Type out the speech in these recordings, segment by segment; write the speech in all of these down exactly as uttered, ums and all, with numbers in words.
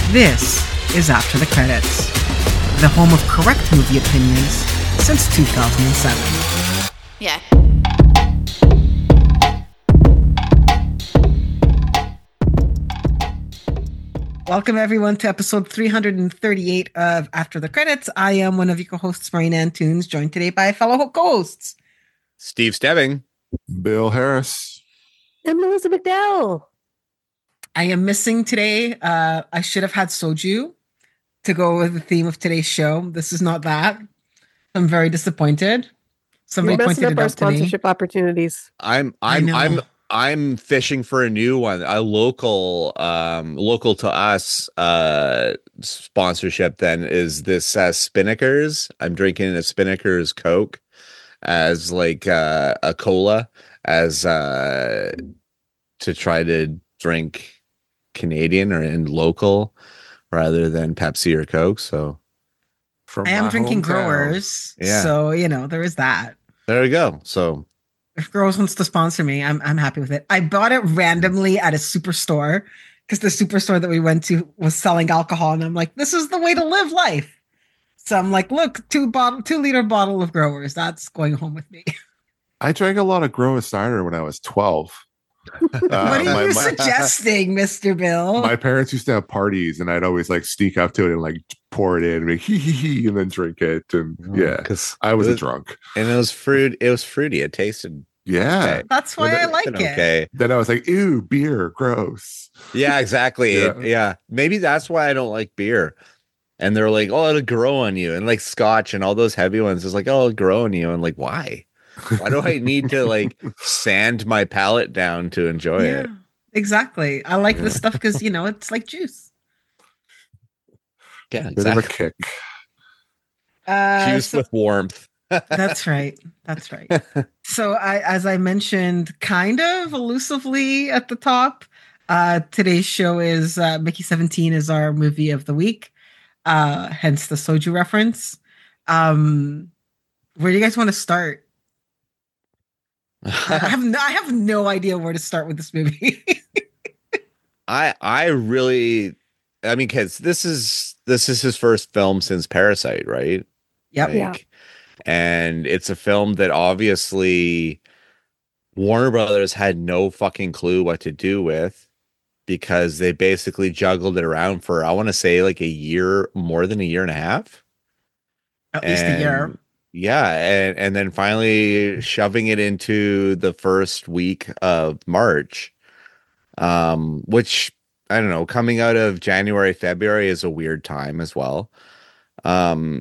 This is After the Credits, the home of correct movie opinions since two thousand seven. Yeah. Welcome everyone to episode three hundred thirty-eight of After the Credits. I am one of your co-hosts, Marina Antunes, joined today by fellow co-hosts Steve Stebbing, Bill Harris, and Melissa McDowell. I am missing today. Uh, I should have had soju to go with the theme of today's show. This is not that. I'm very disappointed. Somebody You're messing pointed up it our out to me. sponsorship opportunities. I'm I I'm know. I'm I'm fishing for a new one, a local um local to us uh sponsorship then is this uh Spinnakers. I'm drinking a Spinnakers Coke as like uh, a cola as uh to try to drink Canadian or in local rather than Pepsi or Coke. So from I am my drinking hometown. Growers. Yeah. So, you know, there is that. there we go. So If Growers wants to sponsor me, I'm I'm happy with it. I bought it randomly at a superstore because the superstore that we went to was selling alcohol, and I'm like, this is the way to live life. So I'm like, look, two bottle, two liter bottle of Growers. That's going home with me. I drank a lot of Grower cider when I was twelve. Uh, what are my, you my- suggesting, Mister Bill? my parents used to have parties, and I'd always like sneak up to it and like pour it in, and, be, hee hee hee, and then drink it. And yeah, because I was it a was, drunk. and it was fruit. It was fruity. It tasted Yeah. okay. That's why Well, I that- like it. Okay. Then I was like, ew, beer, gross. Yeah, exactly. Yeah. It- yeah. Maybe that's why I don't like beer. And they're like, oh, it'll grow on you. And like scotch and all those heavy ones is like, oh, it'll grow on you. And like, why? Why do I need to like sand my palate down to enjoy Yeah, it? exactly. I like Yeah. this stuff because you know it's like juice. Yeah, Bit of a exactly. kick. Uh, Juice so- with warmth. That's right. That's right. So, I, as I mentioned, kind of elusively at the top, uh, today's show is uh, Mickey seventeen is our movie of the week, uh, hence the soju reference. Um, where do you guys want to start? I have no, I have no idea where to start with this movie. I I really I mean, because this is this is his first film since Parasite, right? Yep. Yeah. Like, and it's a film that obviously Warner Brothers had no fucking clue what to do with because they basically juggled it around for, I want to say, like a year, more than a year and a half. At least a year. And- Yeah, and and then finally shoving it into the first week of March, um, which I don't know, coming out of January, February is a weird time as well. Um,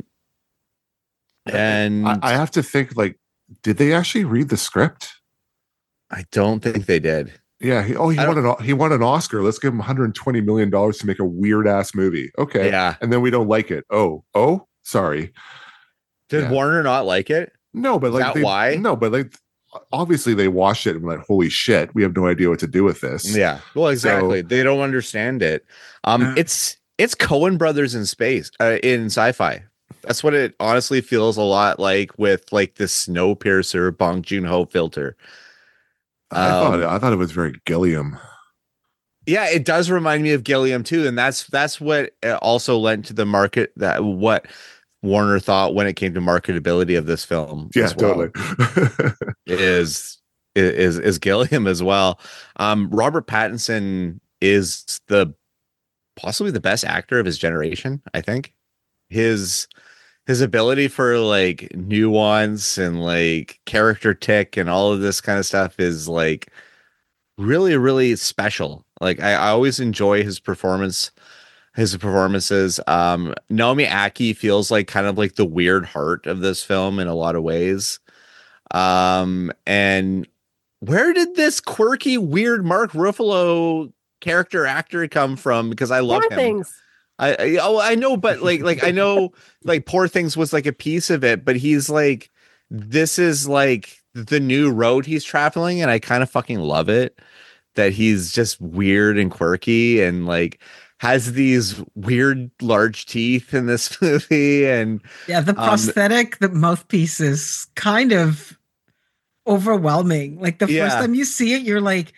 and I, I have to think, like, did they actually read the script? I don't think they did. Yeah. He, oh, he I won an he won an Oscar. Let's give him one hundred twenty million dollars to make a weird ass movie. Okay. Yeah. And then we don't like it. Oh, oh, sorry. Did Yeah. Warner not like it? No, but Is like that they, why? No, but like obviously they watched it and were like, holy shit, we have no idea what to do with this. Yeah. Well, exactly. they don't understand it. Um, Uh. it's it's Coen Brothers in space, uh, in sci-fi. That's what it honestly feels a lot like with like the Snowpiercer Bong Joon-ho filter. I Um, thought I thought it was very Gilliam. Yeah, it does remind me of Gilliam too, and that's that's what uh, also lent to the market that what Warner thought when it came to marketability of this film. Yeah, as well, totally. is is is Gilliam as well. Um, Robert Pattinson is the possibly the best actor of his generation. I think his his ability for like nuance and like character tick and all of this kind of stuff is like really really special. Like I, I always enjoy his performance his performances. um Naomi Aki feels like kind of like the weird heart of this film in a lot of ways. Um and where did this quirky weird Mark Ruffalo character actor come from? Because I love Poor him. things. I, I oh I know, but like like I know like Poor Things was like a piece of it, but he's like this is like the new road he's traveling, and I kind of fucking love it that he's just weird and quirky and like has these weird large teeth in this movie. And Yeah, the Um, prosthetic, the mouthpiece is kind of overwhelming. Like the Yeah. first time you see it, you're like,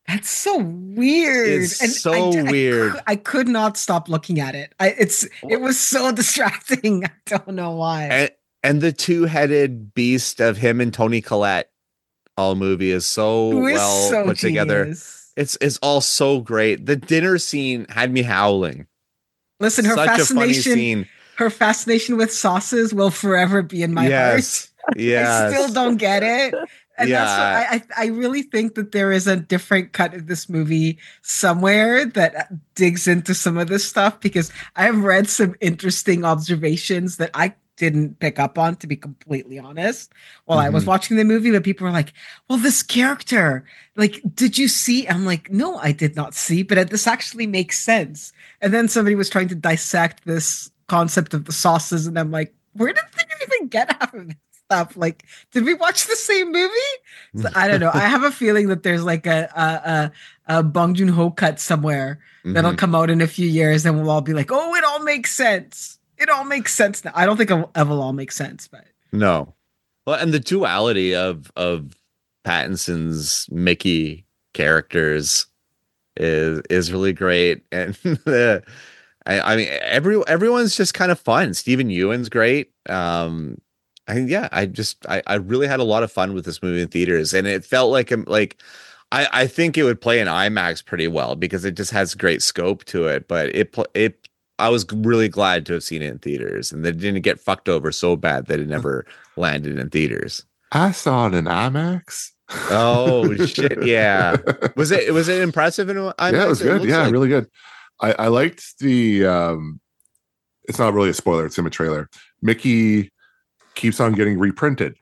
That's so weird. It's so I, I, weird. I, I could not stop looking at it. I it's it was so distracting. I don't know why. And, and the two-headed beast of him and Toni Collette all movie is so Who is well so put together. genius. It's it's all so great. The dinner scene had me howling. Listen, her Such a funny fascination, scene. her fascination with sauces will forever be in my Yes. heart. Yes. I still don't get it. And Yeah. that's what I, I I really think that there is a different cut of this movie somewhere that digs into some of this stuff, because I've read some interesting observations that I didn't pick up on, to be completely honest, while I was Mhm. watching the movie. But people were like, well, this character, like, did you see? I'm like, no, I did not see, but this actually makes sense. And then somebody was trying to dissect this concept of the sauces, and I'm like, where did they even get half of this stuff? Like, did we watch the same movie? So, I don't know. I have a feeling that there's like a a, a, a Bong Joon-ho cut somewhere that'll Mhm. come out in a few years, and we'll all be like, oh, it all makes sense. It all makes sense now. I don't think it will, it will all make sense, but No. Well, and the duality of of Pattinson's Mickey characters is is really great. And the I, I mean every everyone's just kind of fun. Stephen Ewan's great. Um I yeah, I just I, I really had a lot of fun with this movie in theaters, and it felt like um, like I, I think it would play in IMAX pretty well because it just has great scope to it. But it pl- it I was really glad to have seen it in theaters, and that it didn't get fucked over so bad that it never landed in theaters. I saw it in IMAX. Oh shit! Yeah, was it was it impressive? In IMAX? Yeah, it was good. looks Yeah, like- really good. I, I liked the. Um, it's not really a spoiler; it's in the trailer. Mickey keeps on getting reprinted,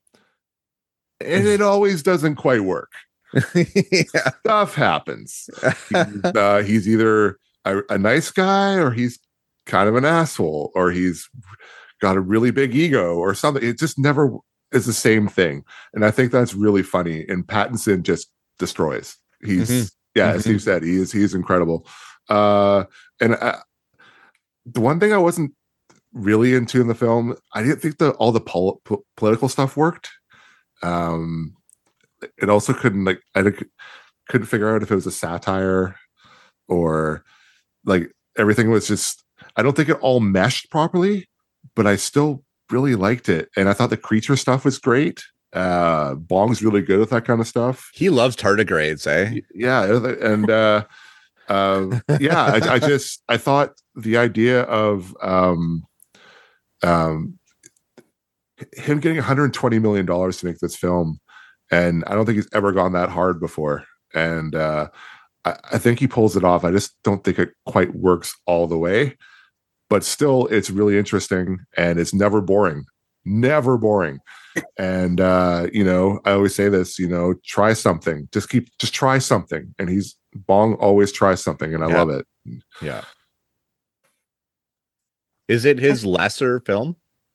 and it always doesn't quite work. yeah. Stuff happens. He's, uh, he's either a, a nice guy, or he's kind of an asshole, or he's got a really big ego, or something. It just never is the same thing, and I think that's really funny. And Pattinson just destroys. He's Mhm. yeah, as Mhm. Steve said, he is he's incredible. Uh, and I, the one thing I wasn't really into in the film, I didn't think that all the pol- po- political stuff worked. Um, it also couldn't like I didn't- couldn't figure out if it was a satire or like everything was just. I don't think it all meshed properly, but I still really liked it, and I thought the creature stuff was great. Uh, Bong's really good with that kind of stuff. He loves tardigrades, eh? Y- Yeah, and uh, um, yeah, I, I just I thought the idea of um, um, him getting one hundred twenty million dollars to make this film, and I don't think he's ever gone that hard before, and uh, I, I think he pulls it off. I just don't think it quite works all the way, but still, it's really interesting, and it's never boring, never boring. And uh, you know, I always say this, you know, try something. Just keep, just try something. And he's Bong always tries something, and I Yeah. love it. Yeah. Is it his lesser film?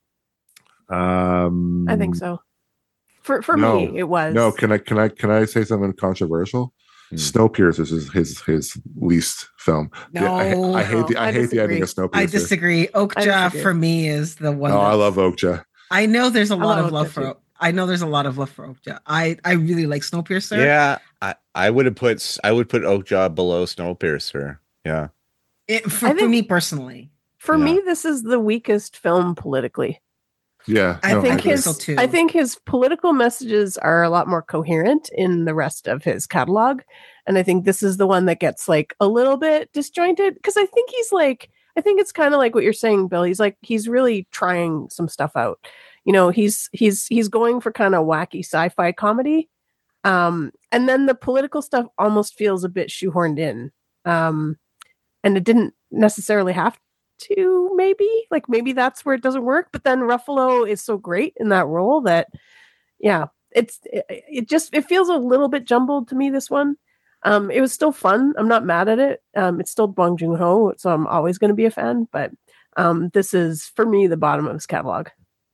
Um, I think so. For for No. me, it was. No, can I can I can I say something controversial? Hmm. Snowpiercer is his, his his least film. no, Yeah, I, I hate the I, I hate the ending of disagree. Snowpiercer. I disagree. Okja disagree. for me is the one. Oh, I that's- love Okja. I know there's a I lot love of love Okja for. too. I know there's a lot of love for Okja. I I really like Snowpiercer. Yeah, I, I would have put I would put Oakjaw below Snowpiercer. Yeah. It, for, I for think- me personally, For Yeah. me, this is the weakest film politically. Yeah, I no, think agree. his so too. I think his political messages are a lot more coherent in the rest of his catalog, and I think this is the one that gets like a little bit disjointed because I think he's like I think it's kind of like what you're saying, Bill. He's like he's really trying some stuff out. You know, he's he's he's going for kind of wacky sci-fi comedy, um, and then the political stuff almost feels a bit shoehorned in, um, and it didn't necessarily have to. Maybe like maybe that's where it doesn't work. But then Ruffalo is so great in that role that, yeah, it's it, it just it feels a little bit jumbled to me. This one, um, it was still fun. I'm not mad at it. Um, it's still Bong Joon-ho, so I'm always going to be a fan. But um, this is for me the bottom of his catalog.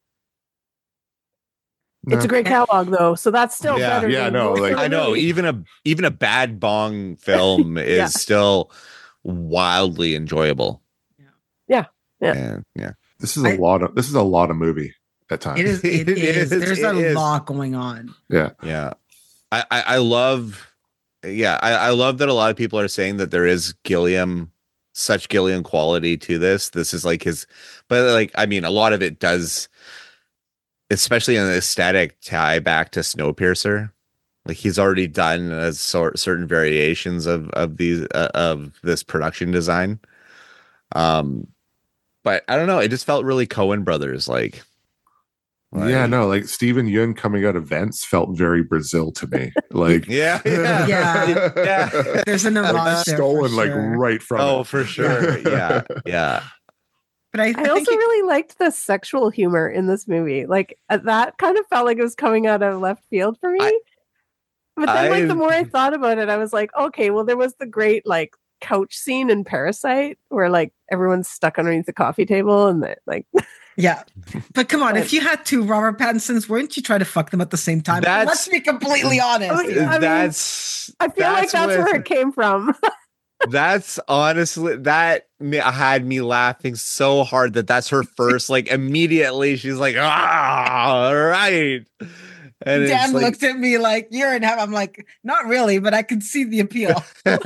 It's a great Yeah. catalog though, so that's still Yeah. better. Yeah, than no, most like- of the I know movies. even a even a bad Bong film is Yeah. still wildly enjoyable. Yeah. Yeah. And, yeah. this is a I- lot of this is a lot of movie at times. it is. It It is. is, There's it a is. lot going on. Yeah. I, I, I love yeah, I, I love that a lot of people are saying that there is Gilliam, such Gilliam quality to this. This is like his, but like, I mean, a lot of it does, especially in the aesthetic, tie back to Snowpiercer. Like he's already done a sort certain variations of of these uh, of this production design. Um, but I don't know. It just felt really Coen Brothers like. Like, yeah, no, like Steven Yeun coming out of Vents felt very Brazil to me. Like, yeah, yeah, Yeah. yeah. There's an like homage there for stolen like sure. right from. Oh, it. for sure. Yeah, yeah. But I, I, I think also it- really liked the sexual humor in this movie. Like uh, that kind of felt like it was coming out of left field for me. I- but then, like I- the more I thought about it, I was like, okay, well, there was the great like couch scene in Parasite where like everyone's stuck underneath the coffee table and the, like. yeah. But come on, But- if you had two Robert Pattinsons, weren't you trying to fuck them at the same time? That's- Let's be completely honest. I mean, I mean, that's I feel like that's with- where it came from. That's honestly that me- had me laughing so hard that that's her first. Like immediately, she's like, "Ah, all right." And Dan it's like, looked at me like, you're in heaven. I'm like, not really, but I could see the appeal.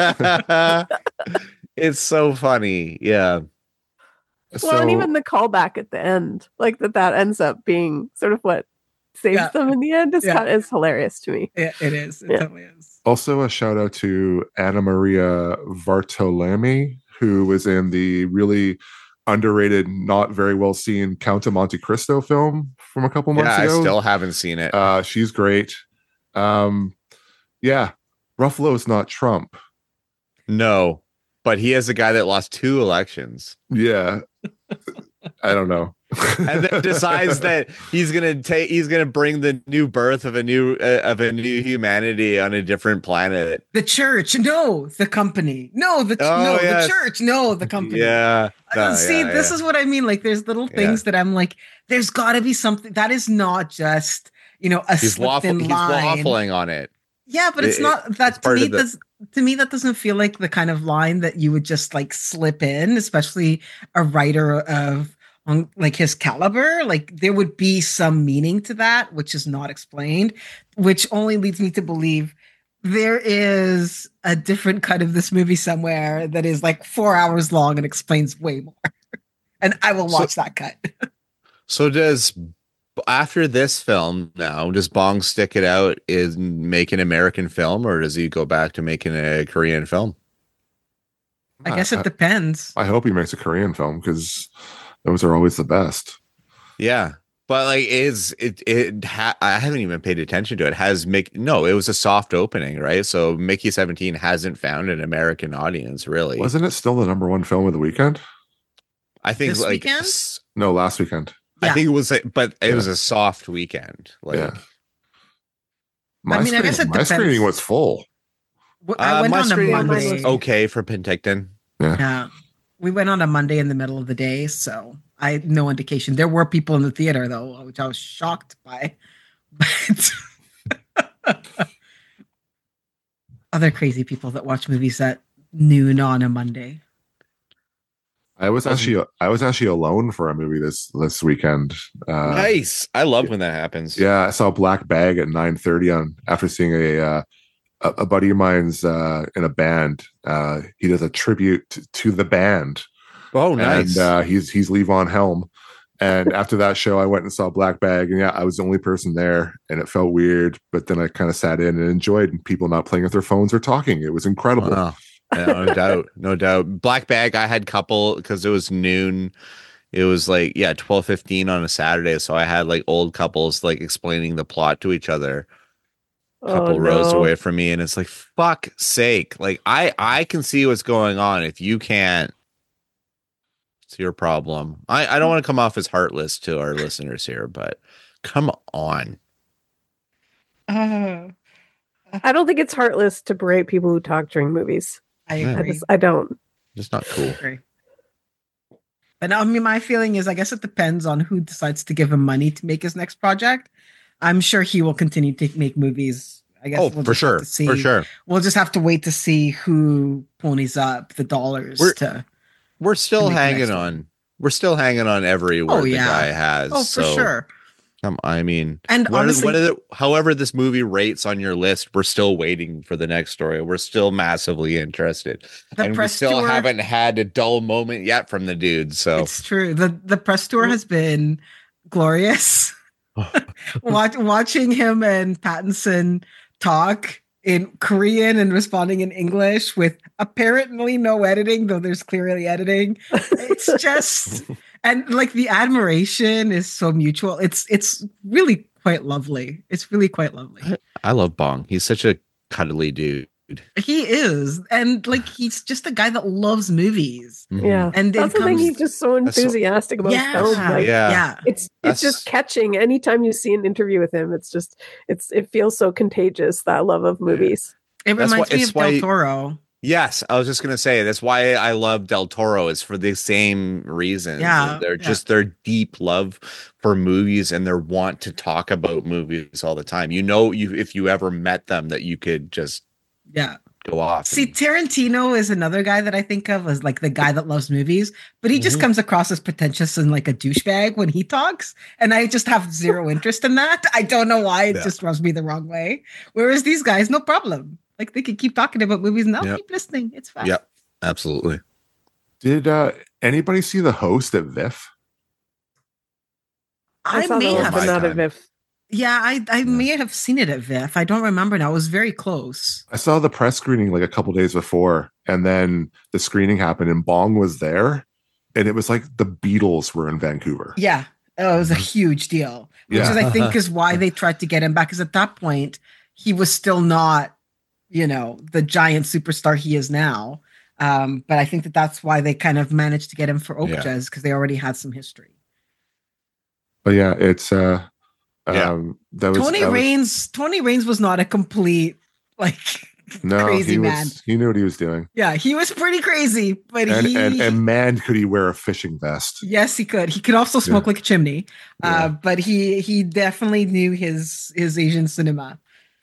it's so funny. Yeah. Well, and even the callback at the end, like that, that ends up being sort of what saves Yeah. them in the end. Is Yeah. kind of, is hilarious to me. Yeah, it is. It Yeah. totally is. Also, a shout out to Anna Maria Vartolami, who was in the really underrated, not very well seen Count of Monte Cristo film from a couple months Yeah, ago. I still haven't seen it. Uh, she's great. Um, yeah, Ruffalo's not Trump. No, but he is a guy that lost two elections Yeah, I don't know. and then decides that he's gonna take he's gonna bring the new birth of a new uh, of a new humanity on a different planet. The church, no, the company, no, the Oh, no, yes. the church, no, the company. Yeah. Uh, No, See, yeah, this yeah. is what I mean. Like, there's little things that I'm like, there's got to be something that is not just, you know, a he's slipped waffle, in he's line. waffling on it. Yeah, but it's It- not it's that to part me. of the- Does, to me, that doesn't feel like the kind of line that you would just like slip in, especially a writer of on like his caliber. Like there would be some meaning to that, which is not explained, which only leads me to believe there is a different cut of this movie somewhere that is like four hours long and explains way more. And I will So- watch that cut. So does after this film now, does Bong stick it out is make an American film, or does he go back to making a Korean film? I guess I, it depends. I hope he makes a Korean film because those are always the best. Yeah. But like is it it ha- I haven't even paid attention to it. Has Mick no, it was a soft opening, right? So Mickey seventeen hasn't found an American audience really. Wasn't it still the number one film of the weekend? I think This like weekend? s- No, last weekend. I Yeah. think it was a, but it Yeah. was a soft weekend. Like Yeah. My, I mean, I guess screening, it my depends. screening was full. W- I uh, went my on a screening Monday. was okay for Penticton. Yeah. We went on a Monday in the middle of the day, so I had no indication. There were people in the theater though, which I was shocked by. But other crazy people that watch movies at noon on a Monday. I was Wasn't- actually I was actually alone for a movie this this weekend. Uh, Nice. I love when that happens. Yeah, I saw Black Bag at nine thirty on after seeing a uh, a, a buddy of mine's uh, in a band. Uh, he does a tribute to, to the band, Oh, nice. and uh, he's he's Levon Helm. And after that show, I went and saw Black Bag, and yeah, I was the only person there, and it felt weird. But then I kind of sat in and enjoyed people not playing with their phones or talking. It was incredible. Wow. Yeah, no doubt, no doubt. Black Bag, I had couple because it was noon. It was like yeah, twelve fifteen on a Saturday, so I had like old couples like explaining the plot to each other. A couple Oh, rows no. away from me, and it's like fuck sake. Like I, I can see what's going on. If you can't, it's your problem. I, I don't want to come off as heartless to our listeners here, but come on. Uh, I don't think it's heartless to berate people who talk during movies. I Yeah. I agree. just I don't. It's not cool. agree. But I mean, my feeling is, I guess it depends on who decides to give him money to make his next project. I'm sure he will continue to make movies. I guess Oh, we'll for just have sure, to see. for sure. We'll just have to wait to see who ponies up the dollars We're- to. We're still make the hanging next on. one. We're still hanging on every word Oh, yeah. the guy has. Oh, for so sure. Come, I mean, And what is, honestly, what is it? However, this movie rates on your list, we're still waiting for the next story. We're still massively interested, the and we press still tour, haven't had a dull moment yet from the dude. So it's true. The the press tour has been glorious. Watch, watching him and Pattinson talk in Korean and responding in English with apparently no editing, though there's clearly editing. It's just and like the admiration is so mutual. It's it's really quite lovely. It's really quite lovely. I love Bong. He's such a cuddly dude. He is, and like he's just a guy that loves movies. Mhm. Yeah. And That's it the thing. comes, He's just so That's so- enthusiastic about yeah, film. Like, Yeah. yeah. It's it's That's- just catching. Anytime you see an interview with him, it's just it's it feels so contagious, that love of movies. It That's reminds why- me it's of Del why- Toro. Yes, I was just gonna say that's why I love Del Toro is for the same reasons. Yeah, They're yeah. just their deep love for movies and their want to talk about movies all the time. You know, you if you ever met them, that you could just Yeah. go off. See, and- Tarantino is another guy that I think of as like the guy that loves movies, but he just Mhm. comes across as pretentious and like a douchebag when he talks. And I just have zero interest in that. I don't know why. It Yeah. just rubs me the wrong way. Whereas these guys, no problem. Like they could keep talking about movies and I'll Yep. keep listening. It's fine. Yep, absolutely. Did uh, anybody see the host at V I F? I, saw may the Oh have. my open out God. of if Yeah, I, I Yeah. may have seen it at V I F. I don't remember now. It was very close. I saw the press screening like a couple days before, and then the screening happened, and Bong was there, and it was like the Beatles were in Vancouver. Yeah. Oh, it was a huge deal. Which Yeah. is, I think, is why they tried to get him back. Because at that point, he was still not, you know, the giant superstar he is now. Um, but I think that that's why they kind of managed to get him for Yeah. Okjas because they already had some history. But yeah, it's uh, Yeah. um, that was Tony that was- Raines. Tony Raines was not a complete like no, crazy he man. was he knew what he was doing, Yeah, he was pretty crazy, but and he. and and man, could he wear a fishing vest? Yes, he could. He could also smoke Yeah. like a chimney. Yeah. Uh, but he he definitely knew his his Asian cinema.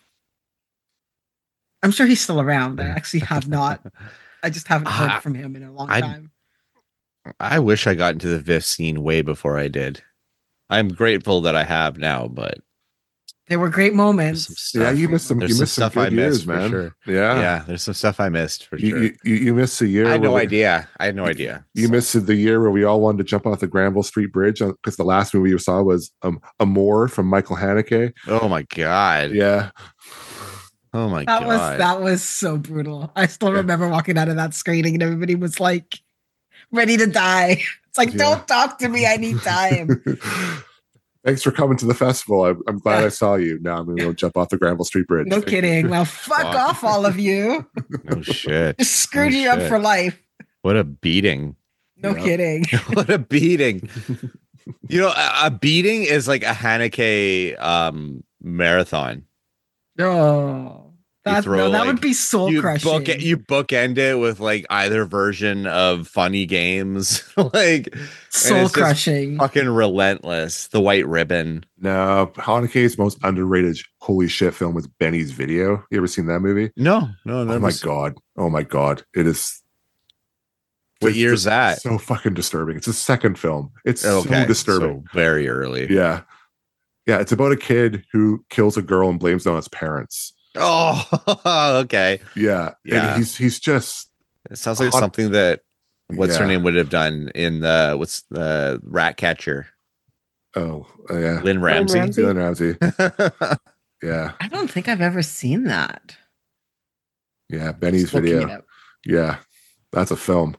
I'm sure he's still around. I actually have not. I just haven't heard Ah, from him in a long I- time. I wish I got into the V I F scene way before I did. I'm grateful that I have now, but There were great there's moments. some stuff. Yeah, you missed some. There's You some missed some stuff I good years, missed for man. sure. Yeah, Yeah, there's some stuff I missed for You, sure. you, you you missed a year. I had no where we- idea. I had no idea. You missed the year where we all wanted to jump off the Granville Street Bridge because the last movie you saw was um, Amour from Michael Haneke. Oh my god. Yeah, Oh my That god. was that was so brutal. I still Yeah. remember walking out of that screening and everybody was like ready to die. It's like, Yeah. don't talk to me. I need time. Thanks for coming to the festival. I'm, I'm glad Yeah. I saw you. Now I'm going to go jump off the Granville Street Bridge. No kidding. Well, fuck Fuck. off, all of you. No shit. Just screwed Oh, you up shit. for life. What a beating. No Yeah. kidding. What a beating. You know, a, a beating is like a Haneke um marathon. Oh, that, throw, no, that like, would be soul you crushing. book it, you bookend it with like either version of funny games. Like soul it's just crushing. fucking relentless. The White Ribbon. No, Haneke's most underrated holy shit film was Benny's Video. You ever seen that movie? No, no, no. Oh my god! Oh my god! It is. What it's year's just that? So fucking disturbing. It's a second film. It's Okay, so disturbing. so very early. Yeah, yeah. It's about a kid who kills a girl and blames it on his parents. Oh, okay. Yeah, Yeah. And he's he's just It sounds like Hot- something that what's her Yeah. name would have done in the what's the Rat Catcher? oh uh, yeah, Lynn Ramsey. Ramsey. Dylan Ramsey. Yeah, I don't think I've ever seen that. yeah. Benny's Just looking it Video. up. Yeah, that's a film.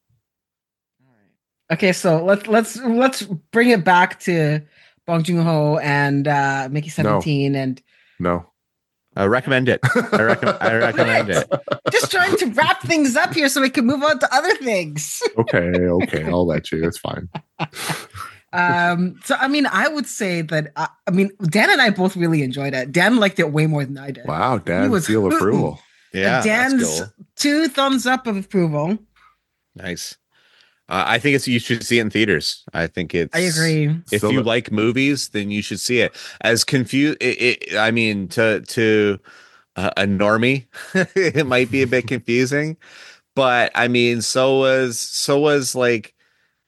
Okay, so let's let's let's bring it back to Bong Joon Ho and uh, Mickey Seventeen, and No, I recommend it. I, recommend. I recommend it. just trying to wrap things up here so we can move on to other things. okay, okay. I'll let you. It's fine. Um, so I mean, I would say that uh, I mean, Dan and I both really enjoyed it. Dan liked it way more than I did. Wow, Dan, was seal hooting. approval. Yeah, that's Dan's cool. two thumbs up of approval. Nice. Uh, I think it's you should see it in theaters. I think it's. I agree. If Still you the- like movies, then you should see it. As confused, it, it, I mean, to to uh, a normie, it might be a bit confusing, but I mean, so was so was like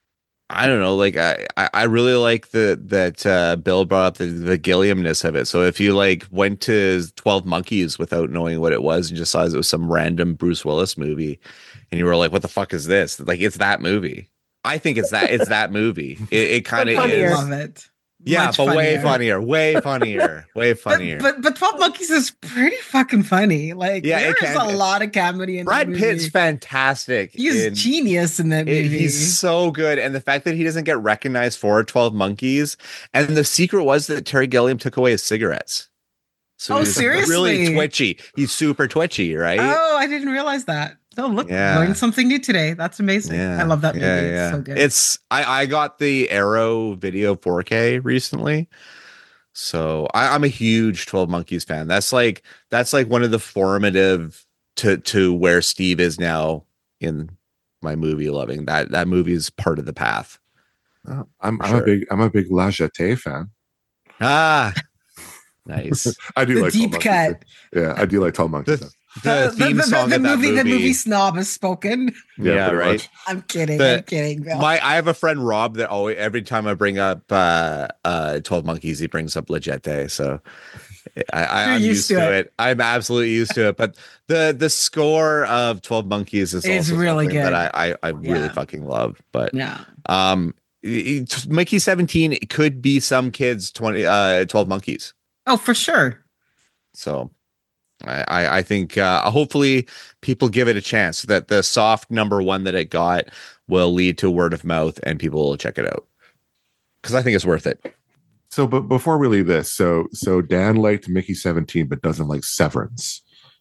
I don't know, like I, I I really like the that uh, Bill brought up the, the Gilliamness of it. So if you like went to twelve Monkeys without knowing what it was and just saw it was some random Bruce Willis movie, and you were like, "What the fuck is this?" Like it's that movie. I think it's that it's that movie. It, it kind of But is. funnier. Love it. Yeah, Much but way funnier, way funnier, way funnier. But, but but twelve Monkeys is pretty fucking funny. Like Yeah, it there's can- a lot of comedy in Brad that Pitt's movie. fantastic. He's in- genius in that it- movie. he's so good, and the fact that he doesn't get recognized for twelve Monkeys, and the secret was that Terry Gilliam took away his cigarettes. So Oh, he's really seriously? twitchy. He's super twitchy, right? Oh, I didn't realize that. Oh, look, Yeah. learned something new today. That's amazing. I love that movie. Yeah, It's yeah. so good. It's I I got the Arrow Video four K recently. So I, I'm a huge twelve Monkeys fan. That's like that's like one of the formative to to where Steve is now in my movie loving. That that movie is part of the path. Oh, I'm, For I'm sure. a big I'm a big La Jetée fan. Ah, nice. I do The like deep twelve Monkeys. cut. Yeah, I do like twelve Monkeys. The, Uh, the theme song the of that movie, movie. the movie snob has spoken. Yeah, pretty right. much. I'm kidding. The- I'm kidding, Bill. My I have a friend Rob that always every time I bring up uh uh twelve Monkeys, he brings up Legette. So I, I, You're I'm used used to to it. it. I'm absolutely used to it. But the the score of twelve Monkeys is It's also really something good. that I I, I really Yeah. fucking love. But yeah. um it- it- Mickey seventeen it could be some kids twenty uh twelve Monkeys. Oh, for sure. So I, I, I think uh, hopefully people give it a chance that the soft number one that it got will lead to word of mouth and people will check it out because I think it's worth it. So, but before we leave this, so so Dan liked Mickey seventeen, but doesn't like Severance.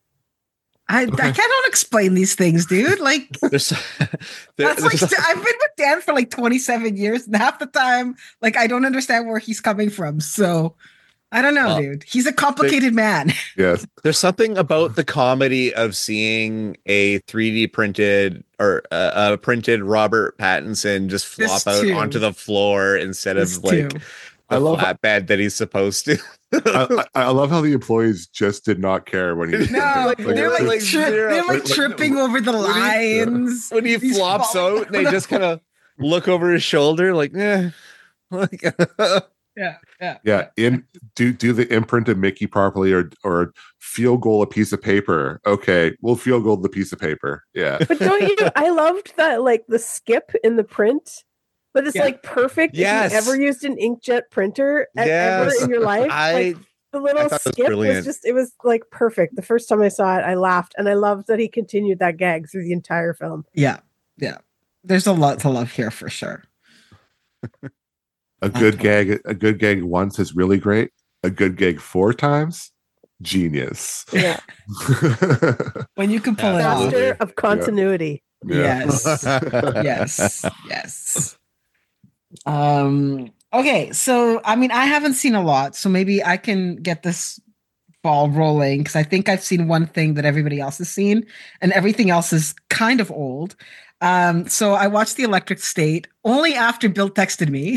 I, Okay. I cannot explain these things, dude. Like There's, there- that's like there's- I've been with Dan for like twenty-seven years, and half the time, like I don't understand where he's coming from. So I don't know, Well, dude. He's a complicated man. Yes, there's something about the comedy of seeing a three D printed or uh, uh, printed Robert Pattinson just This flop out too. onto the floor instead This of like too. the I love- flatbed that he's supposed to. I, I I love how the employees just did not care when he. was No, Like, they're like, like, like tri- zero. they're like Like- like- tripping over the What do you- lines. when he He's flops falling out, they down. just kind of look over his shoulder, like, eh. Like, Yeah, yeah. Yeah, in do do the imprint of Mickey properly, or or field goal a piece of paper. Okay, we'll field goal the piece of paper. Yeah, But don't you? I loved that, like the skip in the print, but it's Yeah. like perfect. Yes. If you ever used an inkjet printer e- ever Yes. in your life, I like the little I thought it was skip was, brilliant. just, it was like perfect. The first time I saw it, I laughed, and I loved that he continued that gag through the entire film. Yeah, yeah. There's a lot to love here for sure. a good Okay. gag, a good gag once is really great. A good gag four times, genius. Yeah, When you can pull Yeah. it off. master of continuity. Yeah. Yes. yes. Yes. Um okay, so I mean I haven't seen a lot, so maybe I can get this ball rolling because I think I've seen one thing that everybody else has seen, and everything else is kind of old. Um, so I watched The Electric State only after Bill texted me.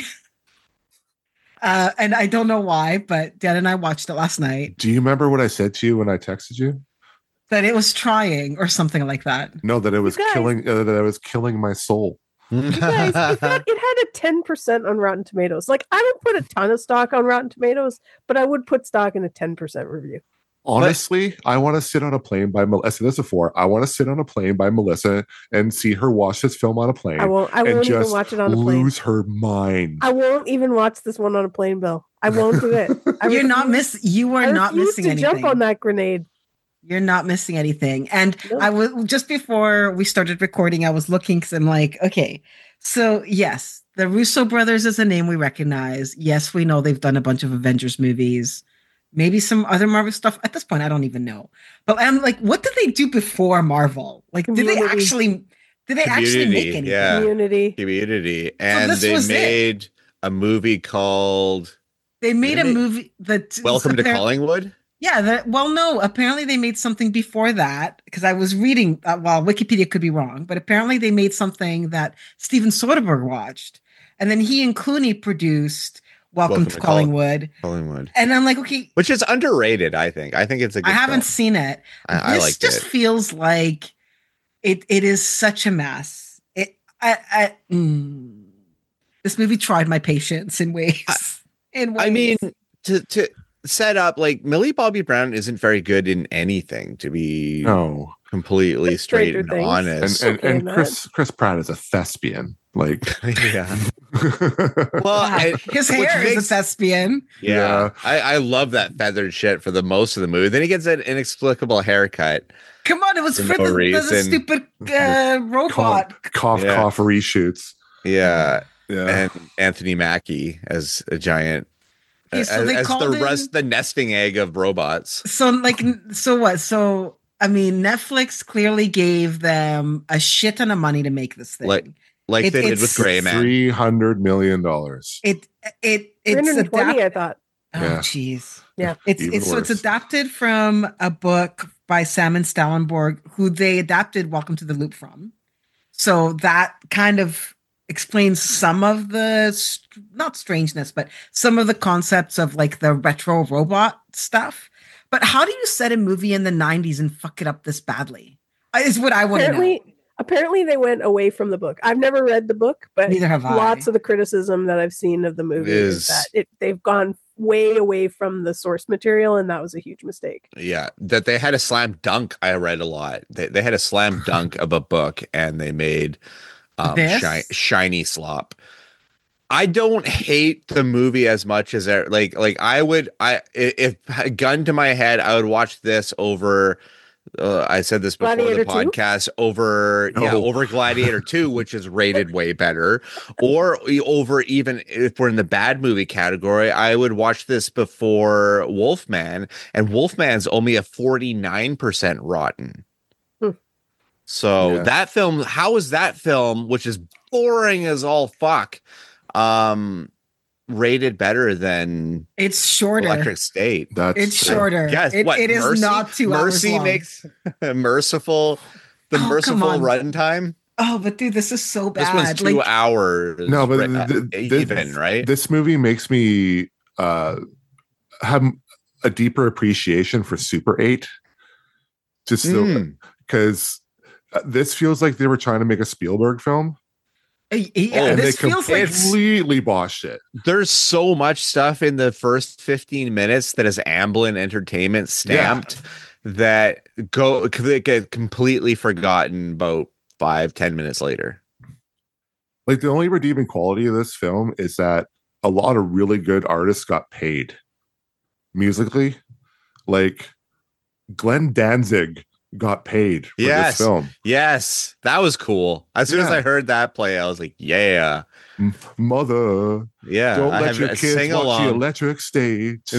Uh, and I don't know why, but Dan and I watched it last night. Do you remember what I said to you when I texted you? That it was trying or something like that. No, that it was guys- killing. Uh, that I was killing my soul. You guys, it had, it had a ten percent on Rotten Tomatoes. Like, I don't put a ton of stock on Rotten Tomatoes, but I would put stock in a ten percent review. Honestly, I want to sit on a plane by Melissa. I said this before. I want to sit on a plane by Melissa and see her watch this film on a plane I won't. I and won't even just watch it on a plane. lose her mind. I won't even watch this one on a plane, Bill. I won't do it. I You're not refuse- miss. You I are not refuse missing to anything. jump on that grenade. You're not missing anything. And No. I was just before we started recording, I was looking because I'm like, okay, so yes, the Russo brothers is a name we recognize. Yes, we know they've done a bunch of Avengers movies, maybe some other Marvel stuff. At this point, I don't even know. But I'm like, what did they do before Marvel? Like, did they Community. actually? Did they actually make Community, anything? yeah. Community. Community, and this they was it. made a movie called They made a Didn't they- movie that Welcome to appar- Collingwood. Yeah, that, well, no, apparently they made something before that because I was reading, uh, well, Wikipedia could be wrong, but apparently they made something that Steven Soderbergh watched. And then he and Clooney produced Welcome, Welcome to, to Col- Collingwood. Collingwood, And I'm like, okay, which is underrated. I think. I think it's a good I haven't film. seen it. I, I this liked just it. feels like it. It is such a mess. It. I. I mm. this movie tried my patience in ways. I, in ways. I mean, to to set up like Millie Bobby Brown isn't very good in anything, to be No. completely straight Stranger and Things. honest. And and, Okay, and Matt. Chris Chris Pratt is a thespian. Like yeah. Well, and- his which hair is makes- a thespian. Yeah, Yeah. I, I love that feathered shit for the most of the movie. Then he gets an inexplicable haircut. Come on, it was For for, no the, the, the reason. stupid uh, robot. cough cough, Yeah. cough reshoots. Yeah, Yeah. and Anthony Mackie as a giant, Okay, so as, they as called the in- rest, the nesting egg of robots. So like, so what? So I mean, Netflix clearly gave them a shit ton of money to make this thing. Like- Like It- they did it's- with Gray Man. Three hundred million dollars. it it it's three hundred twenty, adapted. I thought. Oh, Yeah. jeez. Yeah. It's Even it's so it's worse. adapted from a book by Salmon Stallenborg, who they adapted Welcome to the Loop from. So that kind of explains some of the st- not strangeness, but some of the concepts of like the retro robot stuff. But how do you set a movie in the nineties and fuck it up this badly? Uh, Is what I want to know. Apparently, apparently they went away from the book. I've never read the book, but Neither have I. lots of the criticism that I've seen of the movie is, Is- that it, they've gone way away from the source material, and that was a huge mistake. Yeah, that they had a slam dunk. I read a lot. They they had a slam dunk of a book, and they made um, This? shi- shiny slop. I don't hate the movie as much as I- like like I would. I if a gun to my head, I would watch this over. Uh, I said this before Gladiator the two? podcast over yeah No. over Gladiator two, which is rated way better, or e- over even if we're in the bad movie category, I would watch this before Wolfman, and Wolfman's only a forty-nine percent rotten. Hmm. So Yeah. that film, how is that film, which is boring as all fuck, um, rated better than It's shorter. Electric State? That's It's true. shorter. Yes, it, what, it is Mercy? not two hours Mercy long. makes merciful the Oh, come merciful on. runtime. Oh, but dude, this is so This bad. one's two Like, hours. No, but right, uh, th- th- even right. This movie makes me uh, have a deeper appreciation for Super eight. Just Mm. because this feels like they were trying to make a Spielberg film, yeah, Oh, and this they feels like completely boshed it. There's so much stuff in the first fifteen minutes that is Amblin Entertainment stamped that go that get completely forgotten about five ten minutes later. Like the only redeeming quality of this film is that a lot of really good artists got paid musically. Like Glenn Danzig got paid for Yes. this film. Yes, that was cool. As soon as Yeah. I heard that play, I was like, yeah, M- Mother, yeah. don't I let have your a kids sing watch the along. electric stage.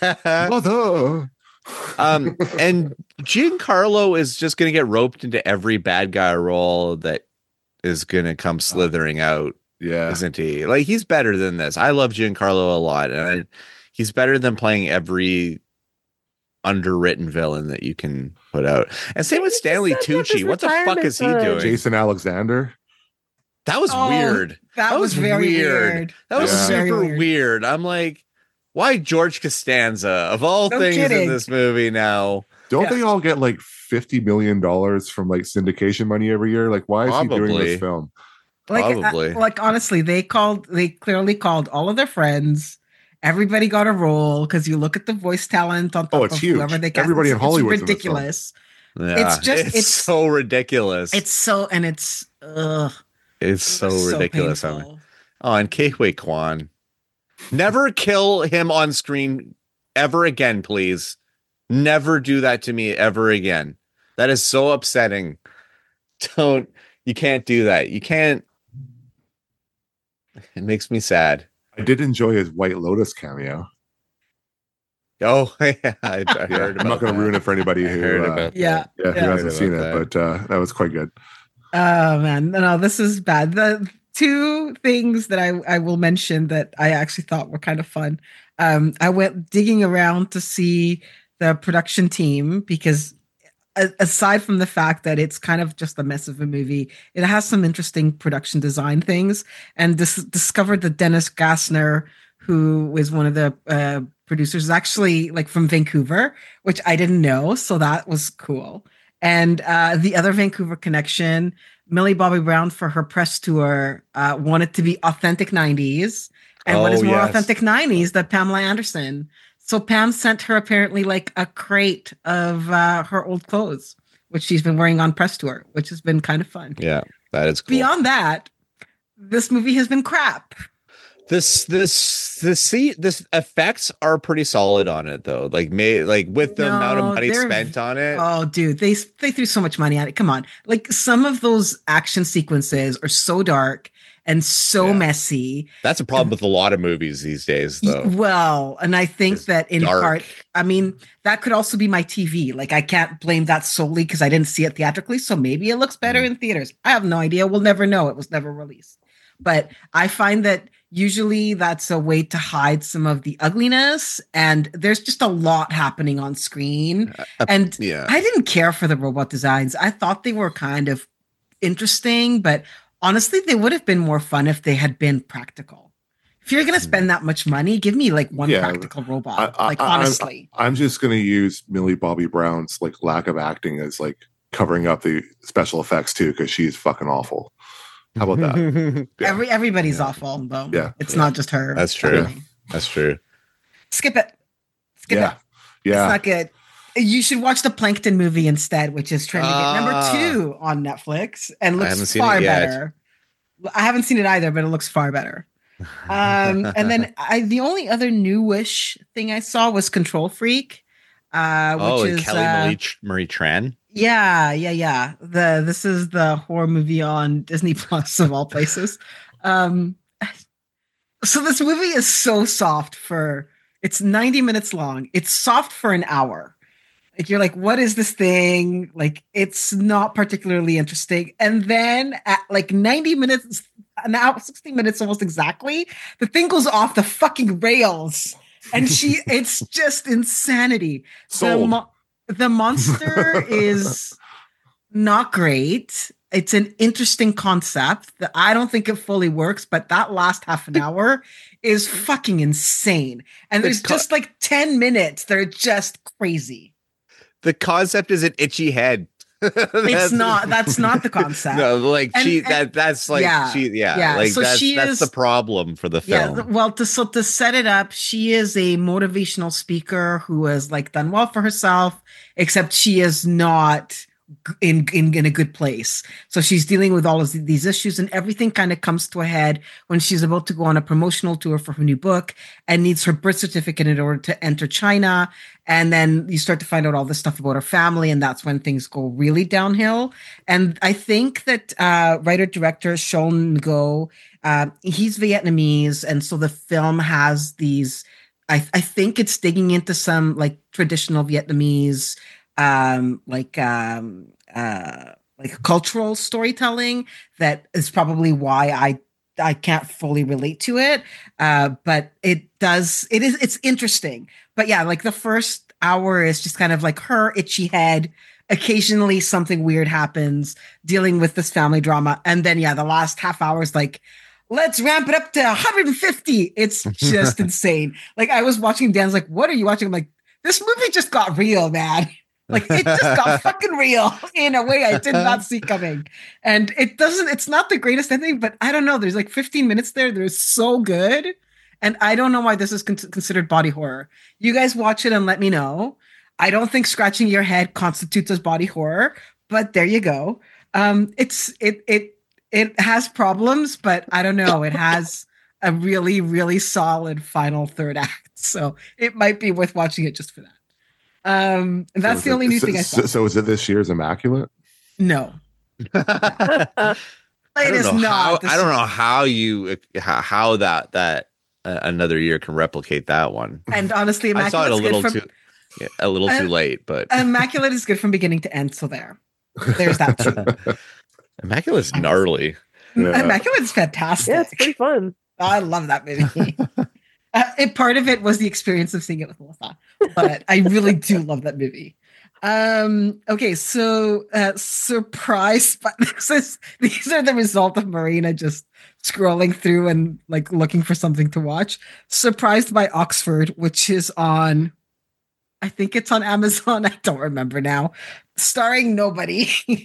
Mother. um, and Giancarlo is just going to get roped into every bad guy role that is going to come slithering out, yeah. isn't he? Like he's better than this. I love Giancarlo a lot, and I, he's better than playing every underwritten villain that you can put out. And same with He just Stanley said that Tucci. his What the fuck is he retirement's, uh, doing? Jason Alexander. That was Oh, weird. that, That was, was very weird. weird. That was Yeah. Very super weird. weird. I'm like, why George Costanza of all No things kidding. in this movie now? Don't Yeah. they all get like fifty million dollars from like syndication money every year? Like, why is he doing Probably. this film? Like, uh, Probably. like honestly, they called. They clearly called all of their friends. Everybody got a role because you look at the voice talent on top Oh, it's of huge. whoever they cast. Everybody it's, in Hollywood's it's in this film. ridiculous. Yeah, It's just- it's, it's- so ridiculous. It's so and it's ugh, it's so, ridiculous. How painful. Oh, and Kei Kwan. Never kill him on screen ever again, please. Never do that to me ever again. That is so upsetting. Don't, you can't do that. You can't. It makes me sad. I did enjoy his White Lotus cameo. Oh, yeah. I, I Yeah, heard I'm not going to ruin it for anybody I who, heard uh, about Yeah. yeah, who Yeah. hasn't Heard seen it, about but uh, that was quite good. Oh man, no, this is bad. The two things that I, I will mention that I actually thought were kind of fun. Um, I went digging around to see the production team because a- aside from the fact that it's kind of just a mess of a movie, it has some interesting production design things, and dis- discovered that Dennis Gassner, who is one of the uh, producers, is actually like from Vancouver, which I didn't know, so that was cool. And uh, the other Vancouver connection, Millie Bobby Brown for her press tour uh, wanted to be authentic nineties. And what Oh, is more yes. authentic nineties than Pamela Anderson? So Pam sent her apparently like a crate of uh, her old clothes, which she's been wearing on press tour, which has been kind of fun. Yeah, that is cool. Beyond that, this movie has been crap. This this the see this effects are pretty solid on it though. Like may like with the No, amount of money they're- spent on it. Oh, dude, they they threw so much money at it. Come on, like some of those action sequences are so dark and so Yeah. messy. That's a problem with a lot of movies these days, though. Well, and I think It's that in dark. part, I mean, that could also be my T V. Like, I can't blame that solely because I didn't see it theatrically. So maybe it looks better Mm. in theaters. I have no idea. We'll never know. It was never released. But I find that usually that's a way to hide some of the ugliness. And there's just a lot happening on screen. Uh, And Yeah. I didn't care for the robot designs. I thought they were kind of interesting, but honestly, they would have been more fun if they had been practical. If you're going to spend that much money, give me like one Yeah, practical robot. I- I- like, I- I'm- honestly. I'm just going to use Millie Bobby Brown's like lack of acting as like covering up the special effects too, because she's fucking awful. How about that? Yeah. Every Everybody's Yeah. awful, though. Yeah. It's Yeah. not just her. That's true. Funny. That's true. Skip it. Skip Yeah. it. Yeah. It's not good. You should watch the Plankton movie instead, which is trending at number Ah. two on Netflix and I haven't looks seen it far yet. better. I haven't seen it either, but it looks far better. Um, and then I, the only other newish thing I saw was Control Freak, uh, which oh, is Kelly uh, Marie, Tr- Marie Tran. yeah, yeah, yeah. The this is the horror movie on Disney Plus of all places. Um, so this movie is so soft for it's ninety minutes long. It's soft for an hour. Like you're like, what is this thing? Like it's not particularly interesting. And then at like ninety minutes, an hour, sixty minutes almost exactly, the thing goes off the fucking rails. And she it's just insanity. The, Sold. mo- the monster is not great. It's an interesting concept that I don't think it fully works, but that last half an hour is fucking insane. And The there's co- just like ten minutes that are just crazy. The concept is an itchy head. It's not, that's not the concept. No, like And- she and- that that's like yeah, she yeah, yeah. like So that's she that's is- the problem for the Yeah, film. th- well, to so to set it up, she is a motivational speaker who has like done well for herself, except she is not g- in in, in a good place. So she's dealing with all of th- these issues, and everything kind of comes to a head when she's about to go on a promotional tour for her new book and needs her birth certificate in order to enter China. And then you start to find out all this stuff about her family, and that's when things go really downhill. And I think that uh, writer director Sean Ngo, uh, he's Vietnamese, and so the film has these. I, I think it's digging into some like traditional Vietnamese, um, like um, uh, like cultural storytelling. That is probably why I I can't fully relate to it. Uh, but it does. It is. It's interesting. But yeah, like the first hour is just kind of like her itchy head. Occasionally something weird happens dealing with this family drama. And then, yeah, the last half hour is like, let's ramp it up to one hundred fifty. It's just insane. Like I was watching, Dan's like, what are you watching? I'm like, this movie just got real, man. Like it just got fucking real in a way I did not see coming. And it doesn't, it's not the greatest ending, but I don't know. There's like fifteen minutes there. They're so good. And I don't know why this is con- considered body horror. You guys watch it and let me know. I don't think scratching your head constitutes as body horror, but there you go. Um, it's it it it has problems, but I don't know. It has a really really solid final third act, so it might be worth watching it just for that. Um, and that's So the is only it- new so, thing I saw. So, so is it this year's Immaculate? No, I it don't is know not. how, This I don't is- know how you how, how that that uh, another year can replicate that one. And honestly, I saw it a Immaculate's little good from too yeah, a little Uh, too late, but Immaculate is good from beginning to end. So there, there's that too. Immaculate's gnarly. Yeah. Immaculate is fantastic. Yeah, it's pretty fun. I love that movie. uh, and part of it was the experience of seeing it with Melissa, but I really do love that movie. Um, okay, so uh, surprise, but this is, these are the result of Marina just scrolling through and like looking for something to watch. Surprised by Oxford, which is on, I think it's on Amazon. I don't remember now. starring nobody.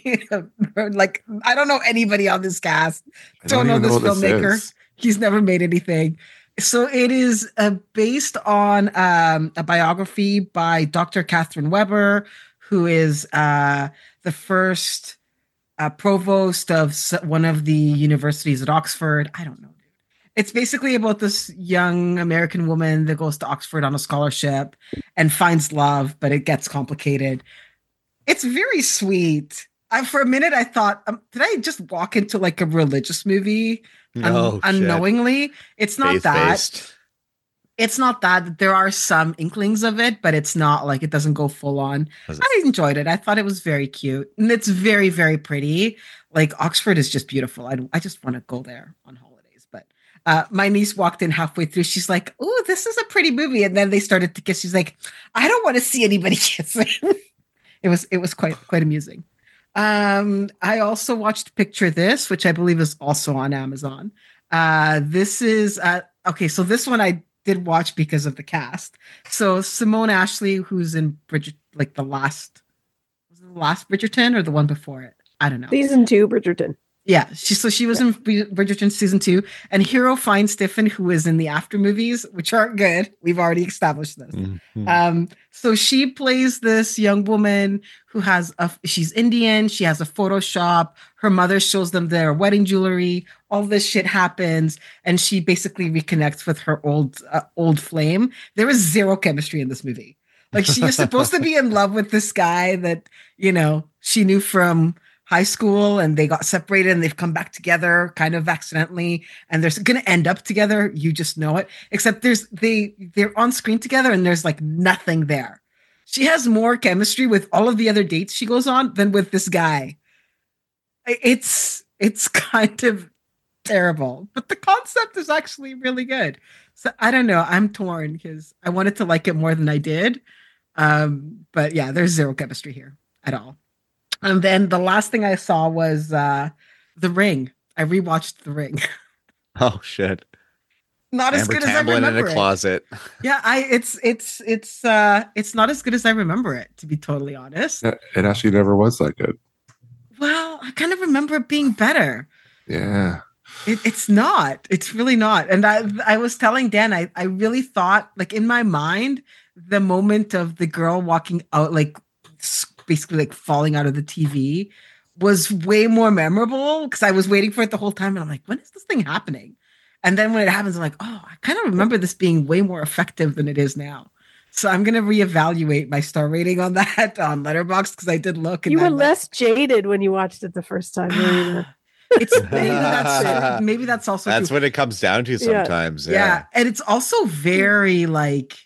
Like, I don't know anybody on this cast. I Don't, know even this what filmmaker. is. He's never made anything. So it is uh, based on um, a biography by Doctor Catherine Weber, who is uh, the first uh, provost of s- one of the universities at Oxford. I don't know. It's basically about this young American woman that goes to Oxford on a scholarship and finds love, but it gets complicated. It's very sweet. I, for a minute, I thought, um, did I just walk into like a religious movie No, un- shit. unknowingly? It's not that. Faith-based. It's not that. There are some inklings of it, but it's not like it doesn't go full on. Was it- I enjoyed it. I thought it was very cute, and it's very, very pretty. Like Oxford is just beautiful. I, I just want to go there on holidays. But uh, my niece walked in halfway through. She's like, "Oh, this is a pretty movie," and then they started to kiss. She's like, "I don't want to see anybody kissing." It was it was quite quite amusing. Um, I also watched Picture This, which I believe is also on Amazon. Uh, this is uh, okay. So this one I did watch because of the cast. So Simone Ashley, who's in Bridget, like the last, was it the last Bridgerton or the one before it? I don't know. Season two, Bridgerton. Yeah, she so she was in Brid- Bridgerton season two, and Hero Fine Stiffen, who is in the after movies, which aren't good. We've already established this. Mhm. Um, so she plays this young woman who has a she's Indian, she has a photo shop, her mother shows them their wedding jewelry, all this shit happens, and she basically reconnects with her old uh, old flame. There is zero chemistry in this movie. Like she is supposed to be in love with this guy that, you know, she knew from high school, and they got separated and they've come back together kind of accidentally, and they're going to end up together. You just know it. Except there's they they're on screen together and there's like nothing there. She has more chemistry with all of the other dates she goes on than with this guy. It's it's kind of terrible, but the concept is actually really good. So I don't know. I'm torn because I wanted to like it more than I did. Um, but yeah, there's zero chemistry here at all. And then the last thing I saw was uh The Ring. I rewatched The Ring. Oh shit! Not as Amber good as I Tamblyn in remember a it. closet. Yeah, I it's it's it's uh it's not as good as I remember it, to be totally honest. Yeah, it actually never was that good. Well, I kind of remember it being better. Yeah. It, it's not. It's really not. And I I was telling Dan, I, I really thought, like in my mind, the moment of the girl walking out, like s- basically like falling out of the T V was way more memorable because I was waiting for it the whole time. And I'm like, when is this thing happening? And then when it happens, I'm like, oh, I kind of remember this being way more effective than it is now. So I'm going to reevaluate my star rating on that on Letterboxd because I did look. And You were I'm like, less jaded when you watched it the first time, Marina. it's maybe that's maybe that's also That's true. what it comes down to Yeah. sometimes. Yeah. Yeah. And it's also very like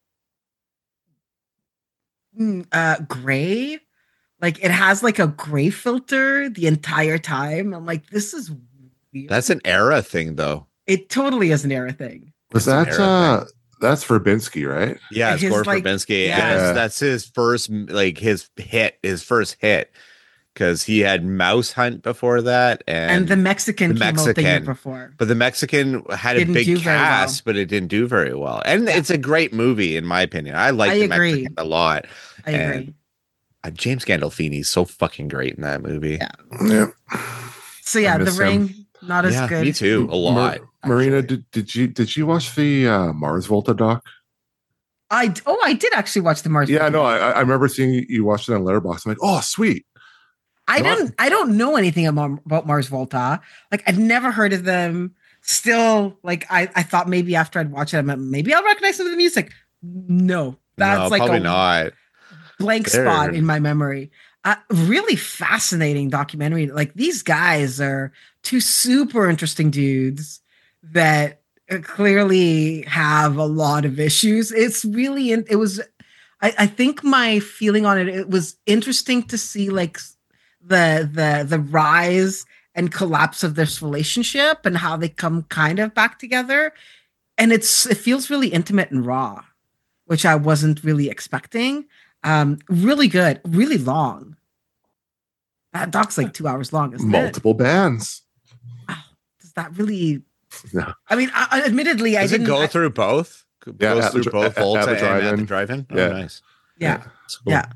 mm, uh gray. Like it has like a gray filter the entire time. I'm like, this is weird. That's an era thing, though. It totally is an era thing. Was That's that an era uh that's Verbinski, right? Yeah, it's His, Gore like- Verbinski. yeah. And it's- that's his first, like his hit, his first hit, because he had Mouse Hunt before that, and, And, the Mexican the came out the year Mexican. before. but the Mexican had Didn't a big do very well. cast, but it didn't do very well. And Yeah. it's a great movie, in my opinion. I like I the agree. Mexican a lot. I and- agree. Uh, James Gandolfini is so fucking great in that movie. Yeah. Yeah. So yeah, I the miss ring him. not as Yeah, good. me too. A lot. Mar- Marina, actually. did, did you did you watch the uh, Mars Volta doc? I oh I did actually watch the Mars. Yeah, Volta no, doc. I, I remember seeing you watched it on Letterboxd. I'm like, oh, sweet. I Not- didn't. I don't know anything about, about Mars Volta. Like I'd never heard of them. Still, like I, I thought maybe after I'd watch it, I'm like, maybe I'll recognize some of the music. No, that's no, like probably a not. blank They're- spot in my memory. Uh, really fascinating documentary. Like these guys are two super interesting dudes that uh, clearly have a lot of issues. It's really, in, it was, I, I think my feeling on it, it was interesting to see like the, the, the rise and collapse of this relationship and how they come kind of back together. And it's, it feels really intimate and raw, which I wasn't really expecting. Um, really good, really long. That doc's like two hours long, isn't Multiple bands. it? Does that really? No. I mean, I, admittedly, I Does it didn't. go I- through both? Yeah, Goes at the through dri- both at- at Volta the and at the drive-in. drive-in? Oh, Yeah. nice. yeah, That's cool. yeah.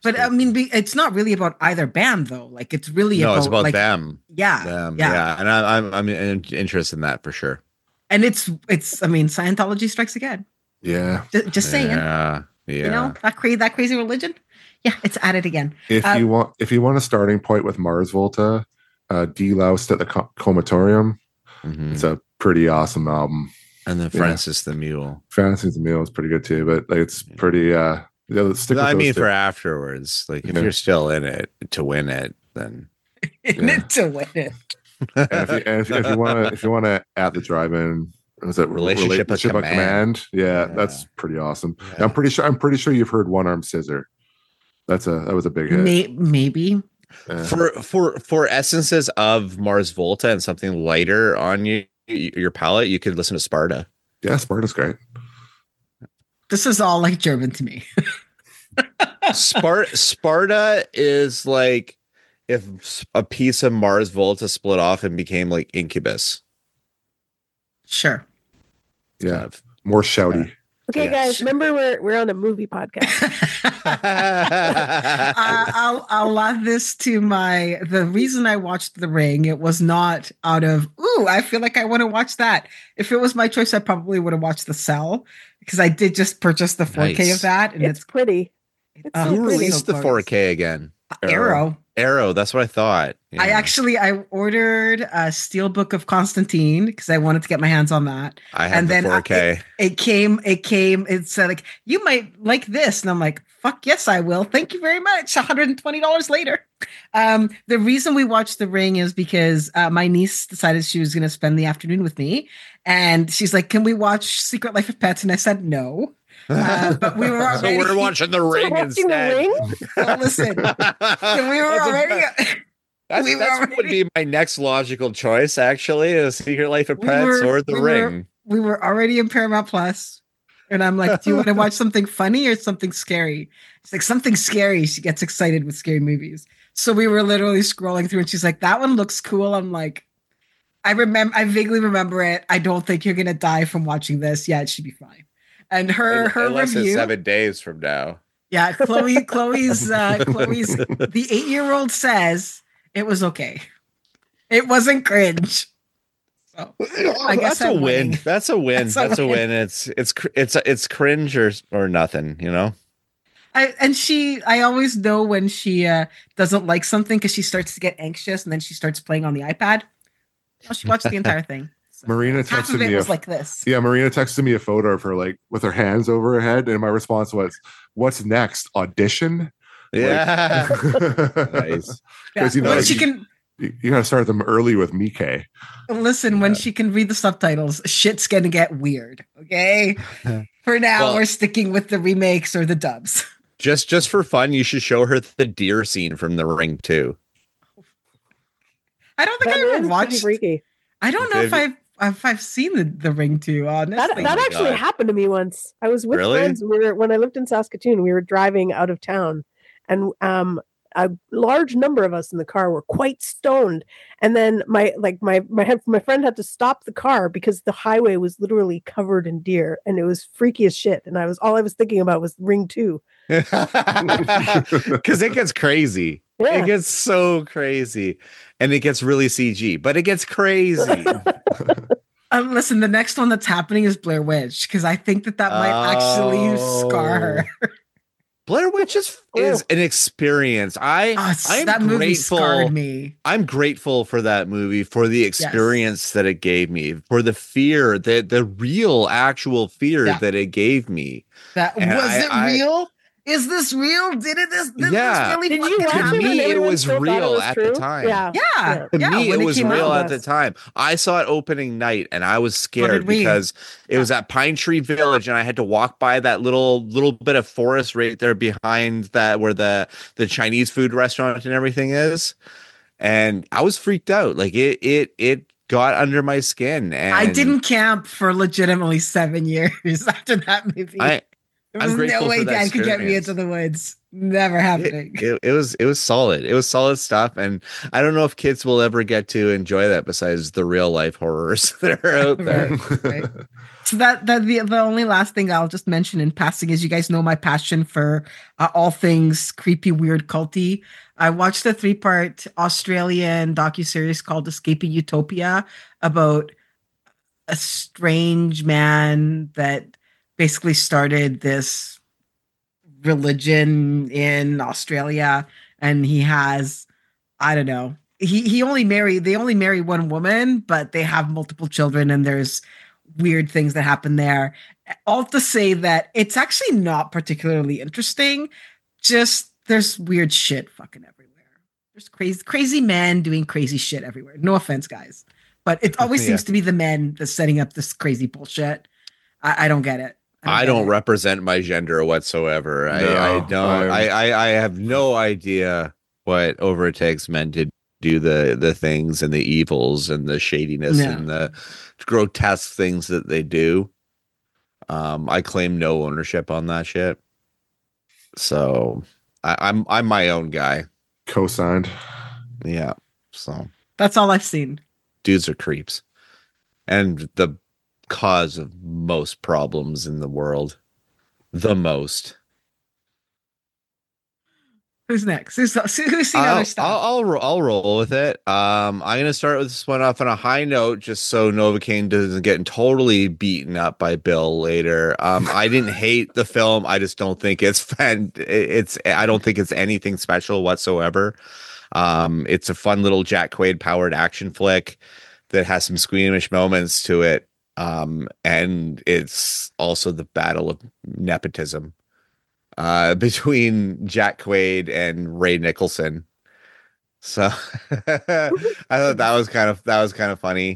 But I mean, be, it's not really about either band though. Like it's really no, about, it's about like, them. Yeah, Them, yeah, yeah, and I, I'm I'm in- interested in that for sure. And it's it's. I mean, Scientology strikes again. Yeah. Just, just saying. Yeah, yeah. You know that crazy that crazy religion. Yeah, it's at it again. If Uh, you want, if you want a starting point with Mars Volta, uh, Deloused at the Co- Comatorium, Mhm. it's a pretty awesome album. And then Francis the Mule. Fantasy's the Meal is pretty good too, but like, it's pretty. uh yeah, let's stick with I those mean, two. for afterwards, like if Yeah. you're still in it to win it, then in Yeah. it to win it. and if you, and if, if you want to, if you want to at the drive-in, was it Relationship of Relationship Command. Yeah, Yeah. that's pretty awesome. Yeah. I'm pretty sure. I'm pretty sure you've heard One Arm Scissor. That's a that was a big hit. May, maybe. Yeah. for for for essences of Mars Volta and something lighter on you your palate, you could listen to Sparta. Yeah, Sparta's great. This is all like German to me. Sparta Sparta is like if a piece of Mars Volta split off and became like Incubus. Sure. Yeah, Kind of. more shouty. Okay, Yeah. guys, remember we're we're on a movie podcast. uh, I'll I'll add this to my the reason I watched The Ring. It was not out of ooh, I feel like I want to watch that. If it was my choice, I probably would have watched The Cell because I did just purchase the four K Nice. of that, and It's it's, pretty. It's Oh, so Who pretty. released the four K again? Arrow. Arrow. That's what I thought. I Yeah. actually I ordered a Steelbook of Constantine because I wanted to get my hands on that. I had and the then I- four K. It came, it came, it said like, you might like this. And I'm like, fuck yes, I will. Thank you very much. one hundred twenty dollars later. Um, the reason we watched The Ring is because uh, my niece decided she was going to spend the afternoon with me. And she's like, can we watch Secret Life of Pets? And I said, no. Uh, but we were so already- we're watching the So ring watching instead. The Ring? Well, listen, and we were That's a- already, That's, we were that's what would already- be my next logical choice, actually, is Secret Life of We Pets were- or The we were- Ring. we were already in Paramount Plus. And I'm like, do you want to watch something funny or something scary? It's like something scary. She gets excited with scary movies. So we were literally scrolling through and she's like, that one looks cool. I'm like, I remember, I vaguely remember it. I don't think you're going to die from watching this. Yeah, it should be fine. And her, her Unless review. it's seven days from now. Yeah, Chloe, Chloe's, uh, Chloe's, the eight year old says it was okay. It wasn't cringe. So I guess that's a I'm win. winning. That's a win. That's That's, a a win. win. It's it's cr- it's it's cringe or or nothing. You know. I, and she, I always know when she uh, doesn't like something because she starts to get anxious and then she starts playing on the iPad. Well, she watched the entire thing. So Marina half texted of it me a was like this. Yeah, Marina texted me a photo of her like with her hands over her head, and my response was, "What's next? Audition?" Yeah. Because Nice. Yeah. you know When you, she can you got to start them early with Mike. listen, when Yeah. she can read the subtitles, shit's gonna get weird. Okay. For now, Well- we're sticking with the remakes or the dubs. Just just for fun, you should show her the deer scene from The Ring too. I don't think That I is ever pretty watched. freaky. I don't know if Did- I've if I've seen the, the Ring too. Honestly, That, that my actually God. happened to me once. I was with Really? friends. We were when I lived in Saskatoon. We were driving out of town, and um, a large number of us in the car were quite stoned. And then my like my my head- my friend had to stop the car because the highway was literally covered in deer, and it was freaky as shit. And I was all I was thinking about was Ring Two. Because it gets crazy. Yeah. It gets so crazy. And it gets really C G, but it gets crazy. Um, listen, the next one that's happening is Blair Witch because I think that that might actually scar her. Blair Witch is, is an experience. I Oh, it's- I'm that movie grateful. scarred me. I'm grateful for that movie, for the experience that it gave me, for the fear, the the real actual fear Yeah. that it gave me. That And was I- it I- real? Is this real? Did it this? Did Yeah. this really Did you fucking watch To it? happen? when me, it everyone was still thought real was at the true? time. Yeah. Yeah, To yeah. me, when it was came real out. at the time. I saw it opening night, and I was scared did we. because it was at Pine Tree Village, and I had to walk by that little little bit of forest right there behind that where the the Chinese food restaurant and everything is, and I was freaked out. Like it it it got under my skin, and I didn't camp for legitimately seven years after that movie. I There I'm was grateful no way for that Dad could get me experience. into the woods. Never happening. It, it, it was it was solid. It was solid stuff, and I don't know if kids will ever get to enjoy that besides the real life horrors that are out there. Right, right. So that that the the only last thing I'll just mention in passing is you guys know my passion for uh, all things creepy, weird, culty. I watched a three part Australian docuseries called Escaping Utopia about a strange man that basically started this religion in Australia, and he has, I don't know, he he only married they only marry one woman, but they have multiple children, and there's weird things that happen there. All to say that it's actually not particularly interesting. Just there's weird shit fucking everywhere. There's crazy crazy men doing crazy shit everywhere. No offense, guys, but it always Yeah. seems to be the men that's setting up this crazy bullshit. I, I don't get it. I get don't it. represent my gender whatsoever. I, No, I don't. I'm- I, I I have no idea what over it takes men to do the the things and the evils and the shadiness No. and the grotesque things that they do. Um, I claim no ownership on that shit. So I, I'm I'm my own guy. Co-signed. Yeah. So That's all I've seen. dudes are creeps, and the cause of most problems in the world. The most. Who's next? Who's, who's seen I'll, other stuff? I'll, I'll, ro- I'll roll with it. Um, I'm going to start with this one off on a high note, just so Novocaine doesn't get totally beaten up by Bill later. Um, I didn't hate the film. I just don't think it's fan. It's I don't think it's anything special whatsoever. Um, it's a fun little Jack Quaid powered action flick that has some squeamish moments to it. Um, and it's also the battle of nepotism uh between Jack Quaid and Ray Nicholson. So I thought that was kind of that was kind of funny.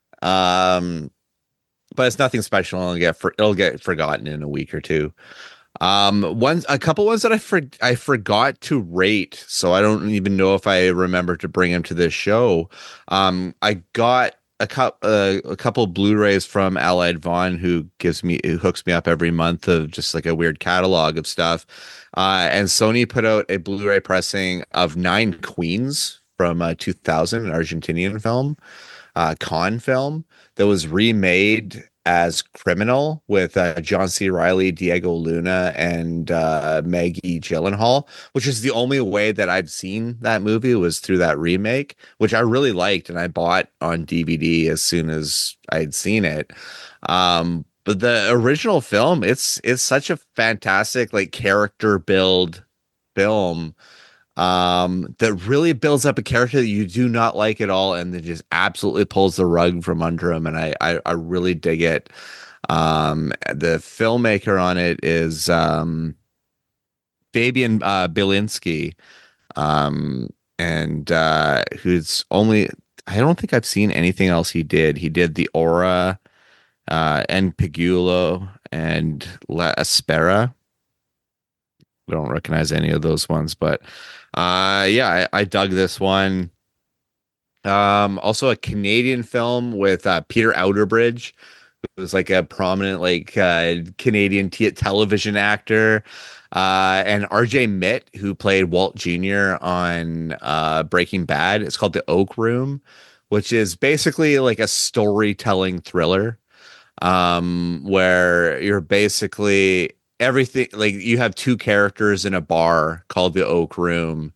Um but it's nothing special. It'll get for, it'll get forgotten in a week or two. Um one a couple ones that I for, I forgot to rate, so I don't even know if I remember to bring them to this show. Um I got a cup uh, a couple of Blu-rays from Allied Vaughn, who gives me who hooks me up every month of just like a weird catalog of stuff. Uh, and Sony put out a Blu-ray pressing of Nine Queens from uh, two thousand, an Argentinian film, uh, con film that was remade as Criminal with uh, John C. Reilly, Diego Luna, and uh, Maggie Gyllenhaal, which is the only way that I've seen that movie was through that remake, which I really liked and I bought on D V D as soon as I'd seen it. Um, but the original film, it's it's such a fantastic like character build film um that really builds up a character that you do not like at all, and then just absolutely pulls the rug from under him. And I I, I really dig it. Um the filmmaker on it is um Fabian uh Bilinski, um and uh who's only I don't think I've seen anything else he did. He did The Aura, uh and Pigulo and La Espera. I don't recognize any of those ones, but uh yeah, I, I dug this one. Um also a Canadian film with uh Peter Outerbridge, who was like a prominent like uh Canadian t- television actor, uh and R J Mitt, who played Walt Junior on uh Breaking Bad. It's called The Oak Room, which is basically like a storytelling thriller, um where you're basically everything like you have two characters in a bar called the Oak Room,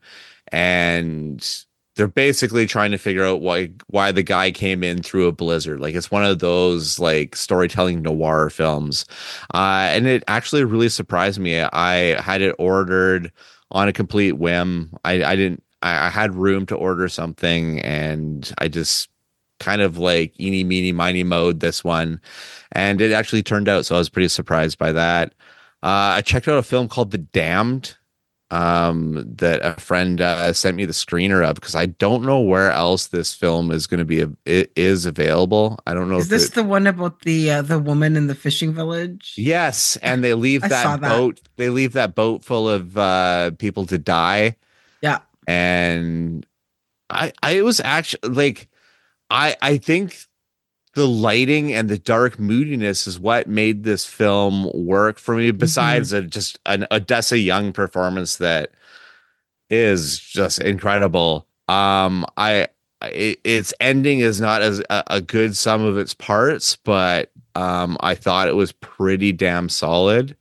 and they're basically trying to figure out why why the guy came in through a blizzard. Like it's one of those like storytelling noir films, uh and it actually really surprised me. I had it ordered on a complete whim. I I didn't I, I had room to order something, and I just kind of like eeny meeny miny mode this one, and it actually turned out, so I was pretty surprised by that. Uh, I checked out a film called The Damned, um, that a friend uh, sent me the screener of, because I don't know where else this film is going to be. It is available. I don't know. Is if this it, the one about the uh, the woman in the fishing village? Yes, and they leave I saw that that. boat. They leave that boat full of uh, people to die. Yeah. And I, I it was actually like, I, I think. the lighting and the dark moodiness is what made this film work for me. Besides mm-hmm. a, just an Odessa Young performance that is just incredible. Um, I it, its ending is not as a, a good sum of its parts, but um, I thought it was pretty damn solid.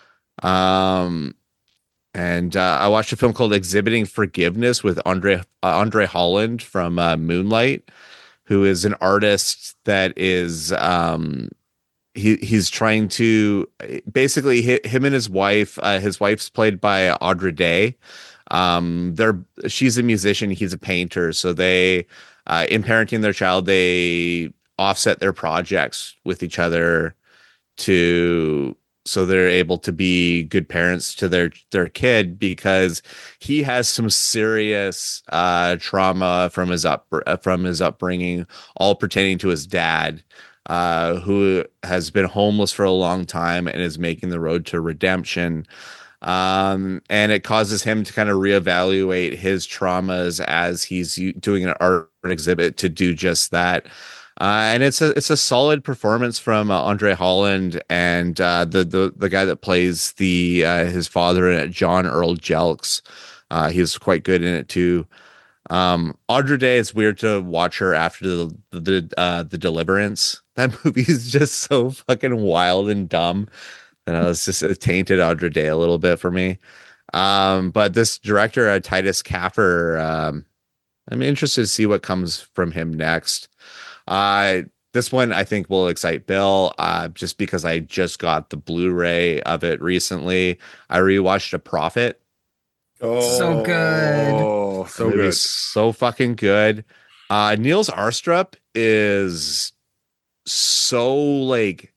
Um, and uh, I watched a film called Exhibiting Forgiveness with Andre uh, Andre Holland from uh, Moonlight, who is an artist that is um, he he's trying to basically hit him and his wife. Uh, his wife's played by Audra Day. Um, they're she's a musician, he's a painter, so they uh, in parenting their child, they offset their projects with each other to so they're able to be good parents to their their kid, because he has some serious uh, trauma from his up from his upbringing, all pertaining to his dad, uh, who has been homeless for a long time and is making the road to redemption. Um, and it causes him to kind of reevaluate his traumas as he's doing an art exhibit to do just that. Uh, and it's a it's a solid performance from uh, Andre Holland and uh, the the the guy that plays the uh, his father in it, John Earl Jelks. Uh, he was quite good in it too. Um, Audra Day, it's weird to watch her after the the uh, the Deliverance. That movie is just so fucking wild and dumb. And uh, it's just a tainted Audra Day a little bit for me. Um, but this director, uh, Titus Kaffer, um, I'm interested to see what comes from him next. Uh, this one I think will excite Bill, uh, just because I just got the Blu-ray of it recently. I rewatched A Prophet. Oh, so good. Oh, so good. So fucking good. Uh, Niels Arstrup is so like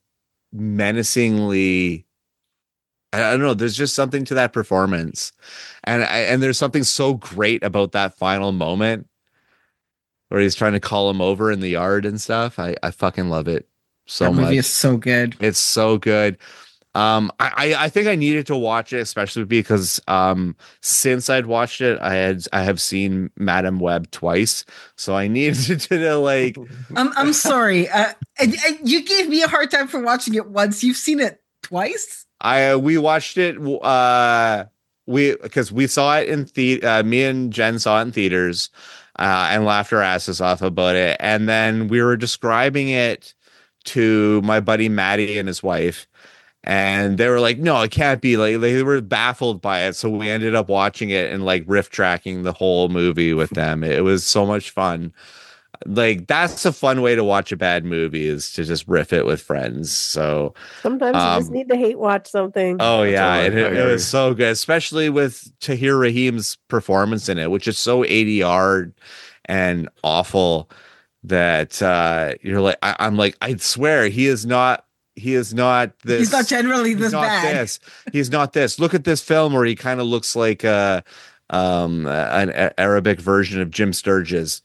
menacingly, I don't know, there's just something to that performance, and and there's something so great about that final moment where he's trying to call him over in the yard and stuff. I I fucking love it so that much. Movie is so good. It's so good. Um, I I think I needed to watch it, especially because um since I'd watched it, I had I have seen Madam Web twice, so I needed to, to like. I'm I'm sorry. Uh, I, I, you gave me a hard time for watching it once. You've seen it twice. I we watched it. Uh, we because we saw it in the uh, me and Jen saw it in theaters, uh, and laughed our asses off about it. And then we were describing it to my buddy Maddie and his wife. And they were like, no, it can't be. Like, they were baffled by it. So we ended up watching it and like riff tracking the whole movie with them. It was so much fun. Like, that's a fun way to watch a bad movie, is to just riff it with friends. So sometimes um, you just need to hate watch something. Oh, yeah. Right. And it, it was so good, especially with Tahir Rahim's performance in it, which is so A D R and awful that uh, you're like, I, I'm like, I swear he is not. He is not this. He's not generally he's this not bad. This. He's not this. Look at this film where he kind of looks like a, um, an a- Arabic version of Jim Sturgis.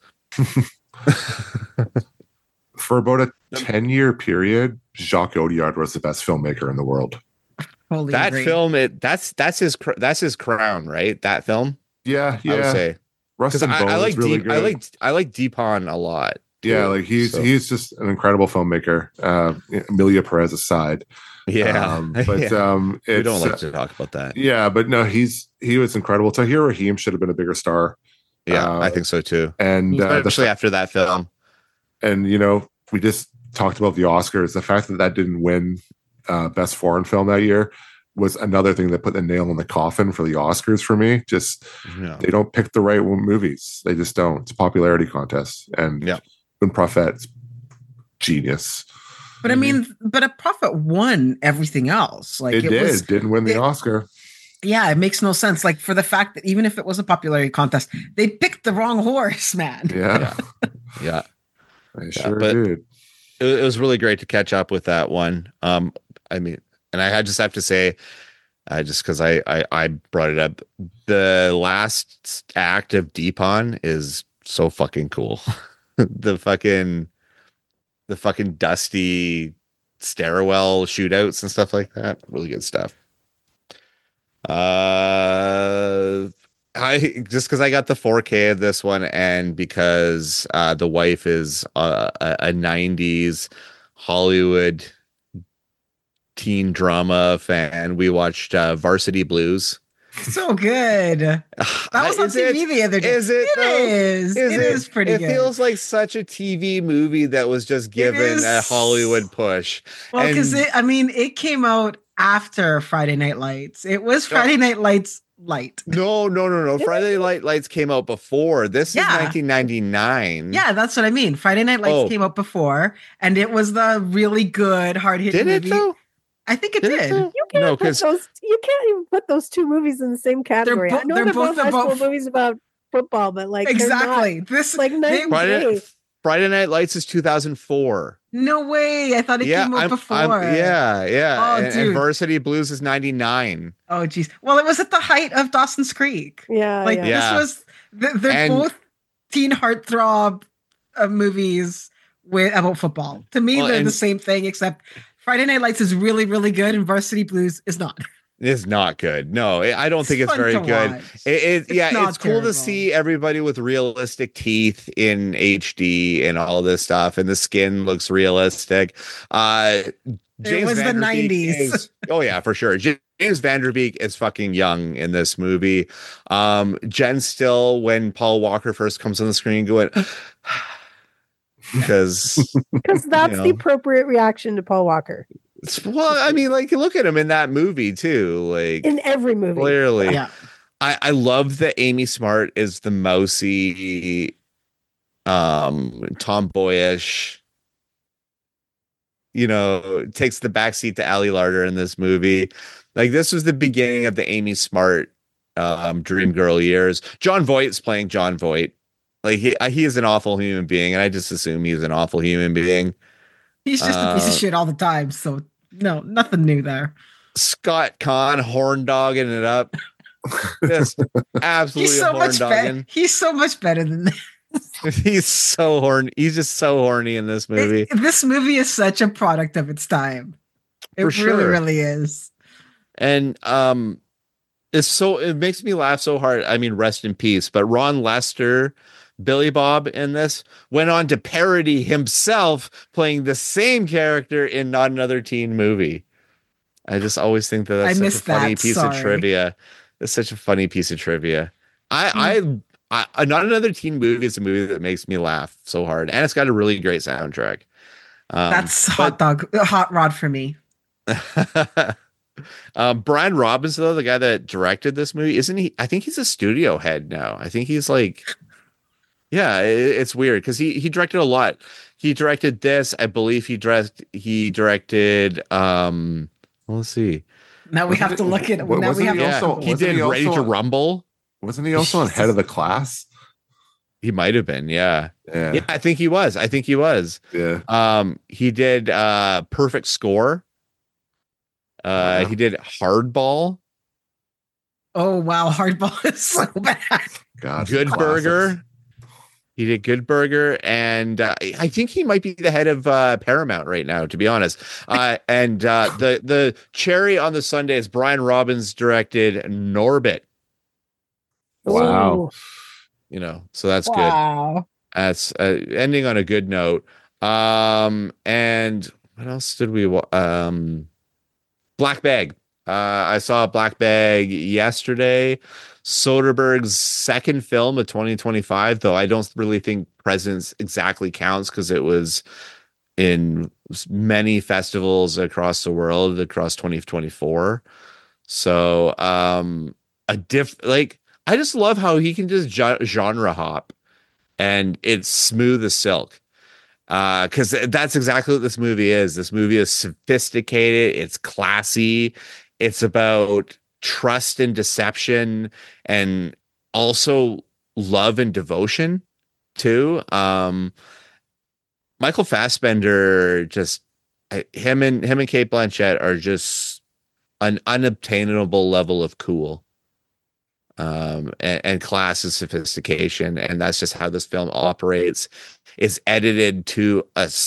For about a ten-year period, Jacques Audiard was the best filmmaker in the world. Holy that agree. film, it that's that's his that's his crown, right? That film. Yeah, yeah. I would say. Rust and I, Bone I like is really Deep, good. I like I like Deepon a lot. Yeah, too, like he's so. he's just an incredible filmmaker. Uh, Emilia Perez aside, Yeah, um, but yeah. um, it's, we don't like uh, to talk about that. Yeah, but no, he's he was incredible. Tahir Rahim should have been a bigger star. Yeah, uh, I think so too. And uh, especially the, after that film. And you know, we just talked about the Oscars. The fact that that didn't win uh, best foreign film that year was another thing that put the nail in the coffin for the Oscars for me. Just Yeah. they don't pick the right movies. They just don't. It's a popularity contest. And Yeah. when Prophet's genius. But I mean, but A Prophet won everything else. Like It, it, did. was, Didn't win the it- Oscar. yeah, it makes no sense. Like for the fact that even if it was a popularity contest, they picked the wrong horse, man. Yeah, Yeah. I sure but- did. It, it was really great to catch up with that one. Um, I mean, and I had just have to say, uh, just because I, I I brought it up, the last act of Deepon is so fucking cool. the fucking the fucking dusty stairwell shootouts and stuff like that. Really good stuff. Uh, I just because I got the four K of this one, and because uh, the wife is uh, a, a nineties Hollywood teen drama fan, we watched uh, Varsity Blues. So good. That was on Is T V it- the other day. Is it? It though? is. Is It is pretty It good. feels like such a T V movie that was just given is- a Hollywood push. Well, because and- it, I mean, it came out after Friday Night Lights. It was Friday Night Lights light. No, no, no, no. Did Friday Night Lights came out before. This Yeah. is nineteen ninety-nine. Yeah, that's what I mean. Friday Night Lights Oh. came out before, and it was the really good, hard hitting Did it movie. though? I think it Did it did. though? You can't No, put 'cause- those. You can't even put those two movies in the same category. bo- I know they're they're, both both high school about- movies about football, but like they're Exactly. This not, like night they- and Friday, day. Friday Night Lights is two thousand four. no way. I thought it Yeah, came out I'm, before. I'm- yeah, yeah. Oh, and, and dude. Varsity Blues is ninety-nine. Oh, geez. Well, it was at the height of Dawson's Creek. Yeah, Like yeah. Yeah. this was. th- They're And- both teen heartthrob uh, movies with about football. To me, Well, they're the and- same thing, except Friday Night Lights is really, really good, and Varsity Blues is not. It's not good. No, I don't think it's fun very to good. watch. It, it It's yeah, not it's cool terrible. to see everybody with realistic teeth in H D and all this stuff, and the skin looks realistic. Uh, James was the Van Der Beek nineties. is- oh yeah, for sure. James Vanderbeek is fucking young in this movie. Um, Jen Still, when Paul Walker first comes on the screen, going because Because that's you the know. appropriate reaction to Paul Walker well, I mean, like look at him in that movie too, like in every movie. clearly. Yeah. I, I love that Amy Smart is the mousy, um, tomboyish, you know, takes the backseat to Ali Larder in this movie. Like this was the beginning of the Amy Smart um Dream Girl years. John Voight's playing John Voight. Like he he is an awful human being, and I just assume he's an awful human being. He's just a piece of Uh, shit all the time. So no, nothing new there. Scott Kahn horn dogging it up. Just absolutely He's so horn much better. dogging. He's so much better than that. He's so horny. He's just so horny in this movie. It- this movie is such a product of its time. It For really, sure. really is. And um it's so it makes me laugh so hard. I mean, rest in peace. But Ron Lester, Billy Bob in this, went on to parody himself playing the same character in Not Another Teen Movie. I just always think that that's I such a missed funny that, piece of sorry. trivia. It's such a funny piece of trivia. I, I, I, Not Another Teen Movie is a movie that makes me laugh so hard, and it's got a really great soundtrack. Um, That's but- hot dog, hot rod for me. um, Brian Robinson, though, the guy that directed this movie, isn't he? I think he's a studio head now. I think he's like, yeah, it, it's weird because he he directed a lot. He directed this, I believe. He direct he directed. Um, well, let's see. Now we have to look at. Wa- Now we wasn't have he to. Yeah, also- he wasn't did he Ready also- to Rumble. Wasn't he also on Head of the Class? He might have been. Yeah. Yeah, yeah, I think he was. I think he was. yeah. Um, he did uh, Perfect Score. Uh, Wow. he did Hardball. Oh wow, hardball is so bad. God, Good classics. Burger. He did Good Burger, and uh, I think he might be the head of uh, Paramount right now, to be honest. Uh, and uh, the the cherry on the sundae is Brian Robbins directed Norbit. Wow. Ooh. You know, so that's good. Wow. That's uh, ending on a good note. Um, and what else did we? wa- Um, Black Bag. Uh, I saw Black Bag yesterday. Soderbergh's second film of twenty twenty-five, though I don't really think Presence exactly counts because it was in many festivals across the world across twenty twenty-four. So, um, a diff like I just love how he can just jo- genre hop, and it's smooth as silk. Uh, because that's exactly what this movie is. This movie is sophisticated. It's classy. It's about trust and deception, and also love and devotion too. Um, Michael Fassbender, just I- him and him and Kate Blanchett are just an unobtainable level of cool. Um, and, and class and sophistication, and that's just how this film operates. It's edited to a s-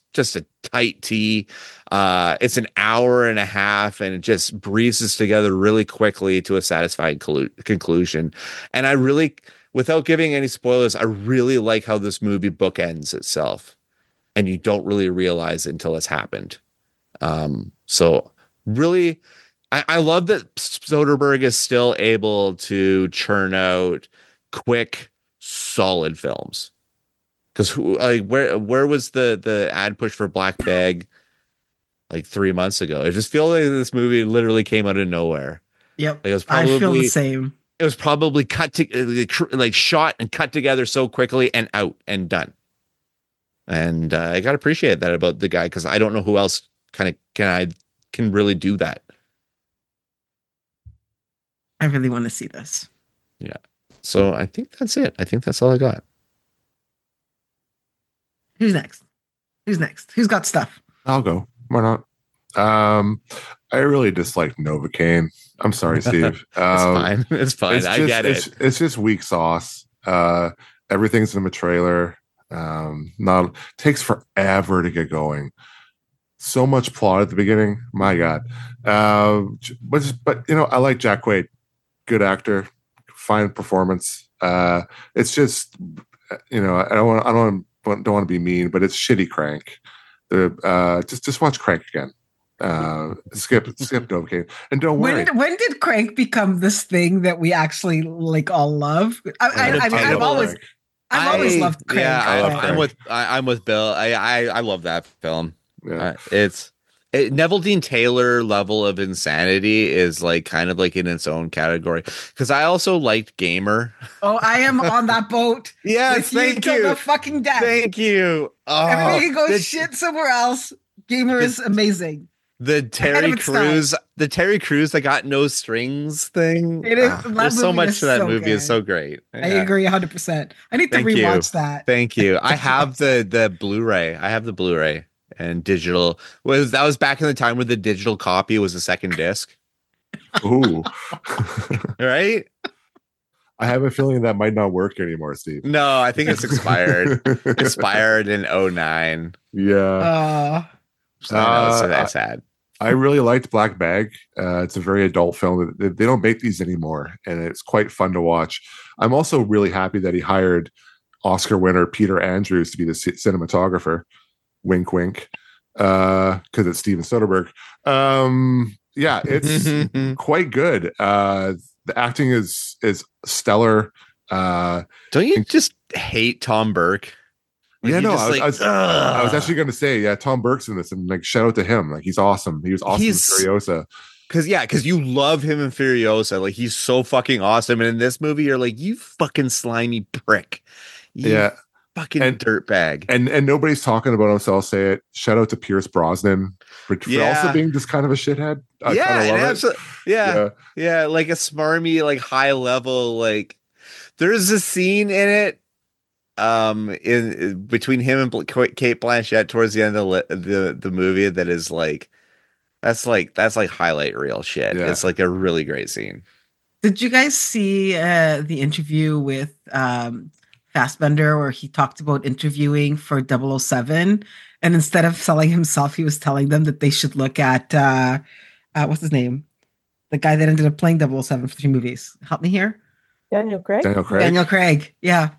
just a tight T. Uh, it's an hour and a half, and it just breezes together really quickly to a satisfying collu- conclusion. And I really, without giving any spoilers, I really like how this movie bookends itself, and you don't really realize it until it's happened. Um, so really, I, I love that Soderbergh is still able to churn out quick, solid films. Because like where where was the the ad push for Black Bag like three months ago? I just feel like this movie literally came out of nowhere. Yep, like it was probably, I feel the same. It was probably cut to like shot and cut together so quickly and out and done. And uh, I gotta appreciate that about the guy, because I don't know who else kind of can I can really do that. I really want to see this. Yeah. So I think that's it. I think that's all I got. Who's next? Who's next? Who's got stuff? I'll go. Why not? Um, I really dislike Novocaine. I'm sorry, Steve. It's um, fine. It's fine. It's I just, get it. It's, it's just weak sauce. Uh, everything's in the trailer. Um, not takes forever to get going. So much plot at the beginning. My God. Uh, but just, but you know, I like Jack Quaid. Good actor. Fine performance. Uh, it's just, you know, I don't want. I don't want. Don't want to be mean, but it's shitty Crank. The uh, just just watch Crank again. Uh, skip skip Novocaine, and don't worry. When when did Crank become this thing that we actually like all love? I, I, I mean, I've always I've I, always loved Crank. Yeah, I love but- I'm with I, I'm with Bill. I, I I love that film. Yeah. Uh, it's it, Neville Dean Taylor level of insanity is like kind of like in its own category, because I also liked Gamer. Oh, I am on that boat. Yes, with you thank till you. the fucking death. Thank you. Oh, Everybody can go the, shit somewhere else. Gamer is amazing. the Terry its Crews, the Terry Crews that got no strings thing. It is- Ah, that there's so movie much is to that so movie. It's good. so great. I Yeah. agree one hundred percent. I need to Thank you. rewatch that. Thank you. I have the the Blu-ray. I have the Blu-ray and digital. Was that was back in the time where the digital copy was a second disc, Ooh, right? I have a feeling that might not work anymore, Steve. No, I think it's expired. expired in oh nine. Yeah. Uh, So I know, so Uh, that's sad. I really liked Black Bag. Uh, it's a very adult film. They, they don't make these anymore, and it's quite fun to watch. I'm also really happy that he hired Oscar winner Peter Andrews to be the c- cinematographer. Wink, wink. Because it's Steven Soderbergh. Um, yeah, it's quite good. Uh, the acting is is stellar. Uh, Don't you just hate Tom Burke? Like, yeah, you no, just I was, like, I, was, I was ugh. actually going to say, yeah, Tom Burke's in this, and like shout out to him. Like he's awesome. He was awesome He's- in Furiosa. Cause yeah, cause you love him in Furiosa. Like he's so fucking awesome. And in this movie, you're like, you fucking slimy prick. You Yeah, fucking And- dirtbag. and and nobody's talking about him, so I'll say it. Shout out to Pierce Brosnan for, for Yeah. also being just kind of a shithead. I yeah, kind of and love abso- yeah, it. yeah, like a smarmy, like high level, like there's a scene in it, um, in, in- between him and Bl- Kate Blanchett towards the end of the li- the, the movie that is like, that's like that's like highlight reel shit. Yeah. It's like a really great scene. did you guys see uh, the interview with um, Fassbender where he talked about interviewing for double oh seven? And instead of selling himself, he was telling them that they should look at, uh, uh, what's his name? The guy that ended up playing double oh seven for three movies. Help me here. Daniel Craig. Daniel Craig. Daniel Craig. Yeah.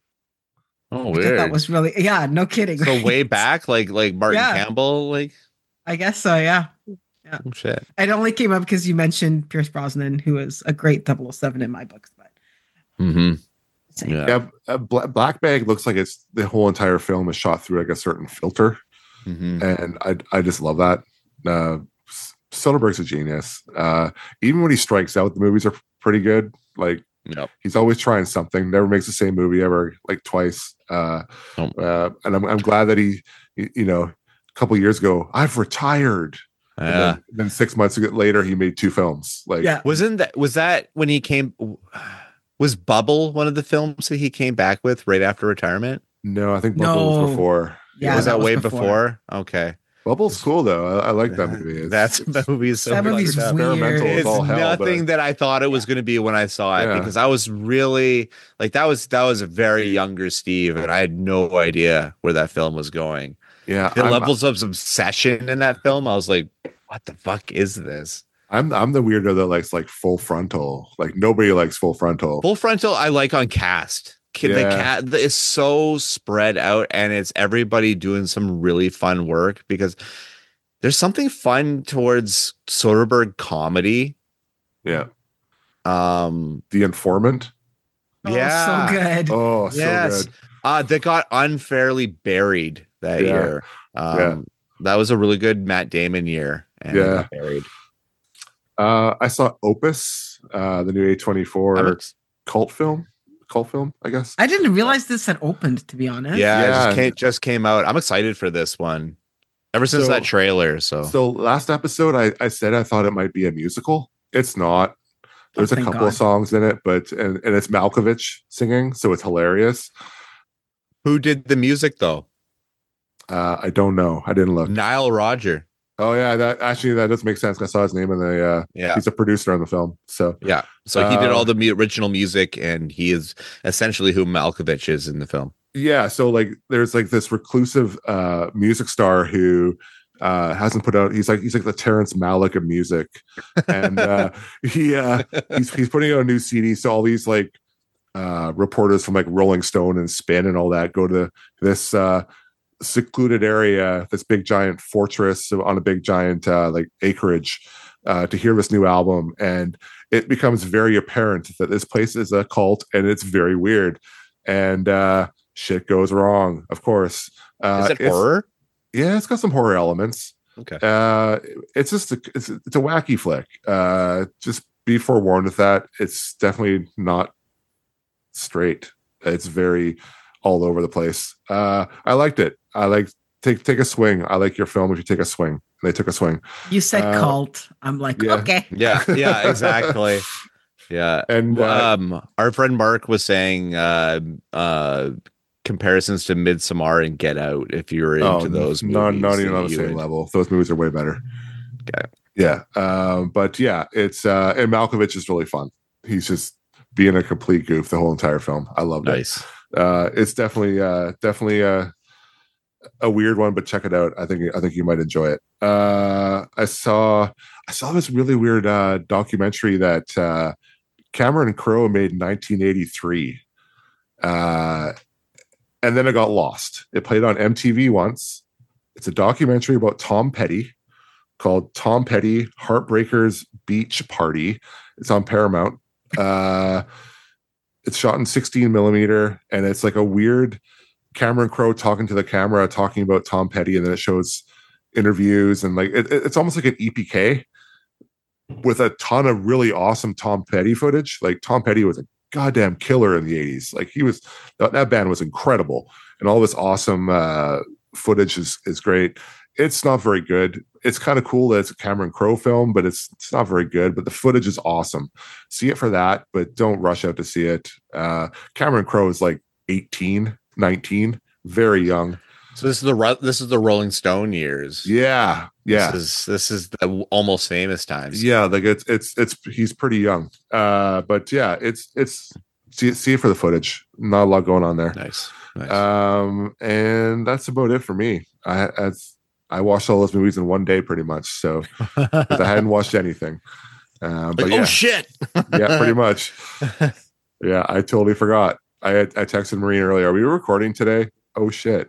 Oh, I thought that was really, yeah, no kidding. so right? way back, like like Martin Yeah. Campbell, like I guess so, yeah. oh shit. It only came up because you mentioned Pierce Brosnan, who is a great double oh seven in my books. But Mm-hmm. same. Yeah. Yeah, uh, Bla- Black Bag looks like it's the whole entire film is shot through like a certain filter, Mm-hmm. and I I just love that. Uh, S- Soderbergh's a genius. Uh, even when he strikes out, the movies are pretty good. Like Yep. he's always trying something. Never makes the same movie ever, like twice. Uh, Oh. uh, and I'm I'm glad that he, you you know, a couple years ago, I've retired. And Yeah. then, then six months ago- later, he made two films. Like, Yeah. Wasn't that was that when he came? Was Bubble one of the films that he came back with right after retirement? no, I think Bubble No. was before. Yeah, was that, that was way before. before? Okay, Bubble's cool though. I, I like that movie. It's, that's it's, that movie is so That movie's fucked up. weird. experimental as It's all hell. but- nothing that I thought it was going to be when I saw it, Yeah. because I was really like that was that was a very younger Steve, and I had no idea where that film was going. Yeah, The I'm, levels of obsession in that film, I was like, what the fuck is this? I'm I'm the weirdo that likes like full frontal. Like nobody likes full frontal. Full frontal, I like on cast. Kid, the Yeah. cat is so spread out, and it's everybody doing some really fun work because there's something fun towards Soderbergh comedy. Yeah, Um, The Informant. Oh, yeah, so good. Oh, so yes, good. uh, that got unfairly buried that Yeah. year. Um, Yeah. that was a really good Matt Damon year, and it Yeah. got buried. Uh, I saw Opus, uh, the new A I'm twenty-four ex- cult film. Cult film, I guess. I didn't realize this had opened, to be honest. yeah, it Yeah. just came, just came out. I'm excited for this one. Ever since So- that trailer, so, So last episode, I, I said I thought it might be a musical. It's not. There's Oh, a thank couple of God. songs in it, but and, and it's Malkovich singing, so it's hilarious. who did the music though? Uh, I don't know. I didn't look. Nile Rodger. Oh yeah, that actually that does make sense. I saw his name in the. Uh, Yeah, He's a producer on the film. So yeah. So he did Uh, all the mu- original music, and he is essentially who Malkovich is in the film. yeah, so like there's like this reclusive uh, music star who uh, hasn't put out. He's like he's like the Terrence Malick of music, and uh, he uh, he's he's putting out a new C D. So all these like uh, reporters from like Rolling Stone and Spin and all that go to this uh, secluded area, this big giant fortress on a big giant uh, like acreage uh, to hear this new album, and it becomes very apparent that this place is a cult and it's very weird, and uh, shit goes wrong. Of course, uh, is it it's- horror? Yeah, it's got some horror elements. Okay. Uh, it's just a, it's it's a wacky flick. Uh, just be forewarned with that. It's definitely not straight. It's very all over the place. Uh, I liked it. I like take take a swing. I like your film if you take a swing. And they took a swing. You said Uh, cult. I'm like, yeah. okay. Yeah, yeah, exactly. Yeah. And uh, Um, our friend Mark was saying uh, uh, comparisons to Midsommar and Get Out. If you're into oh, those, not movies, not even that on the you same would- level. Those movies are way better. Okay. Yeah. Um, but yeah, it's uh, and Malkovich is really fun. He's just being a complete goof the whole entire film. I loved it. Nice. uh it's definitely uh definitely a a weird one, but check it out. I think I think you might enjoy it. uh i saw I saw this really weird uh documentary that uh Cameron Crowe made in nineteen eighty-three, uh and then it got lost. It played on M T V once. It's a documentary about Tom Petty called Tom Petty Heartbreakers Beach Party. It's on Paramount. uh It's shot in sixteen millimeter, and it's like a weird Cameron Crowe talking to the camera, talking about Tom Petty, and then it shows interviews and like it, it's almost like an E P K with a ton of really awesome Tom Petty footage. Like Tom Petty was a goddamn killer in the eighties. Like he was that, that band was incredible, and all this awesome uh, footage is is great. It's not very good. It's kind of cool that it's a Cameron Crowe film, but it's it's not very good. But the footage is awesome. See it for that, but don't rush out to see it. Uh, Cameron Crowe is like eighteen, nineteen, very young. So this is the Ro- this is the Rolling Stone years. Yeah, yeah, This is this is the almost famous times. yeah. Like it's it's it's he's pretty young. Uh, but yeah, it's it's see see it for the footage. Not a lot going on there. Nice. Nice. Um, and that's about it for me. I as I watched all those movies in one day, pretty much. So because I hadn't watched anything. Uh, but like, yeah, oh shit. yeah, pretty much. Yeah, I totally forgot. I had, I texted Marine earlier. Are we recording today? Oh shit!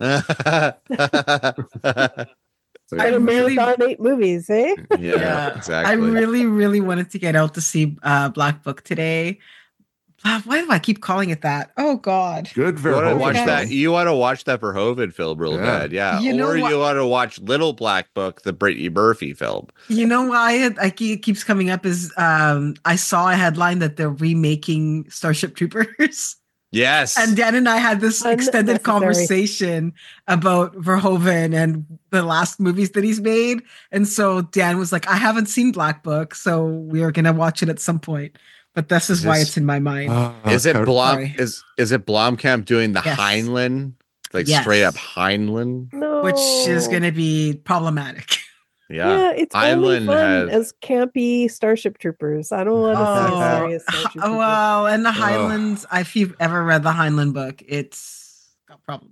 So, I Gotta really- marathon eight movies, eh? yeah, Yeah. exactly. I really, really wanted to get out to see uh, Black Book today. Uh, why do I keep calling it that? Oh God! good. You want to Verhoeven watch film. that? You want to watch that Verhoeven film real Yeah. bad, yeah. You know or what- you want to watch Little Black Book, the Brittany Murphy film. You know why it, I, keep- it keeps coming up is um, I saw a headline that they're remaking Starship Troopers, Yes, and Dan and I had this extended Unnecessary. conversation about Verhoeven and the last movies that he's made. And so Dan was like, "I haven't seen Black Book, so we are gonna watch it at some point." But this is Is why this- it's in my mind. Uh, is it kind of- Blom? sorry. Is is it Blomkamp doing the Yes. Heinlein, like Yes. straight up Heinlein? No. Which is going to be problematic. Yeah, Yeah, it's only Island fun has- as campy Starship Troopers. I don't want to see Oh. a serious Starship Hi- Troopers. well, and the Highlands, if you've ever read the Heinlein book, it's got problems.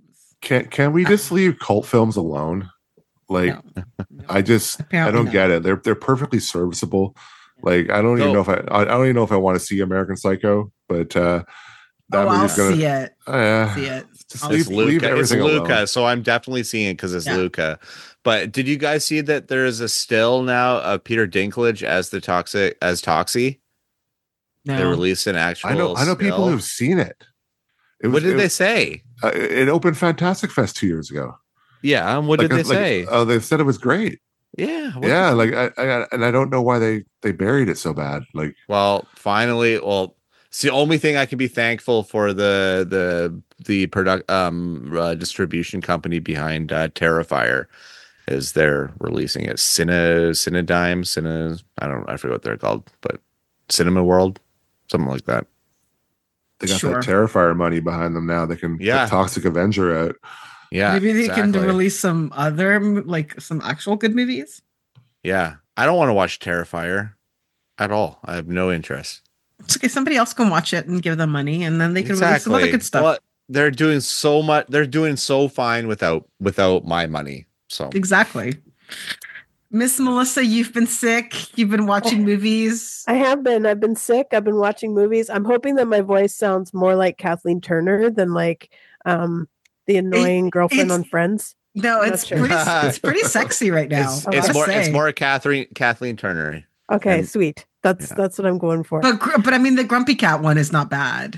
Can can we just leave cult films alone? Like, No. No. I just Apparently I don't not. get it. They're they're perfectly serviceable. Like, I don't even So- know if I I don't even know if I want to see American Psycho, but uh that Oh, I'll movie's gonna see it. Oh, yeah. See it. Just I'll leave, It's see it. leave Luca. It's everything Luca. alone. So I'm definitely seeing it because it's Yeah. Luca. But did you guys see that there is a still now of Peter Dinklage as the toxic as Toxie? No. They released an actual. I know I know people still. who've seen it. It What did it, they say? uh, it opened Fantastic Fest two years ago. Yeah. What Like, did they uh, like, say? Oh, they said it was great. yeah. what yeah, the- like I, I and I don't know why they they buried it so bad. Like, Well, finally, well, it's the only thing I can be thankful for the the the product um uh, distribution company behind uh, Terrifier is they're releasing it. Cine Cinedigm, Cine I don't I forget what they're called, but Cinema World, something like that. they got Sure. that Terrifier money behind them now. They can Yeah. put Toxic Avenger out. Yeah, Maybe they exactly. can release some other, like some actual good movies. Yeah, I don't want to watch Terrifier at all. I have no interest. It's okay. Somebody else can watch it and give them money, and then they can release some other good stuff. Well, they're doing so much. They're doing so fine without without my money. So Exactly. Miss Melissa, you've been sick. You've been watching movies. I have been. I've been sick. I've been watching movies. I'm hoping that my voice sounds more like Kathleen Turner than like um, the annoying girlfriend it's- on Friends. No, I'm not it's sure. pretty. It's pretty sexy right now. it's, I it's gotta more it's say. more Catherine Kathleen Turner. Okay, And- sweet. That's Yeah. that's what I'm going for. But gr- but I mean, the Grumpy Cat one is not bad.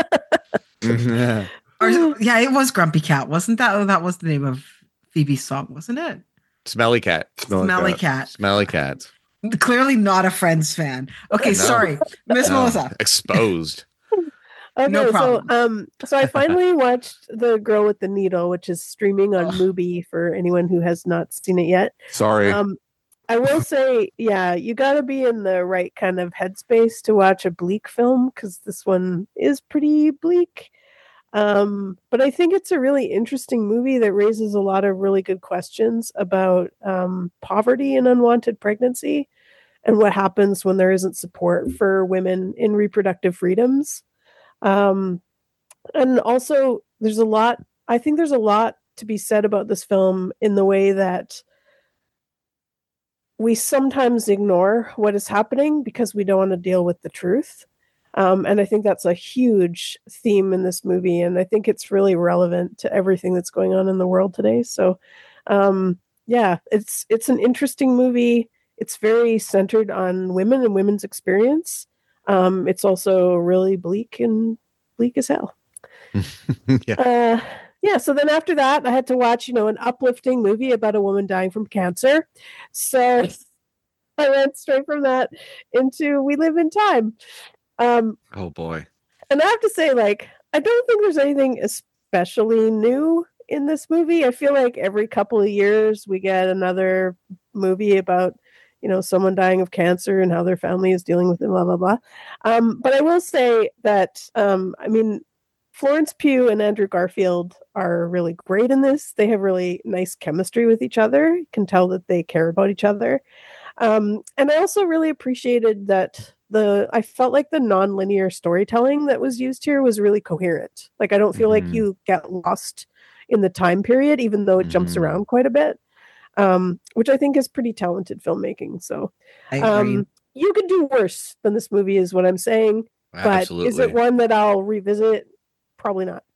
yeah. Or yeah, it was Grumpy Cat, wasn't that? Oh, that was the name of Phoebe's song, wasn't it? Smelly cat. Smelly Smelly cat. Cat. Smelly cats. Clearly not a Friends fan. Okay, No. sorry, Miss No. Melissa. Exposed. Okay, No so problem. um, so I finally watched The Girl with the Needle, which is streaming on Ugh. Mubi for anyone who has not seen it yet. Sorry. Um, I will say, yeah, you got to be in the right kind of headspace to watch a bleak film because this one is pretty bleak. Um, but I think it's a really interesting movie that raises a lot of really good questions about um, poverty and unwanted pregnancy and what happens when there isn't support for women in reproductive freedoms. Um, and also, there's a lot, I think there's a lot to be said about this film in the way that we sometimes ignore what is happening because we don't want to deal with the truth. Um, and I think that's a huge theme in this movie. And I think it's really relevant to everything that's going on in the world today. So, um, yeah, it's it's an interesting movie. It's very centered on women and women's experience. Um, it's also really bleak and bleak as hell. yeah. Uh, yeah. So then after that, I had to watch, you know, an uplifting movie about a woman dying from cancer. So I went straight from that into We Live in Time. Um, Oh boy. and I have to say, like, I don't think there's anything especially new in this movie. I feel like every couple of years we get another movie about, you know, someone dying of cancer and how their family is dealing with it, blah, blah, blah. Um, but I will say that, um, I mean, Florence Pugh and Andrew Garfield are really great in this. They have really nice chemistry with each other. You can tell that they care about each other. Um, and I also really appreciated that the I felt like the non-linear storytelling that was used here was really coherent. Like I don't feel Mhm. like you get lost in the time period, even though it jumps Mhm. around quite a bit, um, which I think is pretty talented filmmaking. So I agree. um, you could do worse than this movie, is what I'm saying. But Absolutely. is it one that I'll revisit? Probably not.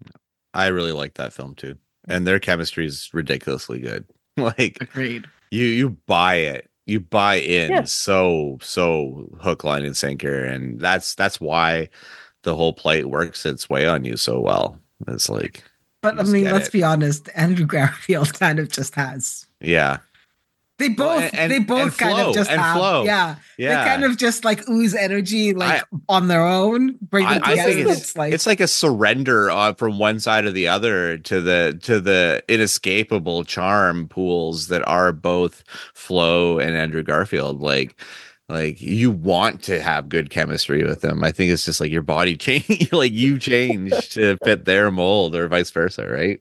I really like that film too. And their chemistry is ridiculously good. Like Agreed. you you buy it. You buy in Yeah. so so hook, line, and sinker. And that's that's why the whole play works its way on you so well. It's like But you I just mean, get let's it. be honest. Andrew Garfield kind of just has. Yeah. They Well, both. and- they both and kind flow, of just and have. flow. Yeah. Yeah. They kind of just like ooze energy, like on their own. Bring them I, I together. think it's, it's like it's like a surrender uh, from one side or the other to the to the inescapable charm pools that are both Flo and Andrew Garfield. Like like you want to have good chemistry with them. I think it's just like your body change, like you change to fit their mold or vice versa, right?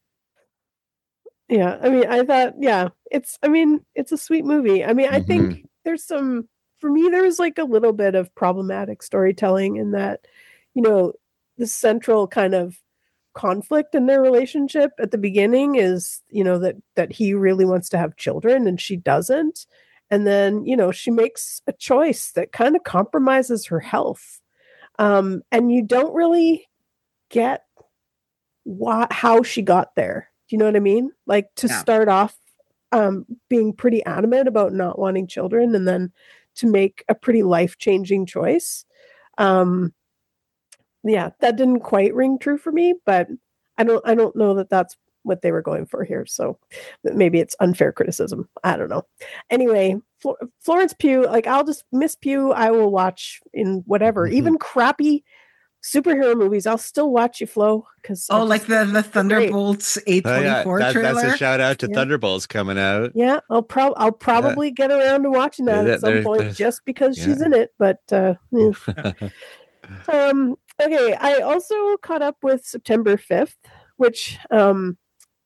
Yeah, I mean, I thought, yeah, it's, I mean, it's a sweet movie. I mean, I Mhm. think there's some, for me, there's like a little bit of problematic storytelling in that, you know, the central kind of conflict in their relationship at the beginning is, you know, that that he really wants to have children and she doesn't. And then, you know, she makes a choice that kind of compromises her health. Um, and you don't really get why, how she got there. Do you know what I mean? Like to Yeah. start off um, being pretty adamant about not wanting children and then to make a pretty life-changing choice. Um, yeah, that didn't quite ring true for me, but I don't, I don't know that that's what they were going for here. So maybe it's unfair criticism. I don't know. Anyway, Fl- Florence Pugh, like I'll just Miss Pugh. I will watch in whatever, Mm-hmm. even crappy superhero movies. I'll still watch you, Flo. Because Oh, like the the Thunderbolts A Oh, yeah. twenty-four that, trailer. that's a shout out to Yeah. Thunderbolts coming out. Yeah, I'll probably I'll probably get around to watching that Yeah, at some there- point there's- just because she's yeah. in it. But uh, yeah. um, okay, I also caught up with September fifth, which um,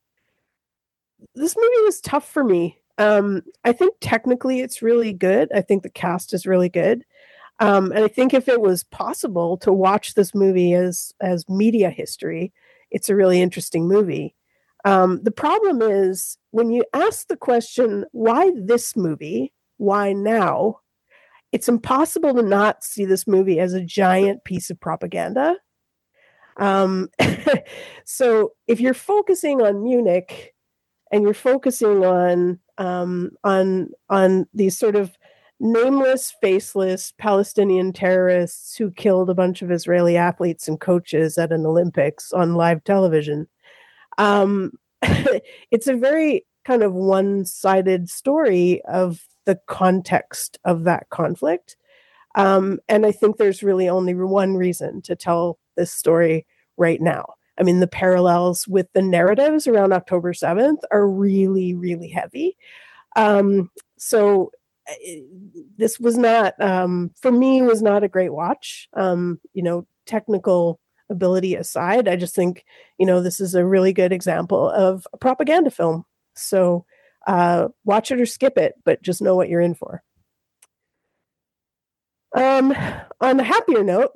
this movie was tough for me. Um, I think technically it's really good. I think the cast is really good. Um, and I think if it was possible to watch this movie as as media history, it's a really interesting movie. Um, the problem is when you ask the question, why this movie? Why now? It's impossible to not see this movie as a giant piece of propaganda. Um, so if you're focusing on Munich and you're focusing on um, on on these sort of nameless, faceless Palestinian terrorists who killed a bunch of Israeli athletes and coaches at an Olympics on live television, um, it's a very kind of one-sided story of the context of that conflict. Um, and I think there's really only one reason to tell this story right now. I mean, the parallels with the narratives around October seventh are really, really heavy. Um, so this was not, um, for me, was not a great watch. Um, you know, technical ability aside, I just think, you know, this is a really good example of a propaganda film. So uh, watch it or skip it, but just know what you're in for. Um, on a happier note,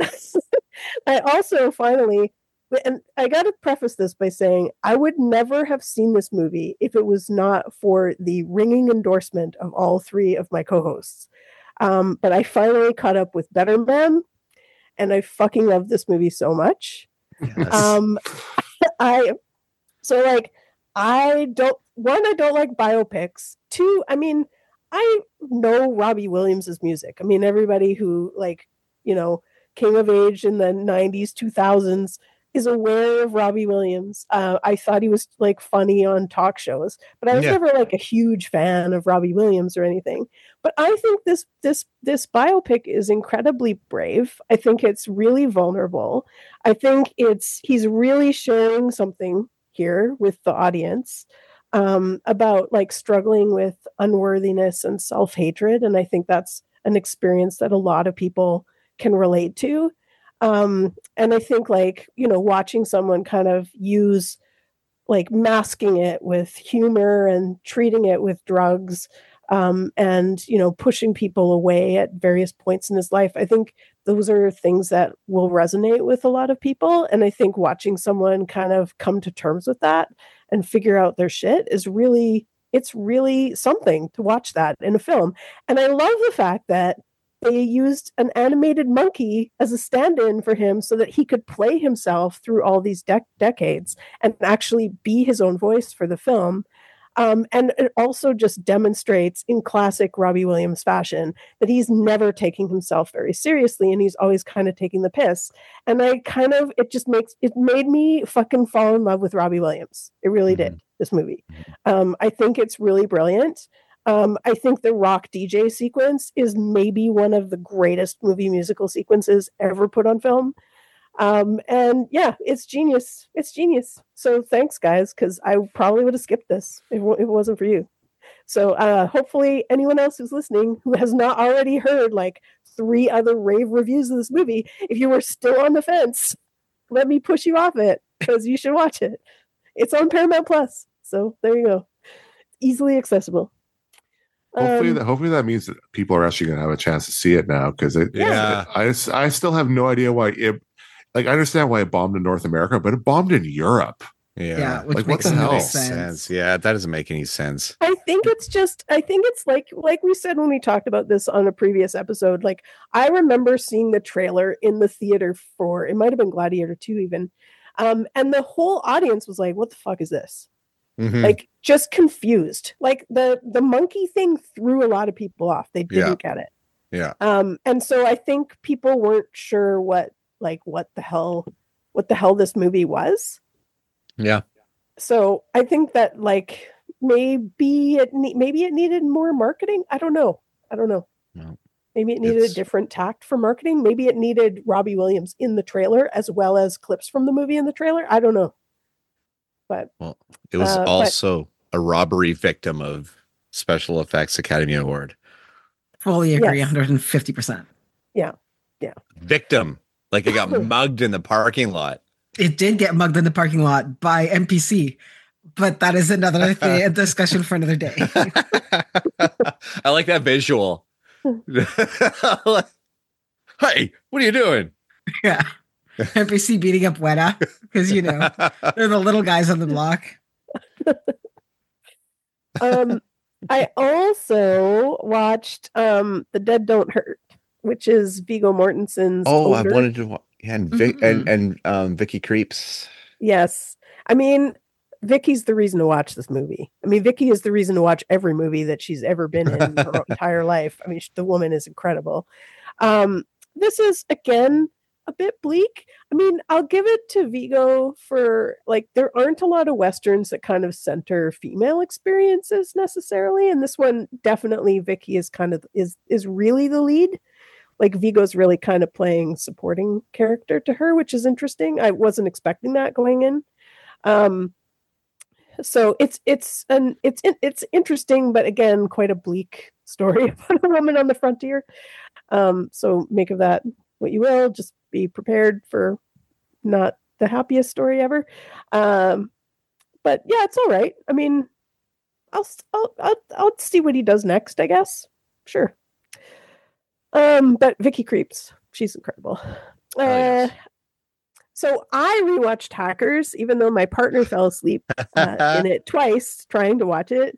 I also finally, and I got to preface this by saying I would never have seen this movie if it was not for the ringing endorsement of all three of my co-hosts. Um, but I finally caught up with Better Man, and I fucking love this movie so much. Yes. Um, I so like I don't one I don't like biopics. Two, I mean, I know Robbie Williams' music. I mean, everybody who like you know came of age in the nineties, two thousands is aware of Robbie Williams. Uh, I thought he was like funny on talk shows, but I was Yeah. never like a huge fan of Robbie Williams or anything. But I think this this this biopic is incredibly brave. I think it's really vulnerable. I think it's he's really sharing something here with the audience um, about like struggling with unworthiness and self-hatred, and I think that's an experience that a lot of people can relate to. Um, and I think like, you know, watching someone kind of use like masking it with humor and treating it with drugs um, and, you know, pushing people away at various points in his life. I think those are things that will resonate with a lot of people. And I think watching someone kind of come to terms with that and figure out their shit is really, it's really something to watch that in a film. And I love the fact that they used an animated monkey as a stand-in for him so that he could play himself through all these dec- decades and actually be his own voice for the film. Um, and it also just demonstrates in classic Robbie Williams fashion that he's never taking himself very seriously and he's always kind of taking the piss. And I kind of, it just makes, it made me fucking fall in love with Robbie Williams. It really Mhm. did, this movie. Um, I think it's really brilliant. Um, I think the rock D J sequence is maybe one of the greatest movie musical sequences ever put on film. Um, and yeah, it's genius. It's genius. So thanks, guys, because I probably would have skipped this if, if it wasn't for you. So uh, hopefully anyone else who's listening who has not already heard like three other rave reviews of this movie, if you were still on the fence, let me push you off it because you should watch it. It's on Paramount Plus. So there you go. Easily accessible. Hopefully, Um, that hopefully that means that people are actually going to have a chance to see it now because it. Yeah. I, I still have no idea why it. like I understand why it bombed in North America, but it bombed in Europe. Yeah. Yeah, which Like, what makes the no hell? sense. Yeah, that doesn't make any sense. I think it's just I think it's like like we said when we talked about this on a previous episode. Like I remember seeing the trailer in the theater for it might have been Gladiator two even. Um, and the whole audience was like, what the fuck is this? Mhm. Like just confused. Like the the monkey thing threw a lot of people off. They didn't get it. Yeah. Um, and so I think people weren't sure what like what the hell what the hell this movie was. Yeah. So I think that like maybe it ne- maybe it needed more marketing. I don't know. I don't know. No. Maybe it needed It's- a different tact for marketing. Maybe it needed Robbie Williams in the trailer as well as clips from the movie in the trailer. I don't know. But Well, it was Uh, but- also a robbery victim of Special Effects Academy Award. Fully agree, Yes. one hundred fifty percent. Victim. Like it got mugged in the parking lot. It did get mugged in the parking lot by N P C, but that is another thing, a discussion for another day. I like that visual. Hey, what are you doing? Yeah. N P C beating up Weta because, you know, they're the little guys on the block. um, I also watched um, The Dead Don't Hurt, which is Viggo Mortensen's. Oh, I older- wanted to. wa- Yeah, and Vic, Mhm. and and um, Vicky Creeps. Yes. I mean, Vicky's the reason to watch this movie. I mean, Vicky is the reason to watch every movie that she's ever been in her entire life. I mean, sh- the woman is incredible. Um, this is, again, a bit bleak. I mean, I'll give it to Vigo for, like, there aren't a lot of Westerns that kind of center female experiences necessarily. And this one, definitely, Vicky is kind of, is is really the lead. Like Vigo's really kind of playing supporting character to her, which is interesting. I wasn't expecting that going in. Um, so it's it's an it's it's interesting, but again, quite a bleak story about a woman on the frontier. Um, so make of that what you will. Just be prepared for not the happiest story ever. Um, but yeah, it's all right. I mean, I'll I'll I'll, I'll see what he does next. I guess. Sure. Um, but Vicky Creeps, she's incredible. Oh, yes. Uh, so I rewatched Hackers, even though my partner fell asleep uh, in it twice trying to watch it.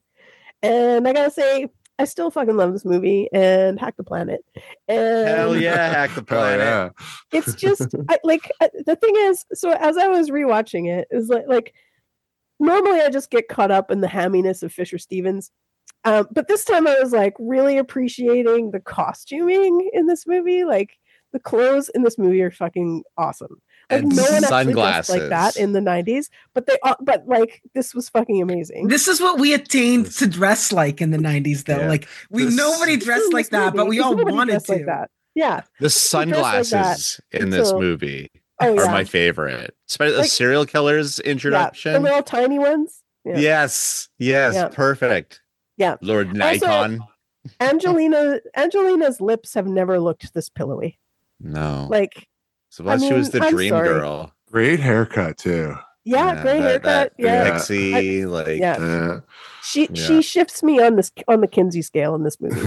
And I gotta say, I still fucking love this movie and Hack the Planet. And Hell yeah, hack the Oh, planet. yeah. it's just I, like uh, the thing is, so as I was rewatching it, is like like normally I just get caught up in the hamminess of Fisher Stevens. Um, but this time I was like really appreciating the costuming in this movie. Like the clothes in this movie are fucking awesome. Like And no one actually dressed like that sunglasses. in the nineties, but they uh, but like this was fucking amazing. This is what we attained to dress like in the nineties, though. Yeah. Like we This- nobody This dressed is like this that, but movie. we This all nobody wanted dressed to. like that. Yeah. The dressed like that. sunglasses in this So- movie Oh are yeah. my favorite. Especially the Like- serial killer's yeah. introduction. The little tiny ones. Yeah. Yes, yes, Yeah. perfect. Yeah. Lord Also- Nikon. Angelina Angelina's lips have never looked this pillowy. No, Like so she I was the mean, I'm dream sorry. girl. Great haircut too. yeah, gray that- haircut. that yeah. Yeah. Pixie, like Yeah. Yeah. She Yeah. she shifts me on this on the Kinsey scale in this movie.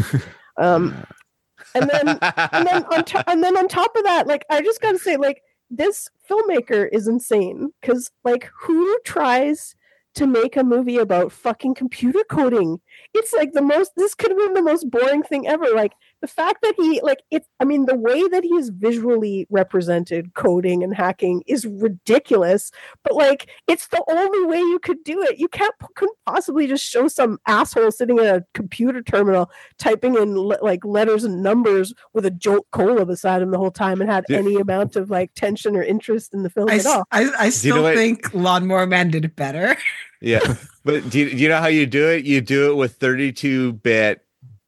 Um and then and then on to- and then on top of that, like I just gotta say, like this filmmaker is insane because like who tries to make a movie about fucking computer coding? It's like the most this could have been the most boring thing ever. Like the fact that he like it I mean the way that he is visually represented coding and hacking is ridiculous, but like it's the only way you could do it. You can't couldn't possibly just show some asshole sitting at a computer terminal typing in le- like letters and numbers with a jolt cola beside him the whole time and had Yeah. any amount of like tension or interest in the film I, at all. I, I still know what- think Lawnmower Man did it better. yeah. But do you, do you know how you do it? You do it with thirty-two bit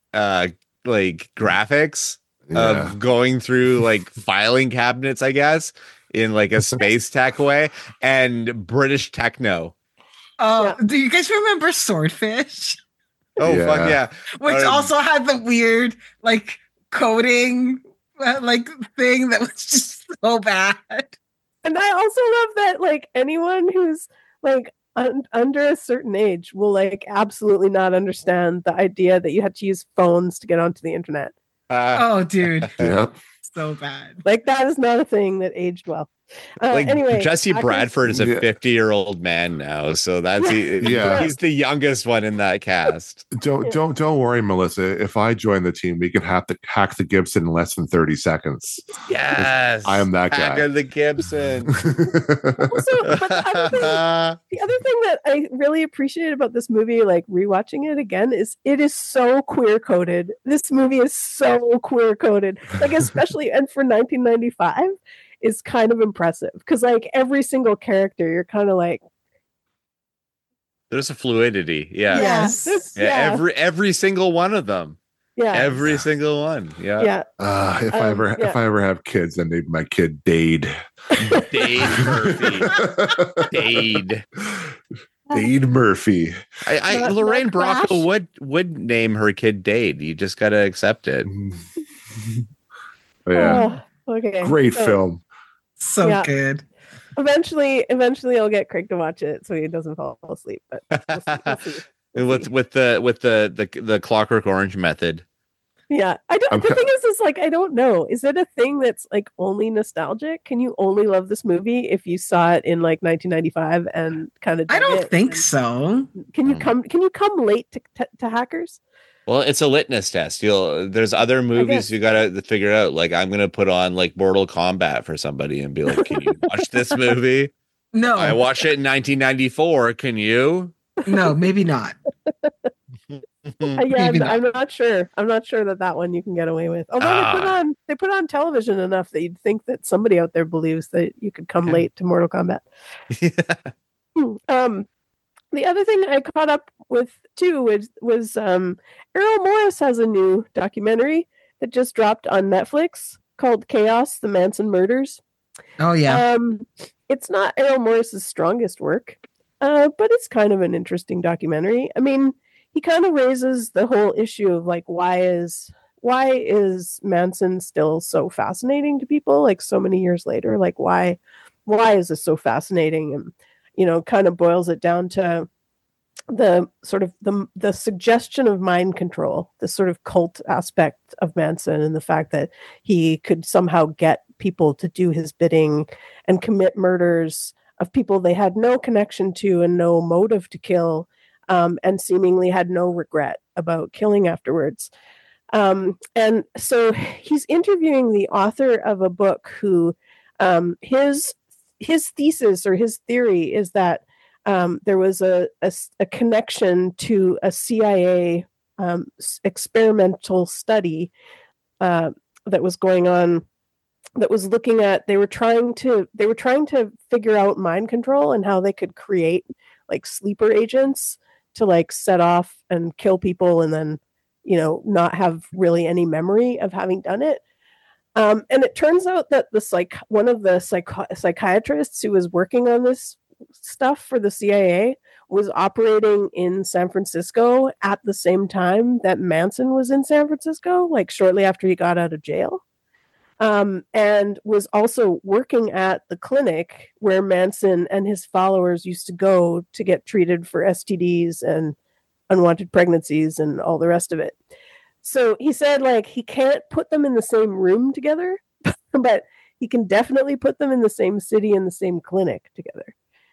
uh like graphics Yeah. of going through like filing cabinets, I guess, in like a space tech way, and British techno. Oh, Yeah. do you guys remember Swordfish? Oh Yeah. fuck yeah. Which Um, also had the weird like coding uh, like thing that was just so bad. And I also love that like anyone who's like un- under a certain age will like absolutely not understand the idea that you had to use phones to get onto the internet. Uh, Oh, dude, Yep. so bad. Like that is not a thing that aged well. Uh, like anyway, Jesse actors- Bradford is a Yeah. fifty year old man now, so that's he, Yeah. he's the youngest one in that cast. Don't don't don't worry, Melissa. If I join the team, we can have to hack the Gibson in less than thirty seconds. Yes, I am that Hack guy. of the Gibson. Also, but the other thing the other thing that I really appreciate about this movie, like rewatching it again, is it is so queer coded. This movie is so queer coded, like especially and for nineteen ninety-five is kind of impressive because like every single character, you're kind of like, There's a fluidity, yeah. Yes. this- Yeah, yeah, every every single one of them, yeah, every single one, yeah. yeah. Uh, if I Um, ever yeah. if I ever have kids, then name my kid Dade. Dade Murphy, Dade. Dade Murphy. I, I Not- Lorraine not Crash. Bracco would would name her kid Dade. You just gotta accept it. But yeah, Oh, okay. great So film. So Yeah. good. Eventually, eventually, I'll get Craig to watch it so he doesn't fall asleep. But we'll see. We'll see. We'll with see. with the with the the the Clockwork Orange method. Yeah, I don't. I'm the ki- thing is, is like I don't know. Is it a thing that's like only nostalgic? Can you only love this movie if you saw it in like nineteen ninety-five and kind of? I don't think so. Can you Hmm. come? Can you come late to to, to Hackers? Well, it's a litmus test. You'll there's other guess. movies you gotta figure out. Like I'm gonna put on like Mortal Kombat for somebody and be like, "Can you watch this movie?" No, I watched it in nineteen ninety-four. Can you? no, maybe not. Uh, yeah, Maybe I'm, I'm not sure. I'm not sure that that one you can get away with. Although they put Ah. on they put on television enough that you'd think that somebody out there believes that you could come late to Mortal Kombat. Um, the other thing I caught up with too was was um, Errol Morris has a new documentary that just dropped on Netflix called Chaos: The Manson Murders. Oh yeah. Um, it's not Errol Morris's strongest work, uh, but it's kind of an interesting documentary. I mean, he kind of raises the whole issue of like why is why is Manson still so fascinating to people like so many years later? Like why why is this so fascinating? And you know, kind of boils it down to the sort of the the suggestion of mind control, the sort of cult aspect of Manson, and the fact that he could somehow get people to do his bidding and commit murders of people they had no connection to and no motive to kill, um, and seemingly had no regret about killing afterwards. Um, and so he's interviewing the author of a book who um, his his thesis or his theory is that um, there was a, a, a connection to a C I A um, experimental study uh, that was going on that was looking at they were trying to they were trying to figure out mind control and how they could create like sleeper agents to like set off and kill people and then you know not have really any memory of having done it. Um, and it turns out that the psych one of the psych- psychiatrists who was working on this stuff for the C I A was operating in San Francisco at the same time that Manson was in San Francisco, like shortly after he got out of jail. Um, and was also working at the clinic where Manson and his followers used to go to get treated for S T Ds and unwanted pregnancies and all the rest of it. So he said, like, he can't put them in the same room together, but he can definitely put them in the same city and the same clinic together.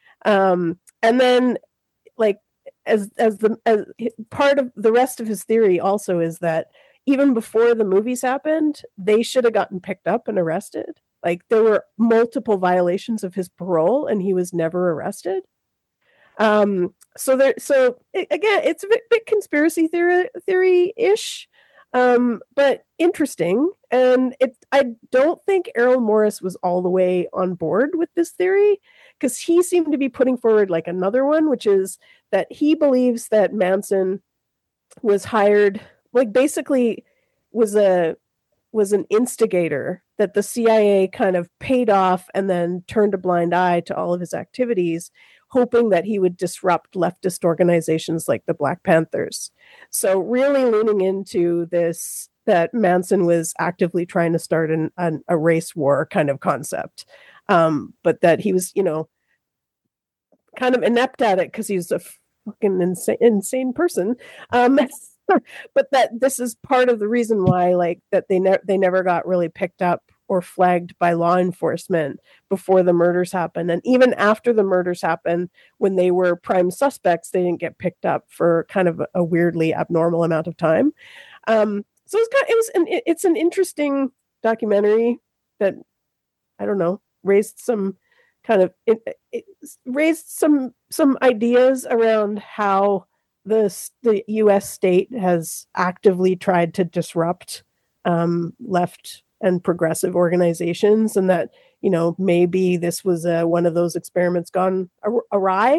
Um, and then, like, as as the as part of the rest of his theory also is that even before the movies happened, they should have gotten picked up and arrested. Like there were multiple violations of his parole, and he was never arrested. Um, so there, so it, again, it's a bit, bit conspiracy theory theory ish, um, but interesting. And it, I don't think Errol Morris was all the way on board with this theory because he seemed to be putting forward like another one, which is that he believes that Manson was hired, like basically was a was an instigator that the C I A kind of paid off and then turned a blind eye to all of his activities, hoping that he would disrupt leftist organizations like the Black Panthers. So really leaning into this, that Manson was actively trying to start an, an, a race war kind of concept, um, but that he was, you know, kind of inept at it because he's a fucking insane, insane person. Um, but that this is part of the reason why, like, that they never they never got really picked up or flagged by law enforcement before the murders happened. And even after the murders happened, when they were prime suspects, they didn't get picked up for kind of a weirdly abnormal amount of time. Um, so it's kind of, it was an, it's an interesting documentary that, I don't know, raised some kind of it, it raised some some ideas around how the the U S state has actively tried to disrupt um, left and progressive organizations, and that, you know, maybe this was uh, one of those experiments gone awry.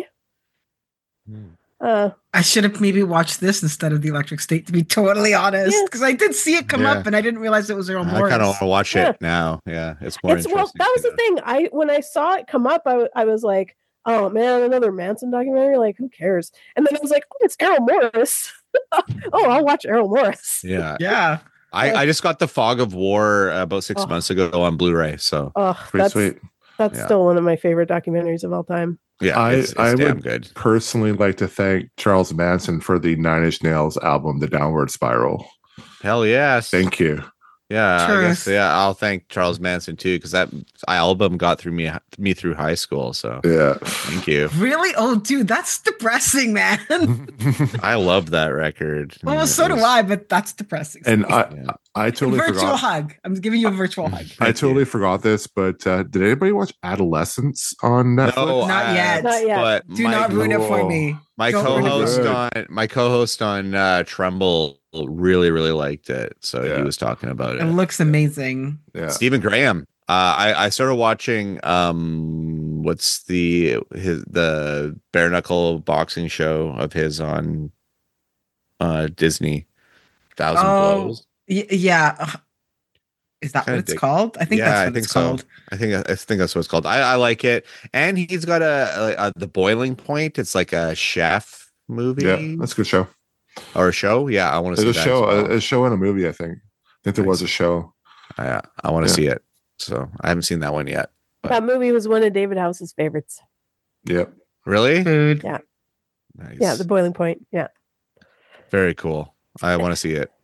Hmm. Uh, I should have maybe watched this instead of The Electric State, to be totally honest, because yeah. I did see it come Yeah. up and I didn't realize it was Errol I Morris. kind of want to watch Yeah. it now. Yeah, it's more it's interesting. well, that was the thing. I when I saw it come up, I, w- I was like, oh man, another Manson documentary. Like, who cares? And then I was like, oh, it's Errol Morris. Oh, I'll watch Errol Morris. Yeah, Yeah. I, I just got the Fog of War uh, about six Oh. months ago on Blu-ray. So Oh, Pretty that's sweet. that's Yeah. still one of my favorite documentaries of all time. yeah, I- it's, it's I damn would- good. Personally, like to thank Charles Manson for the Nine Inch Nails album, The Downward Spiral. Hell yes. Thank you. Yeah, I guess. Truth. Yeah, I'll thank Charles Manson too, because that album got through me me through high school. So Yeah. thank you. Really? Oh, dude, that's depressing, man. I love that record. Well, It so do was- I, but that's depressing. and I, Yeah. I totally virtual forgot. hug. I'm giving you a virtual hug. I Thank totally you. forgot this, but uh, did anybody watch Adolescence on Netflix? No, Not I- yet. Not yet. But Do my, not ruin it for Oh. me. my Don't ruin it for co-host me. Good. on my co-host on uh, Tremble really really liked it, so Yeah. he was talking about It it. looks amazing. Yeah. Stephen Graham. Uh, I I started watching um what's the his the bare knuckle boxing show of his on uh Disney. Thousand Oh, Blows. Y- yeah. Ugh. Is that Kinda what it's dig- called? I think Yeah, that's I what think it's so. called. I think I think that's what it's called. I, I like it, and he's got a, a, a the Boiling Point. It's like a chef movie Yeah, that's a good show. or a show. Yeah, I want to see There's a that show, as well. a, a show and a movie. I think. I think there was a Nice. show. I, I want to Yeah. see it. So I haven't seen that one yet. That movie was one of David House's favorites. Yep. Really? Food. Yeah. Nice. Yeah, The Boiling Point. Yeah. Very cool. I want to see it.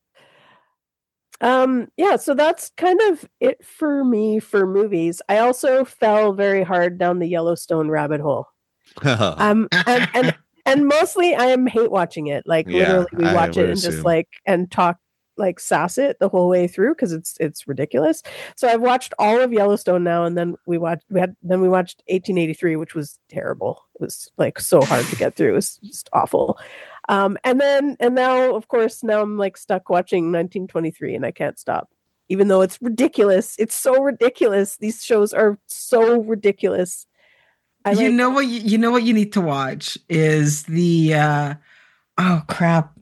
Um, yeah, so that's kind of it for me for movies. I also fell very hard down the Yellowstone rabbit hole. Um, and, and and mostly I am hate watching it. Like Yeah, literally, we I watch it would and just assume. like and talk like sass it the whole way through because it's it's ridiculous. So I've watched all of Yellowstone now, and then we watched we had then we watched eighteen eighty-three, which was terrible. It was like so hard to get through. It was just awful. Um, and then and now of course now I'm like stuck watching nineteen twenty-three, and I can't stop. Even though it's ridiculous, it's so ridiculous. These shows are so ridiculous. I you like- know what you, you know what you need to watch is the uh oh crap.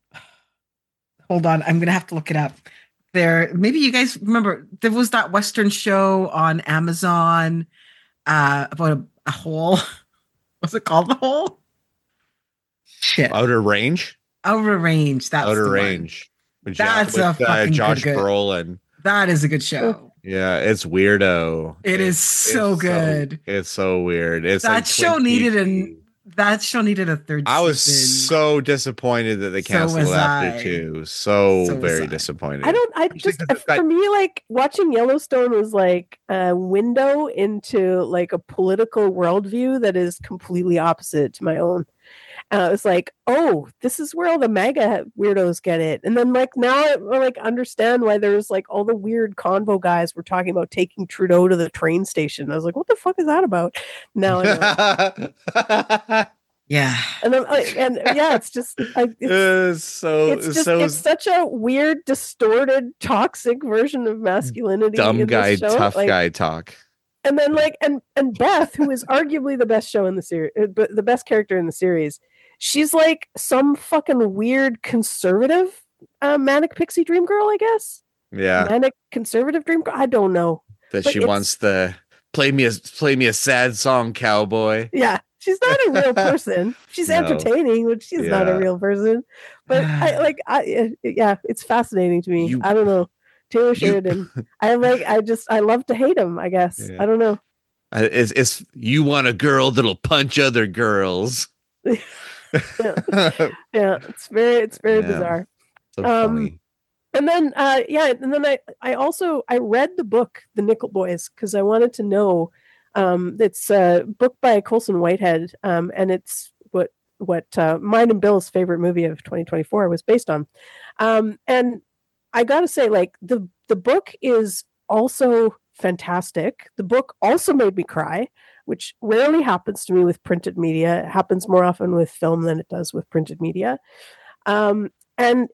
Hold on, I'm gonna have to look it up. There, maybe you guys remember there was that Western show on Amazon uh about a, a hole. What's it called? The Hole? Shit. Outer Range. Outer Range. That's Outer the one. Range. With Jo- That's a with, uh, fucking Josh good- good. Brolin. That is a good show. Yeah, it's weirdo. It is It's- so it's good. it's so weird. It's That like show Twin needed Peaks. an That show needed a third I was season. so disappointed that they So canceled was after I. two. So, So was very I. disappointed. I don't. I Especially just 'cause it's for got- me, like watching Yellowstone was like a window into like a political worldview that is completely opposite to my own. And I was like, oh, this is where all the MAGA weirdos get it. And then like now I like understand why there's like all the weird convo guys were talking about taking Trudeau to the train station. I was like, what the fuck is that about? Now I know. Yeah. and then like, and yeah, it's just like it's, it's so it's just so it's such a weird, distorted, toxic version of masculinity. dumb in this guy, show. tough Like, guy talk. and then like and and Beth, who is arguably the best show in the series, but the best character in the series, she's like some fucking weird conservative uh, manic pixie dream girl, I guess. Yeah, Manic conservative dream girl. I don't know. that but she it's- wants the play me a play me a sad song, cowboy. Yeah, she's not a real person. She's No. entertaining, but she's not a Yeah. real person. But I like, I yeah, it's fascinating to me. You- I don't know. Taylor you- Sheridan. I like. I just. I love to hate him. I guess. Yeah. I don't know. Uh, It's, it's you want a girl that'll punch other girls. Yeah, it's very. It's very Yeah. bizarre. So Um, funny. And then, uh, yeah, and then I, I also I read the book, The Nickel Boys, because I wanted to know. Um, it's a book by Colson Whitehead, um, and it's what what uh, mine and Bill's favorite movie of twenty twenty-four was based on. Um, and I got to say, like the the book is also fantastic. The book also made me cry, which rarely happens to me with printed media. It happens more often with film than it does with printed media. Um, and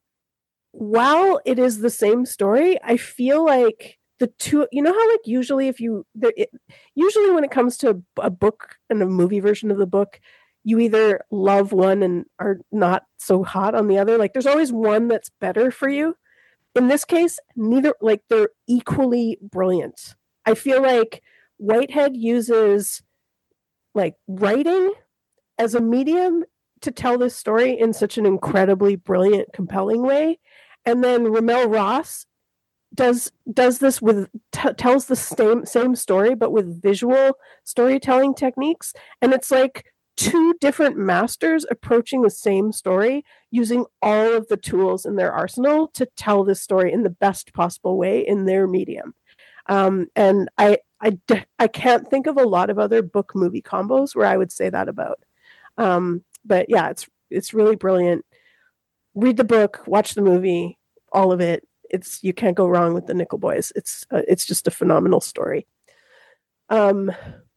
while it is the same story, I feel like the two, you know how like usually if you, there, it, usually when it comes to a book and a movie version of the book, you either love one and are not so hot on the other. Like there's always one that's better for you. In this case, neither, like they're equally brilliant. I feel like Whitehead uses like writing as a medium to tell this story in such an incredibly brilliant, compelling way. And then Ramel Ross does does this with t- tells the same same story, but with visual storytelling techniques. And it's like two different masters approaching the same story using all of the tools in their arsenal to tell this story in the best possible way in their medium. Um, and I, I, I can't think of a lot of other book movie combos where I would say that about. Um, but yeah, it's it's really brilliant. Read the book, watch the movie, all of it. It's you can't go wrong with the Nickel Boys. It's uh, it's just a phenomenal story. Um,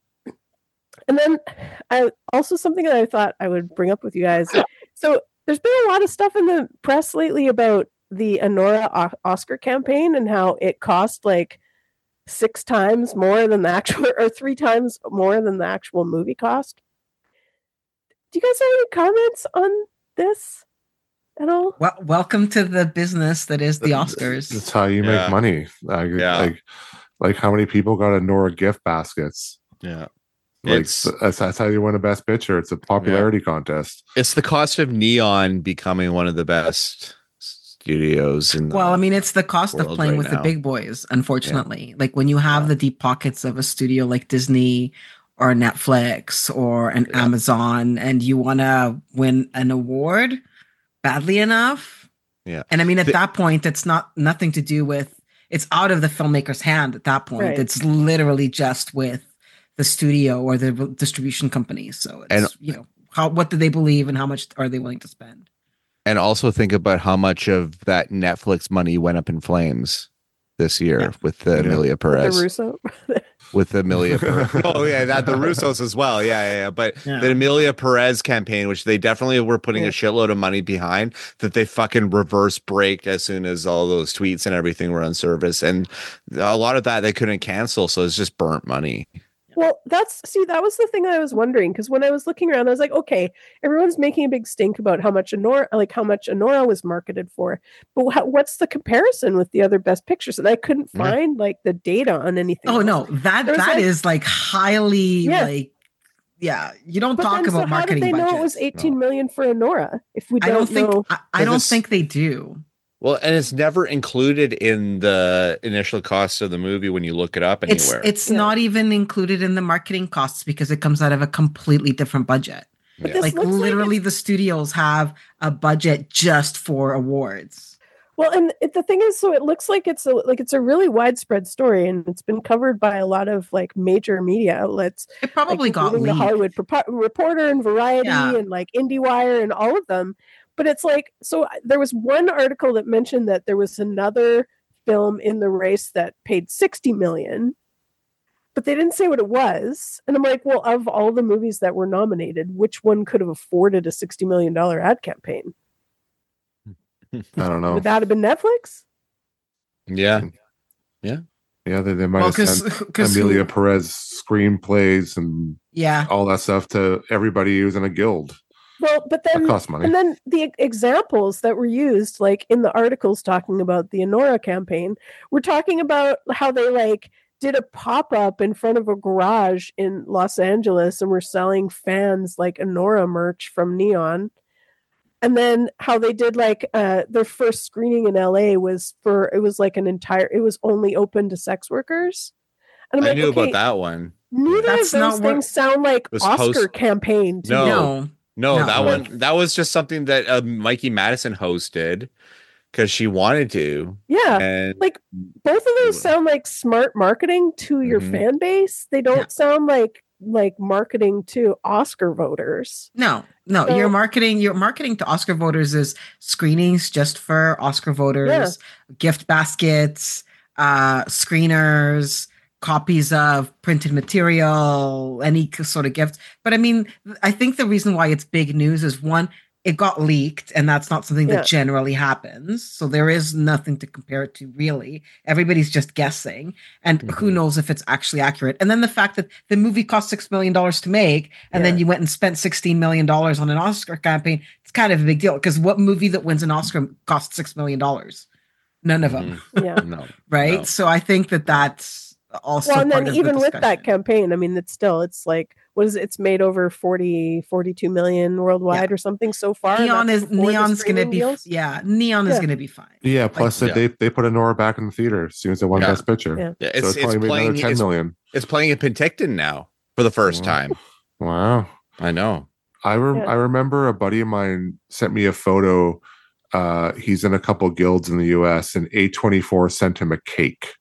and then I also something that I thought I would bring up with you guys. So there's been a lot of stuff in the press lately about the Anora o- Oscar campaign and how it cost like six times more than the actual, or three times more than the actual movie cost. Do you guys have any comments on this at all? Well, welcome to the business that is the Oscars. That's how you Yeah. make money. Like, Yeah. like, like how many people got Nora gift baskets? Yeah. Like It's that's, that's how you win a best picture. It's a popularity contest. it's the cost of Neon becoming one of the best studios in the Well, I mean, it's the cost of world playing right with the now. big boys, unfortunately. Like when you have the deep pockets of a studio like Disney or Netflix or an Yeah. Amazon and you want to win an award badly enough. Yeah. And I mean, at The- that point, it's not nothing to do with, it's out of the filmmaker's hand at that point. Right. It's literally just with the studio or the distribution company. So it's, And- you know, how, what do they believe and how much are they willing to spend? And also think about how much of that Netflix money went up in flames this year Yeah. with the Yeah. Amelia The Perez. Russo? With the Amelia Perez. Oh, yeah, that the Russos as well. Yeah, yeah, yeah. But Yeah. the Amelia Perez campaign, which they definitely were putting Yeah. a shitload of money behind, that they fucking reverse braked as soon as all those tweets and everything were on service. And a lot of that they couldn't cancel. So it's just burnt money. Well, that's see, that was the thing I was wondering because when I was looking around, I was like, okay, everyone's making a big stink about how much Anora, like how much Anora was marketed for, but wha- what's the comparison with the other best pictures? And I couldn't Yeah. find like the data on anything. Oh else. no, that There's, that like- is like highly Yeah. like yeah. You don't But talk then, about so how did marketing they know budgets. it was eighteen million for Anora? If we I don't, don't think know, I, I don't it's- think they do. Well, and it's never included in the initial cost of the movie when you look it up It's anywhere. it's Yeah. not even included in the marketing costs because it comes out of a completely different budget. but Yeah. this Like looks like literally it's- the studios have a budget just for awards. well, and it, the thing is, so it looks like it's a like it's a really widespread story, and it's been covered by a lot of like major media outlets. It probably like, got including the leaked. Hollywood Propo- Reporter and Variety Yeah. and like IndieWire and all of them. But it's like, so there was one article that mentioned that there was another film in the race that paid sixty million, but they didn't say what it was. And I'm like, well, of all the movies that were nominated, which one could have afforded a sixty million dollars ad campaign? I don't know. Would that have been Netflix? yeah. Yeah, they, they might Well, have sent because Amelia Perez screenplays and yeah, all that stuff to everybody who's in a guild. Well, but That then costs money. and then the e- examples that were used, like in the articles talking about the Anora campaign, we're talking about how they like did a pop up in front of a garage in Los Angeles and were selling fans like Anora merch from Neon. And then how they did like uh, their first screening in L A was for it was like an entire it was only open to sex workers. And I'm I like, knew okay, about that one. neither That's of not those what- things sound like was Oscar post- campaign to No. me. no. No, No. that one that was just something that uh, Mikey Madison hosted because she wanted to. Yeah. And Like both of those sound like smart marketing to your Mhm. fan base. They don't Yeah. sound like like marketing to Oscar voters. No, no, So- your marketing, your marketing to Oscar voters is screenings just for Oscar voters, gift baskets, uh, screeners, copies of printed material, any k- sort of gift. But I mean, I think the reason why it's big news is one, it got leaked, and that's not something Yeah. that generally happens. So there is nothing to compare it to, really. Everybody's just guessing, and who Mhm. knows if it's actually accurate. And then the fact that the movie cost six million dollars to make, and then Yeah. you went and spent sixteen million dollars on an Oscar campaign, it's kind of a big deal. Because what movie that wins an Oscar costs six million dollars? None of them, Mhm. Yeah. No. right? No. So I think that that's also Well, and part then of even the with that discussion. campaign, I mean, it's still, it's like, what is it? It's made over forty, forty-two million worldwide or something so far. and Neon that's is before the Neon's gonna streaming be deals. yeah, Neon is Yeah. gonna be fine. Yeah, plus yeah. that they they put Nora back in the theater as soon as they won Yeah. Best Picture. Yeah. Yeah, So it's it's, it's probably made playing another ten it's, million. it's playing in Penticton now for the first Wow. time. Wow. I know. I rem- Yeah. I remember a buddy of mine sent me a photo. Uh, he's in a couple guilds in the U S, and A twenty-four sent him a cake.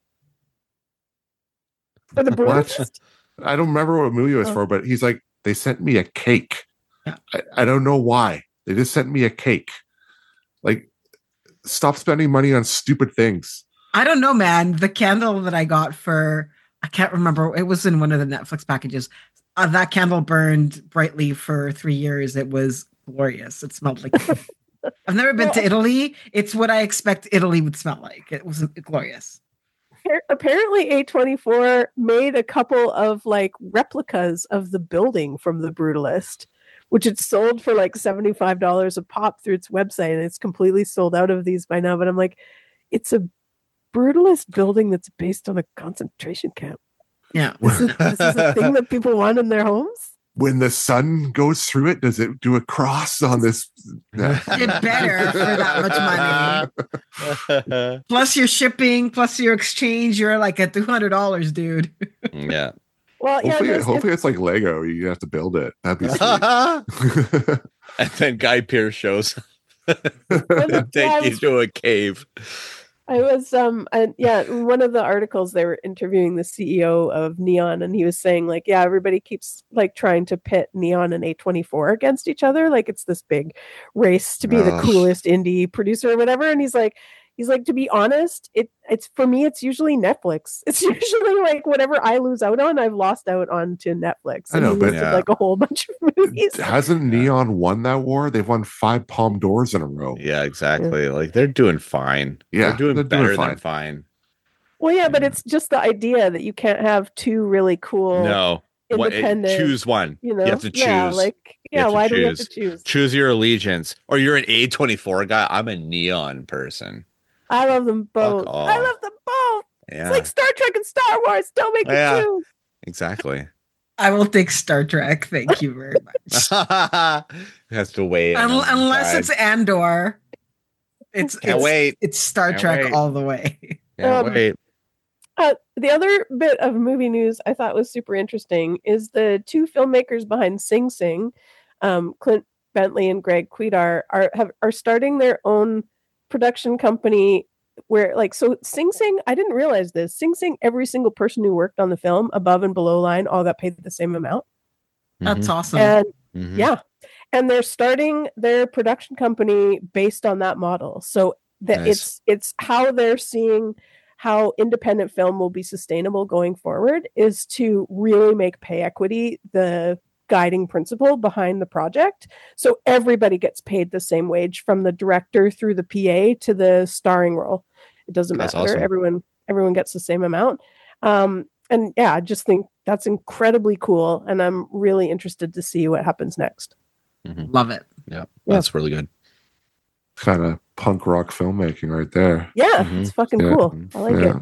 For the What? Brutalist? I don't remember what movie it was Oh. for, but he's like, they sent me a cake. Yeah. I, I don't know why. They just sent me a cake. Like, stop spending money on stupid things. I don't know, man. The candle that I got for I can't remember. It was in one of the Netflix packages. Uh, that candle burned brightly for three years. It was glorious. It smelled like. I've never been to Well- Italy. It's what I expect Italy would smell like. It was glorious. Appar- Apparently, A twenty-four made a couple of like replicas of the building from the Brutalist, which it sold for like seventy-five dollars a pop through its website. And it's completely sold out of these by now. But I'm like, it's a Brutalist building that's based on a concentration camp. Yeah. This is, this is a thing that people want in their homes. When the sun goes through it, does it do a cross on this? It better for that much money. Plus your shipping, plus your exchange, you're like at two hundred dollars, dude. Yeah. Well, yeah, Hopefully, there's- hopefully it's like Lego. You have to build it. That'd be And sweet. then Guy Pearce shows Yeah, take I you was- to a cave. I was um and yeah, in one of the articles they were interviewing the C E O of Neon, and he was saying like, yeah, everybody keeps like trying to pit Neon and A twenty-four against each other, like it's this big race to be the Ugh. coolest indie producer or whatever. And he's like, he's like, to be honest, it it's for me, it's usually Netflix. It's usually like whatever I lose out on, I've lost out on to Netflix. I And know, he but- listed Yeah. like a whole bunch of movies. Hasn't Neon won that war? They've won five Palm d'Ors in a row. Yeah, exactly. Like they're doing fine. Yeah, they're doing they're doing better fine. than fine. Well, yeah, but it's just the idea that you can't have two really cool No, what, it- independent. choose one. You know, have to choose. Yeah, like You yeah, have to why do we have to choose. choose? Choose your allegiance, or you're an A twenty-four guy. I'm a Neon person. I love them both. I off. love them both. Yeah, It's like Star Trek and Star Wars. Don't make me Yeah. choose. exactly. I will take Star Trek. Thank you very much. Has to wait Un- unless it's Andor. It's Can't it's, wait. it's Star Can't Trek wait. all the way. Can't um, wait. Uh, the other bit of movie news I thought was super interesting is the two filmmakers behind Sing Sing, um, Clint Bentley and Greg Quidar, are have, are starting their own production company. Where like so Sing Sing, I didn't realize this. Sing Sing, every single person who worked on the film, above and below line, all got paid the same amount. That's awesome. And Mhm. yeah, and they're starting their production company based on that model. So that Nice. it's it's how they're seeing how independent film will be sustainable going forward is to really make pay equity the guiding principle behind the project. So everybody gets paid the same wage, from the director through the P A to the starring role. It doesn't That's matter. awesome. Everyone everyone gets the same amount. Um, and yeah, I just think that's incredibly cool, and I'm really interested to see what happens next. Love it. Yeah, Yeah. that's really good. Kind of punk rock filmmaking right there. Yeah, Mhm. it's fucking Yeah. cool. I like yeah. it.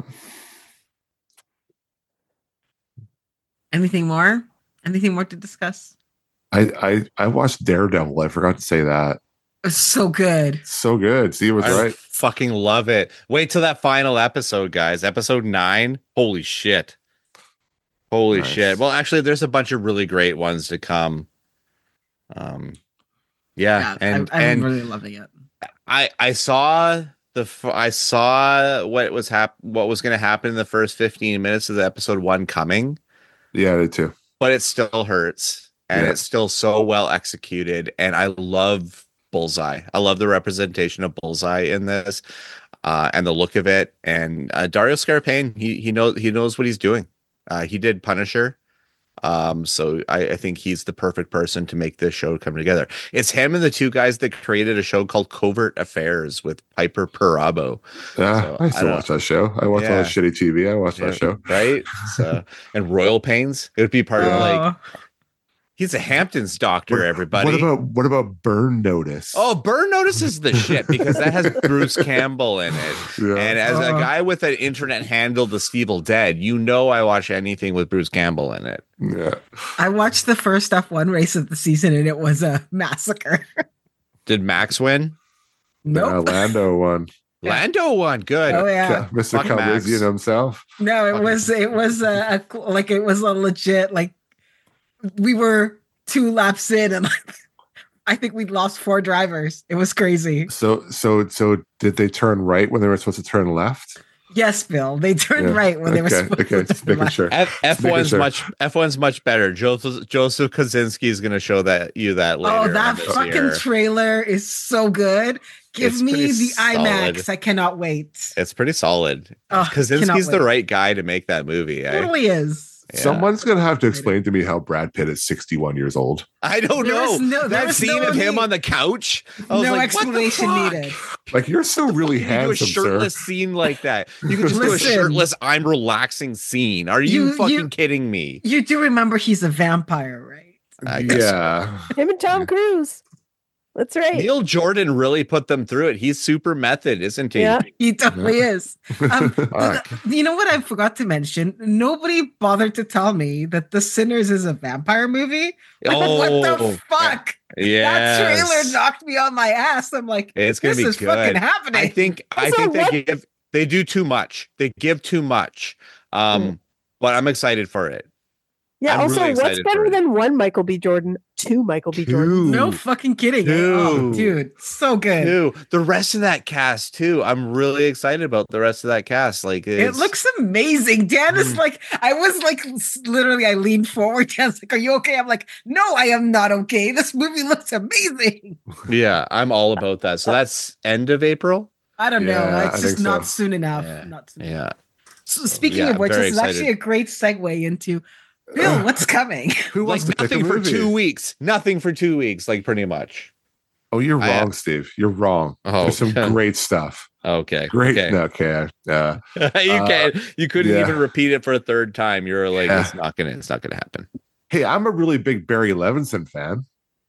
Anything more? Anything more to discuss? I, I I watched Daredevil. I forgot to say that. It was so good. So good. See, it was I right. fucking love it. Wait till that final episode, guys. Episode nine. Holy shit. Holy Nice. shit. Well, actually, there's a bunch of really great ones to come. Um, yeah, Yeah, and I, I'm and really loving it. I I saw the f- I saw what was hap- what was going to happen in the first fifteen minutes of the episode one coming, Yeah, I did too. but it still hurts, and Yeah. it's still so well executed. And I love Bullseye. I love the representation of Bullseye in this, uh, and the look of it. And uh, Dario Scarpane, he he knows he knows what he's doing. Uh, he did Punisher. Um, so I, I think he's the perfect person to make this show come together. It's him and the two guys that created a show called Covert Affairs with Piper Perabo. Yeah, So, I used I to don't- watch that show. I watched all Yeah. that shitty T V. I watched that show. Right? So, and Royal Pains. It would be part of like Oh, he's a Hamptons doctor, What- everybody. What about what about Burn Notice? Oh, Burn Notice is the shit because that has Bruce Campbell in it. yeah. And as a Uh. guy with an internet handle, The Stevel Dead, you know I watch anything with Bruce Campbell in it. yeah. I watched the first F one race of the season and it was a massacre. Did Max win? The Nope. Orlando one. Yeah. Lando won. Good. Oh yeah. Yeah, Mister Fuck Max. Calrissian himself. No, it was it was a, a like it was a legit like we were two laps in and like I think we lost four drivers. It was crazy. So so so did they turn right when they were supposed to turn left? Yes, Bill. They turned Yeah. right when they were Okay, supposed okay, to just turn making left. sure. F Just making F1's sure. much F one's much better. Joseph Joseph Kosinski is going to show that you that later. Oh, on that this fucking year. trailer is so good. Give It's me pretty the solid. IMAX. I cannot wait. It's pretty solid. Oh, Kosinski's cannot the wait. right guy to make that movie. Eh? Totally is. Yeah. Someone's gonna have to explain to me how Brad Pitt is sixty-one years old. I don't There know. was no- there that was scene no of him need- on the couch. I was No like, what the explanation fuck? needed. Like you're so really You can do a handsome, sir. shirtless scene like that. You can just do a Listen. shirtless, I'm relaxing scene. Are you, You- fucking you- kidding me? You do remember he's a vampire, right? I guess so. Yeah. Him and Tom Cruise. That's right. Neil Jordan really put them through it. He's super method, isn't he? Yeah. He totally is. Um, Fuck. you know what I forgot to mention? Nobody bothered to tell me that The Sinners is a vampire movie. Like, what the Oh, fuck? Yeah. That trailer knocked me on my ass. I'm like, It's gonna this be is fucking good. happening. I think I Also, think they what- give they do too much. They give too much. Um, Mm. but I'm excited for it. Yeah. I'm also, really what's excited for better it. than one Michael B. Jordan? Two Michael B. Jordan. no fucking kidding. Oh, Dude. dude, so good. Too. The rest of that cast too. I'm really excited about the rest of that cast. Like It it's- looks amazing. Dan is Mm. like, I was like, s- literally, I leaned forward. Dan's like, are you okay? I'm like, no, I am not okay. This movie looks amazing. yeah, I'm all about that. So that's end of April. I don't know. Yeah, It's I just think not so. soon enough. Yeah. Not soon enough. Yeah. So speaking Yeah, of which, very this is actually a excited. great segue into Bill. What's coming? Who Like wants to pick a nothing for movie? two weeks. Nothing for two weeks. Like pretty much. Oh, you're I- wrong, Steve. You're wrong. Oh, There's some great stuff. Okay. Great. Okay. No, okay. Uh, you Uh, can't. You couldn't yeah. even repeat it for a third time. You're like, Yeah. it's not gonna. It's not gonna happen. hey, I'm a really big Barry Levinson fan.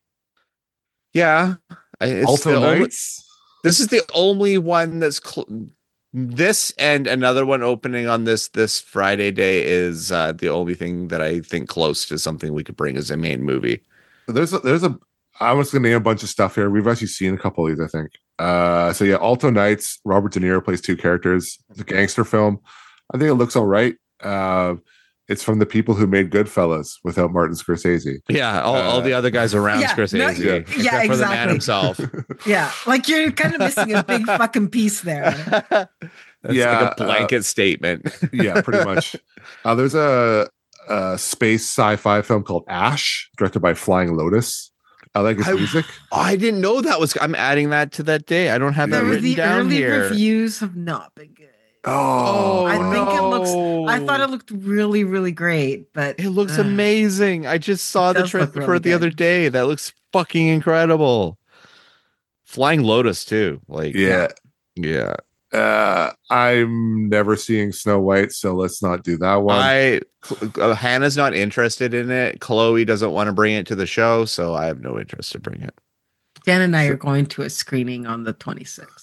Yeah. I- It's Alto the only- Nights. this is the only one that's cl- this and another one opening on this this Friday day is uh, the only thing that I think close to something we could bring as a main movie. There's a, there's a. I was going to name a bunch of stuff here. We've actually seen a couple of these, I think. Uh, so yeah, Alto Nights. Robert De Niro plays two characters. It's a gangster film. I think it looks all right. Uh, it's from the people who made Goodfellas without Martin Scorsese. Yeah, all, all Uh, the other guys around Yeah, no, Scorsese, yeah, except yeah, for the man exactly. himself. Yeah, like you're kind of missing a big fucking piece there. That's Yeah, like a blanket statement. Yeah, pretty much. Uh, there's a, a space sci-fi film called Ash, directed by Flying Lotus. I like his I- music. Oh, I didn't know that was. I'm adding that to that day. I don't have that The, written the down early here. reviews have not been good. Oh, I think it looks- I no. thought it looked really, really great, but It looks uh, amazing. I just saw It the does trailer look for really it the other good. day. That looks fucking incredible. Flying Lotus too. Like yeah. yeah. Uh, I'm never seeing Snow White, so let's not do that one. I uh, Hannah's not interested in it. Chloe doesn't want to bring it to the show, so I have no interest to bring it. Dan and I are going to a screening on the twenty-sixth.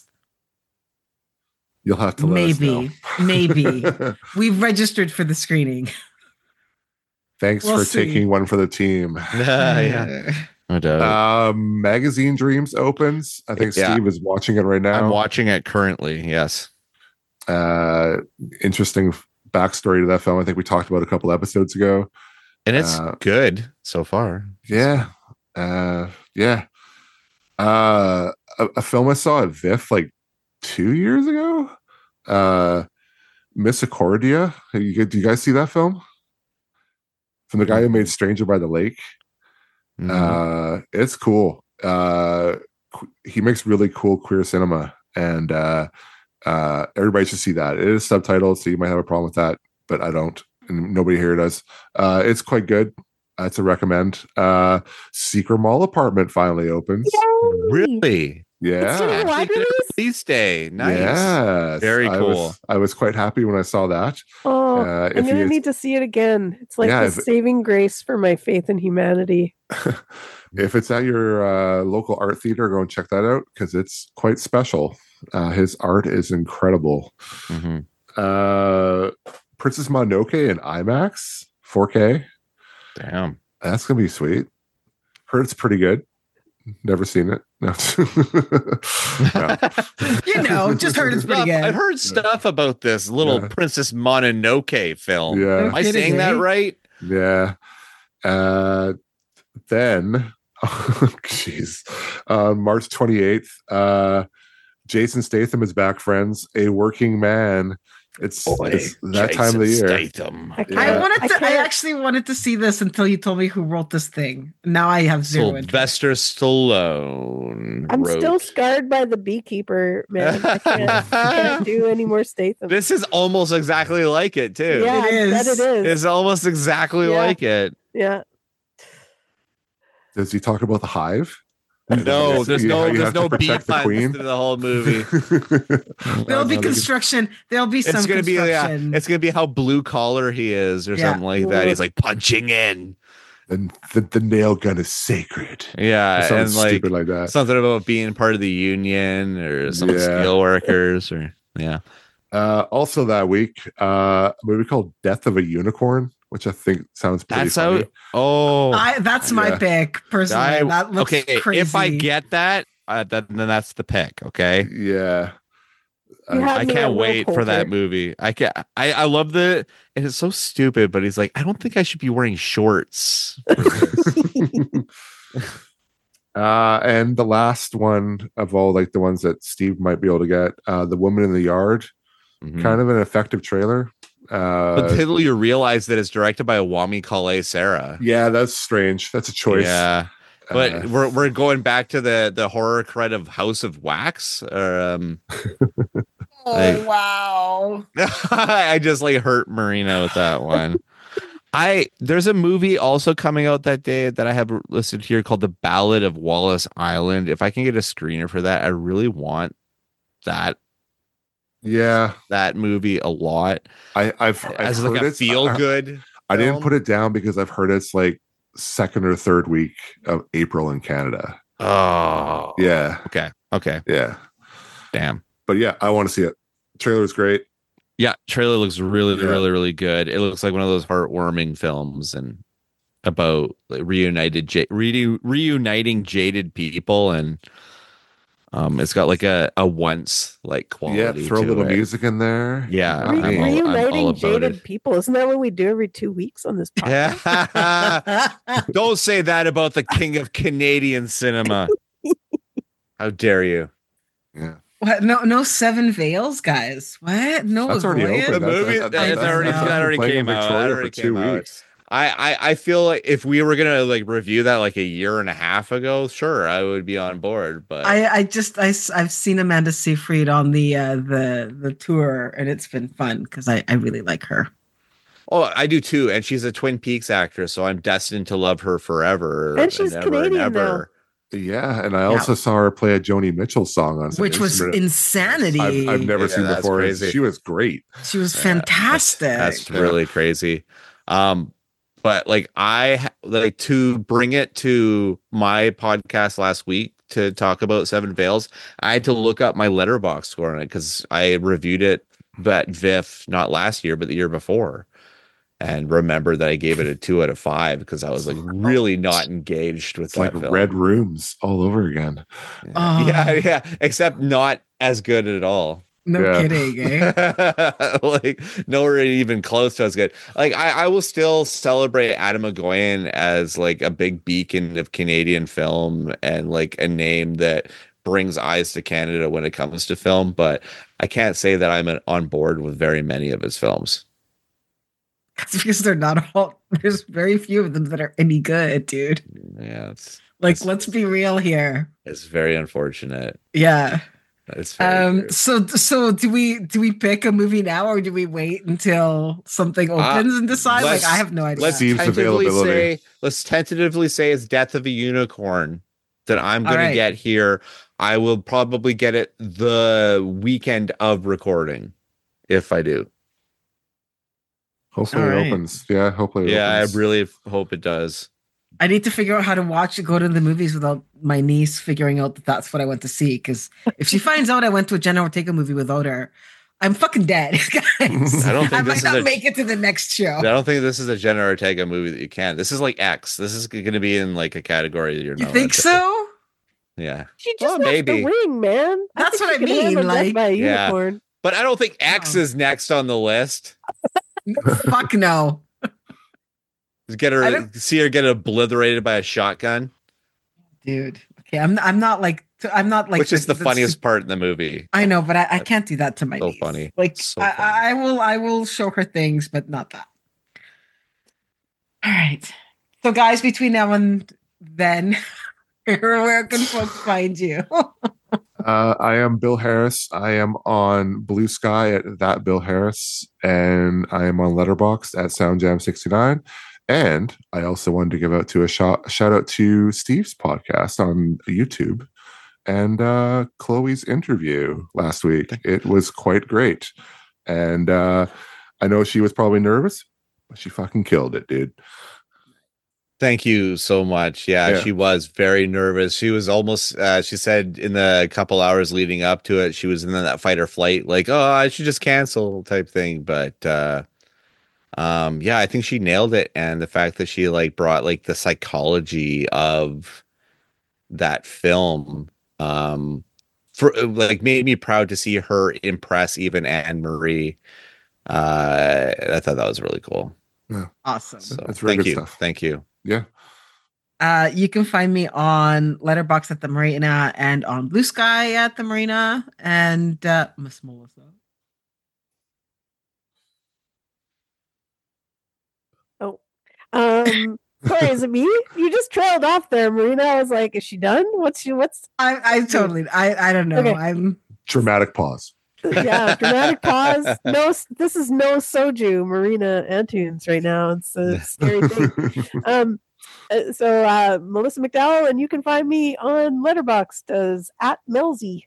You'll have to let Maybe, us maybe know. we've registered for the screening. Thanks We'll for see. taking one for the team. yeah. No doubt. Um, Magazine Dreams opens. I think Yeah. Steve is watching it right now. I'm watching it currently. Yes. uh, interesting backstory to that film. I think we talked about a couple episodes ago. And it's Uh, good so far. Yeah, uh, yeah. Uh, a, a film I saw at V I F like two years ago. Uh, Misericordia. You, do you guys see that film? From the guy who made Stranger by the Lake. Mhm. Uh, it's cool. Uh, qu- he makes really cool queer cinema, and uh, uh, everybody should see that. It is subtitled, so you might have a problem with that, but I don't, and nobody here does. Uh, it's quite good. Uh, it's a recommend. Uh, Secret Mall Apartment finally opens. Really? It's doing Yeah. a wide Actually, release? Release day. Nice. Yes. Very I cool. was, I was quite happy when I saw that. Oh, Uh, if I'm gonna you- need to see it again. It's like Yeah, the if- saving grace for my faith in humanity. If it's at your uh, local art theater, go and check that out because it's quite special. Uh, his art is incredible. Mhm. Uh, Princess Mononoke in IMAX four K. Damn. That's gonna be sweet. Heard it's pretty good. Never seen it. No. No. You know, just heard it's pretty Stuff- I've good. heard stuff about this little Yeah. Princess Mononoke film. Yeah. Am I Kidding, saying that eh? right? Yeah. Uh, then, jeez, uh, March twenty-eighth, uh, Jason Statham is back, friends. A Working Man. It's, it's that time of the year. Statham. I can't, I Yeah. wanted I to. I, can't- actually wanted to see this until you told me who wrote this thing. Now I have zero interest. Sylvester Stallone. I'm wrote. still scarred by the beekeeper, man. I can't, I can't do any more Statham. This is almost exactly like it too. yeah, It is. that it is. It's almost exactly Yeah. like it. Yeah. Does he talk about the hive? No, there's You- no you there's have to no bee protect the puns queen. through the whole movie. There'll be Uh, construction. There'll be some It's gonna be yeah, construction. it's gonna be how blue collar he is or Yeah. something like that. He's like punching in. And the, the nail gun is sacred. Yeah, Something and like stupid like that. something about being part of the union or some Yeah. steel workers or yeah. Uh, also that week, uh, a movie called Death of a Unicorn, which I think sounds pretty That's funny. out. Oh, I, that's my Yeah. pick personally. I- that looks okay. crazy. If I get that, uh, that, then that's the pick. Okay. Yeah. You Uh, have I me can't at Will wait for that Poulter. movie. I can I I love the and it's so stupid, but he's like, I don't think I should be wearing shorts. uh, and the last one of all, like the ones that Steve might be able to get, uh, The Woman in the Yard, Mhm. kind of an effective trailer. Uh, Until you realize that it's directed by Awami Kale Sarah. yeah, that's strange. That's a choice. Yeah. But Uh, we're we're going back to the the horror cred of House of Wax. Or, um, Oh Like- wow! I just like hurt Marina with that one. I there's a movie also coming out that day that I have listed here called The Ballad of Wallace Island. If I can get a screener for that, I really want that yeah, that movie a lot I, I've, I've as heard like a it's- feel I- good. I didn't film. put it down because I've heard it's like second or third week of April in Canada. Oh, Yeah, okay, okay, yeah. damn. But yeah, I want to see it. Trailer is great. Yeah, trailer looks really, Yeah. really, really good. It looks like one of those heartwarming films and about like reunited, ja- re- reuniting jaded people, and um, it's got like a a once like quality. Yeah, throw a to little it. music in there. Yeah, Not Re- I'm all- me. I'm reuniting about jaded it. people. Isn't that what we do every two weeks on this podcast? Don't say that about the king of Canadian cinema. How dare you? Yeah. What? No, no seven veils, guys. What? No, That's already Avoyant? open. The That's- movie that's- that that's already, been that already playing came in out. That Victoria already for came two out. weeks. I, I I feel like if we were gonna like review that like a year and a half ago, sure, I would be on board. But I, I just I, have seen Amanda Seyfried on the uh, the the tour, and it's been fun because I, I really like her. oh, I do too, and she's a Twin Peaks actress, so I'm destined to love her forever. And she's ever Canadian now. Yeah, and I also saw her play a Joni Mitchell song on some Which was instrument insanity. I've, I've never Yeah, seen that's before. crazy. She was great. She was Yeah, fantastic. That's, that's Yeah. really crazy. Um, but like I ha- like to bring it to my podcast last week to talk about Seven Veils. I had to look up my letterbox score on it because I reviewed it at V I F not last year but the year before, and remember that I gave it a two out of five because I was like really not engaged with It's like that film. Red Rooms all over again. Oh. Yeah, yeah, except not as good at all. no Yeah. kidding, eh? Like nowhere even close to as good. Like I, I will still celebrate Adam McGowan as like a big beacon of Canadian film and like a name that brings eyes to Canada when it comes to film, but I can't say that I'm on board with very many of his films. That's because they're not all. There's very few of them that are any good, dude. Yeah, it's like it's, let's be real here. It's very unfortunate. Yeah. It's very um. true. So so do we do we pick a movie now, or do we wait until something opens uh, and decide? Like I have no idea. Let's tentatively say. Let's tentatively say it's Death of a Unicorn that I'm going right. to get here. I will probably get it the weekend of recording, if I do. Hopefully All it right. opens. Yeah, hopefully. It yeah, opens. I really hope it does. I need to figure out how to watch go to the movies without my niece figuring out that that's what I went to see. Because if she finds out I went to a Jenna Ortega movie without her, I'm fucking dead, guys. I don't think I might not a, make it to the next show. I don't think this is a Jenna Ortega movie that you can. This is like X. This is going to be in like a category that you're. You think so? Yeah. She just well, maybe. The wing, man. That's I what I mean. Like, by a yeah. unicorn. But I don't think X oh. is next on the list. Fuck no. Get her, see her get obliterated by a shotgun, dude. Okay, I'm I'm not like I'm not like which is the, the funniest part in the movie. I know, but I, I can't do that to my so niece. funny. Like so I, funny. I will I will show her things, but not that. All right. So guys, between now and then, where can folks find you? Uh, I am Bill Harris. I am on Blue Sky at that Bill Harris, and I am on Letterboxd at SoundJam sixty-nine. And I also wanted to give out to a shout, shout out to Steve's podcast on YouTube and uh, Chloe's interview last week. It was quite great, and uh, I know she was probably nervous, but she fucking killed it, dude. Thank you so much. Yeah, yeah, she was very nervous. She was almost, uh, she said in the couple hours leading up to it, she was in that fight or flight, like, oh, I should just cancel type thing. But uh, um, yeah, I think she nailed it. And the fact that she like brought like the psychology of that film um, for like made me proud to see her impress even Anne Marie. Uh, I thought that was really cool. Yeah. Awesome. So, That's very thank good you. stuff. Thank you. Yeah. Uh, you can find me on Letterboxd at the Marina and on Blue Sky at the Marina and uh, Miss Melissa. Oh, um, sorry, is it me? You just trailed off there, Marina. I was like, is she done? What's she? What's? I, I totally. I, I don't know. Okay. I'm dramatic pause. Yeah, dramatic pause. No, this is no soju, Marina Antunes right now. It's a scary thing. Um, so uh, Melissa McDowell, and you can find me on Letterboxd as at Melzy.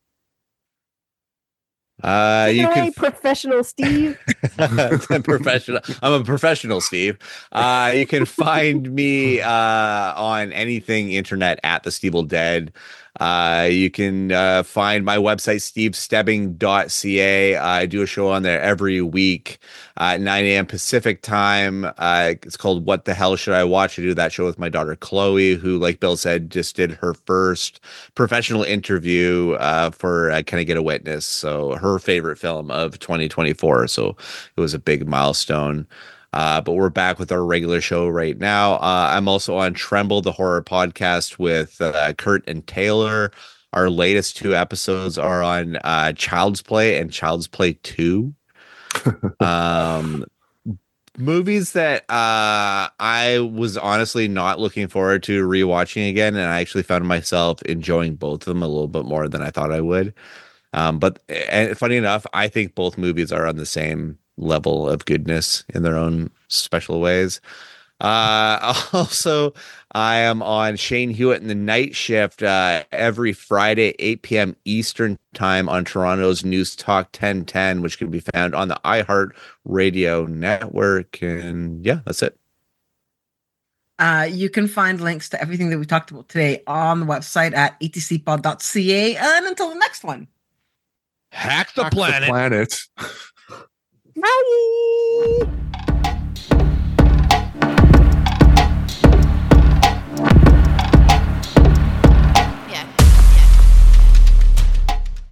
Uh, you can professional Steve. professional. I'm a professional Steve. Uh, you can find me uh, on anything internet at the Steeble Dead. Uh, you can uh, find my website, steve stebbing dot c a. Uh, I do a show on there every week uh, at nine a.m. Pacific time. Uh, it's called What the Hell Should I Watch? I do that show with my daughter, Chloe, who, like Bill said, just did her first professional interview uh, for uh, Can I Get a Witness? So her favorite film of twenty twenty-four. So it was a big milestone. Uh, but we're back with our regular show right now. Uh, I'm also on Tremble, the horror podcast with uh, Kurt and Taylor. Our latest two episodes are on uh, Child's Play and Child's Play two. um, movies that uh, I was honestly not looking forward to rewatching again, and I actually found myself enjoying both of them a little bit more than I thought I would. Um, but and funny enough, I think both movies are on the same level of goodness in their own special ways. Uh, also, I am on Shane Hewitt in the Night Shift uh, every Friday, eight p.m. Eastern time on Toronto's News Talk ten ten, which can be found on the iHeart Radio network. And yeah, that's it. Uh, you can find links to everything that we talked about today on the website at e t c pod dot c a. And until the next one, hack the Hack planet. The planet. Bye.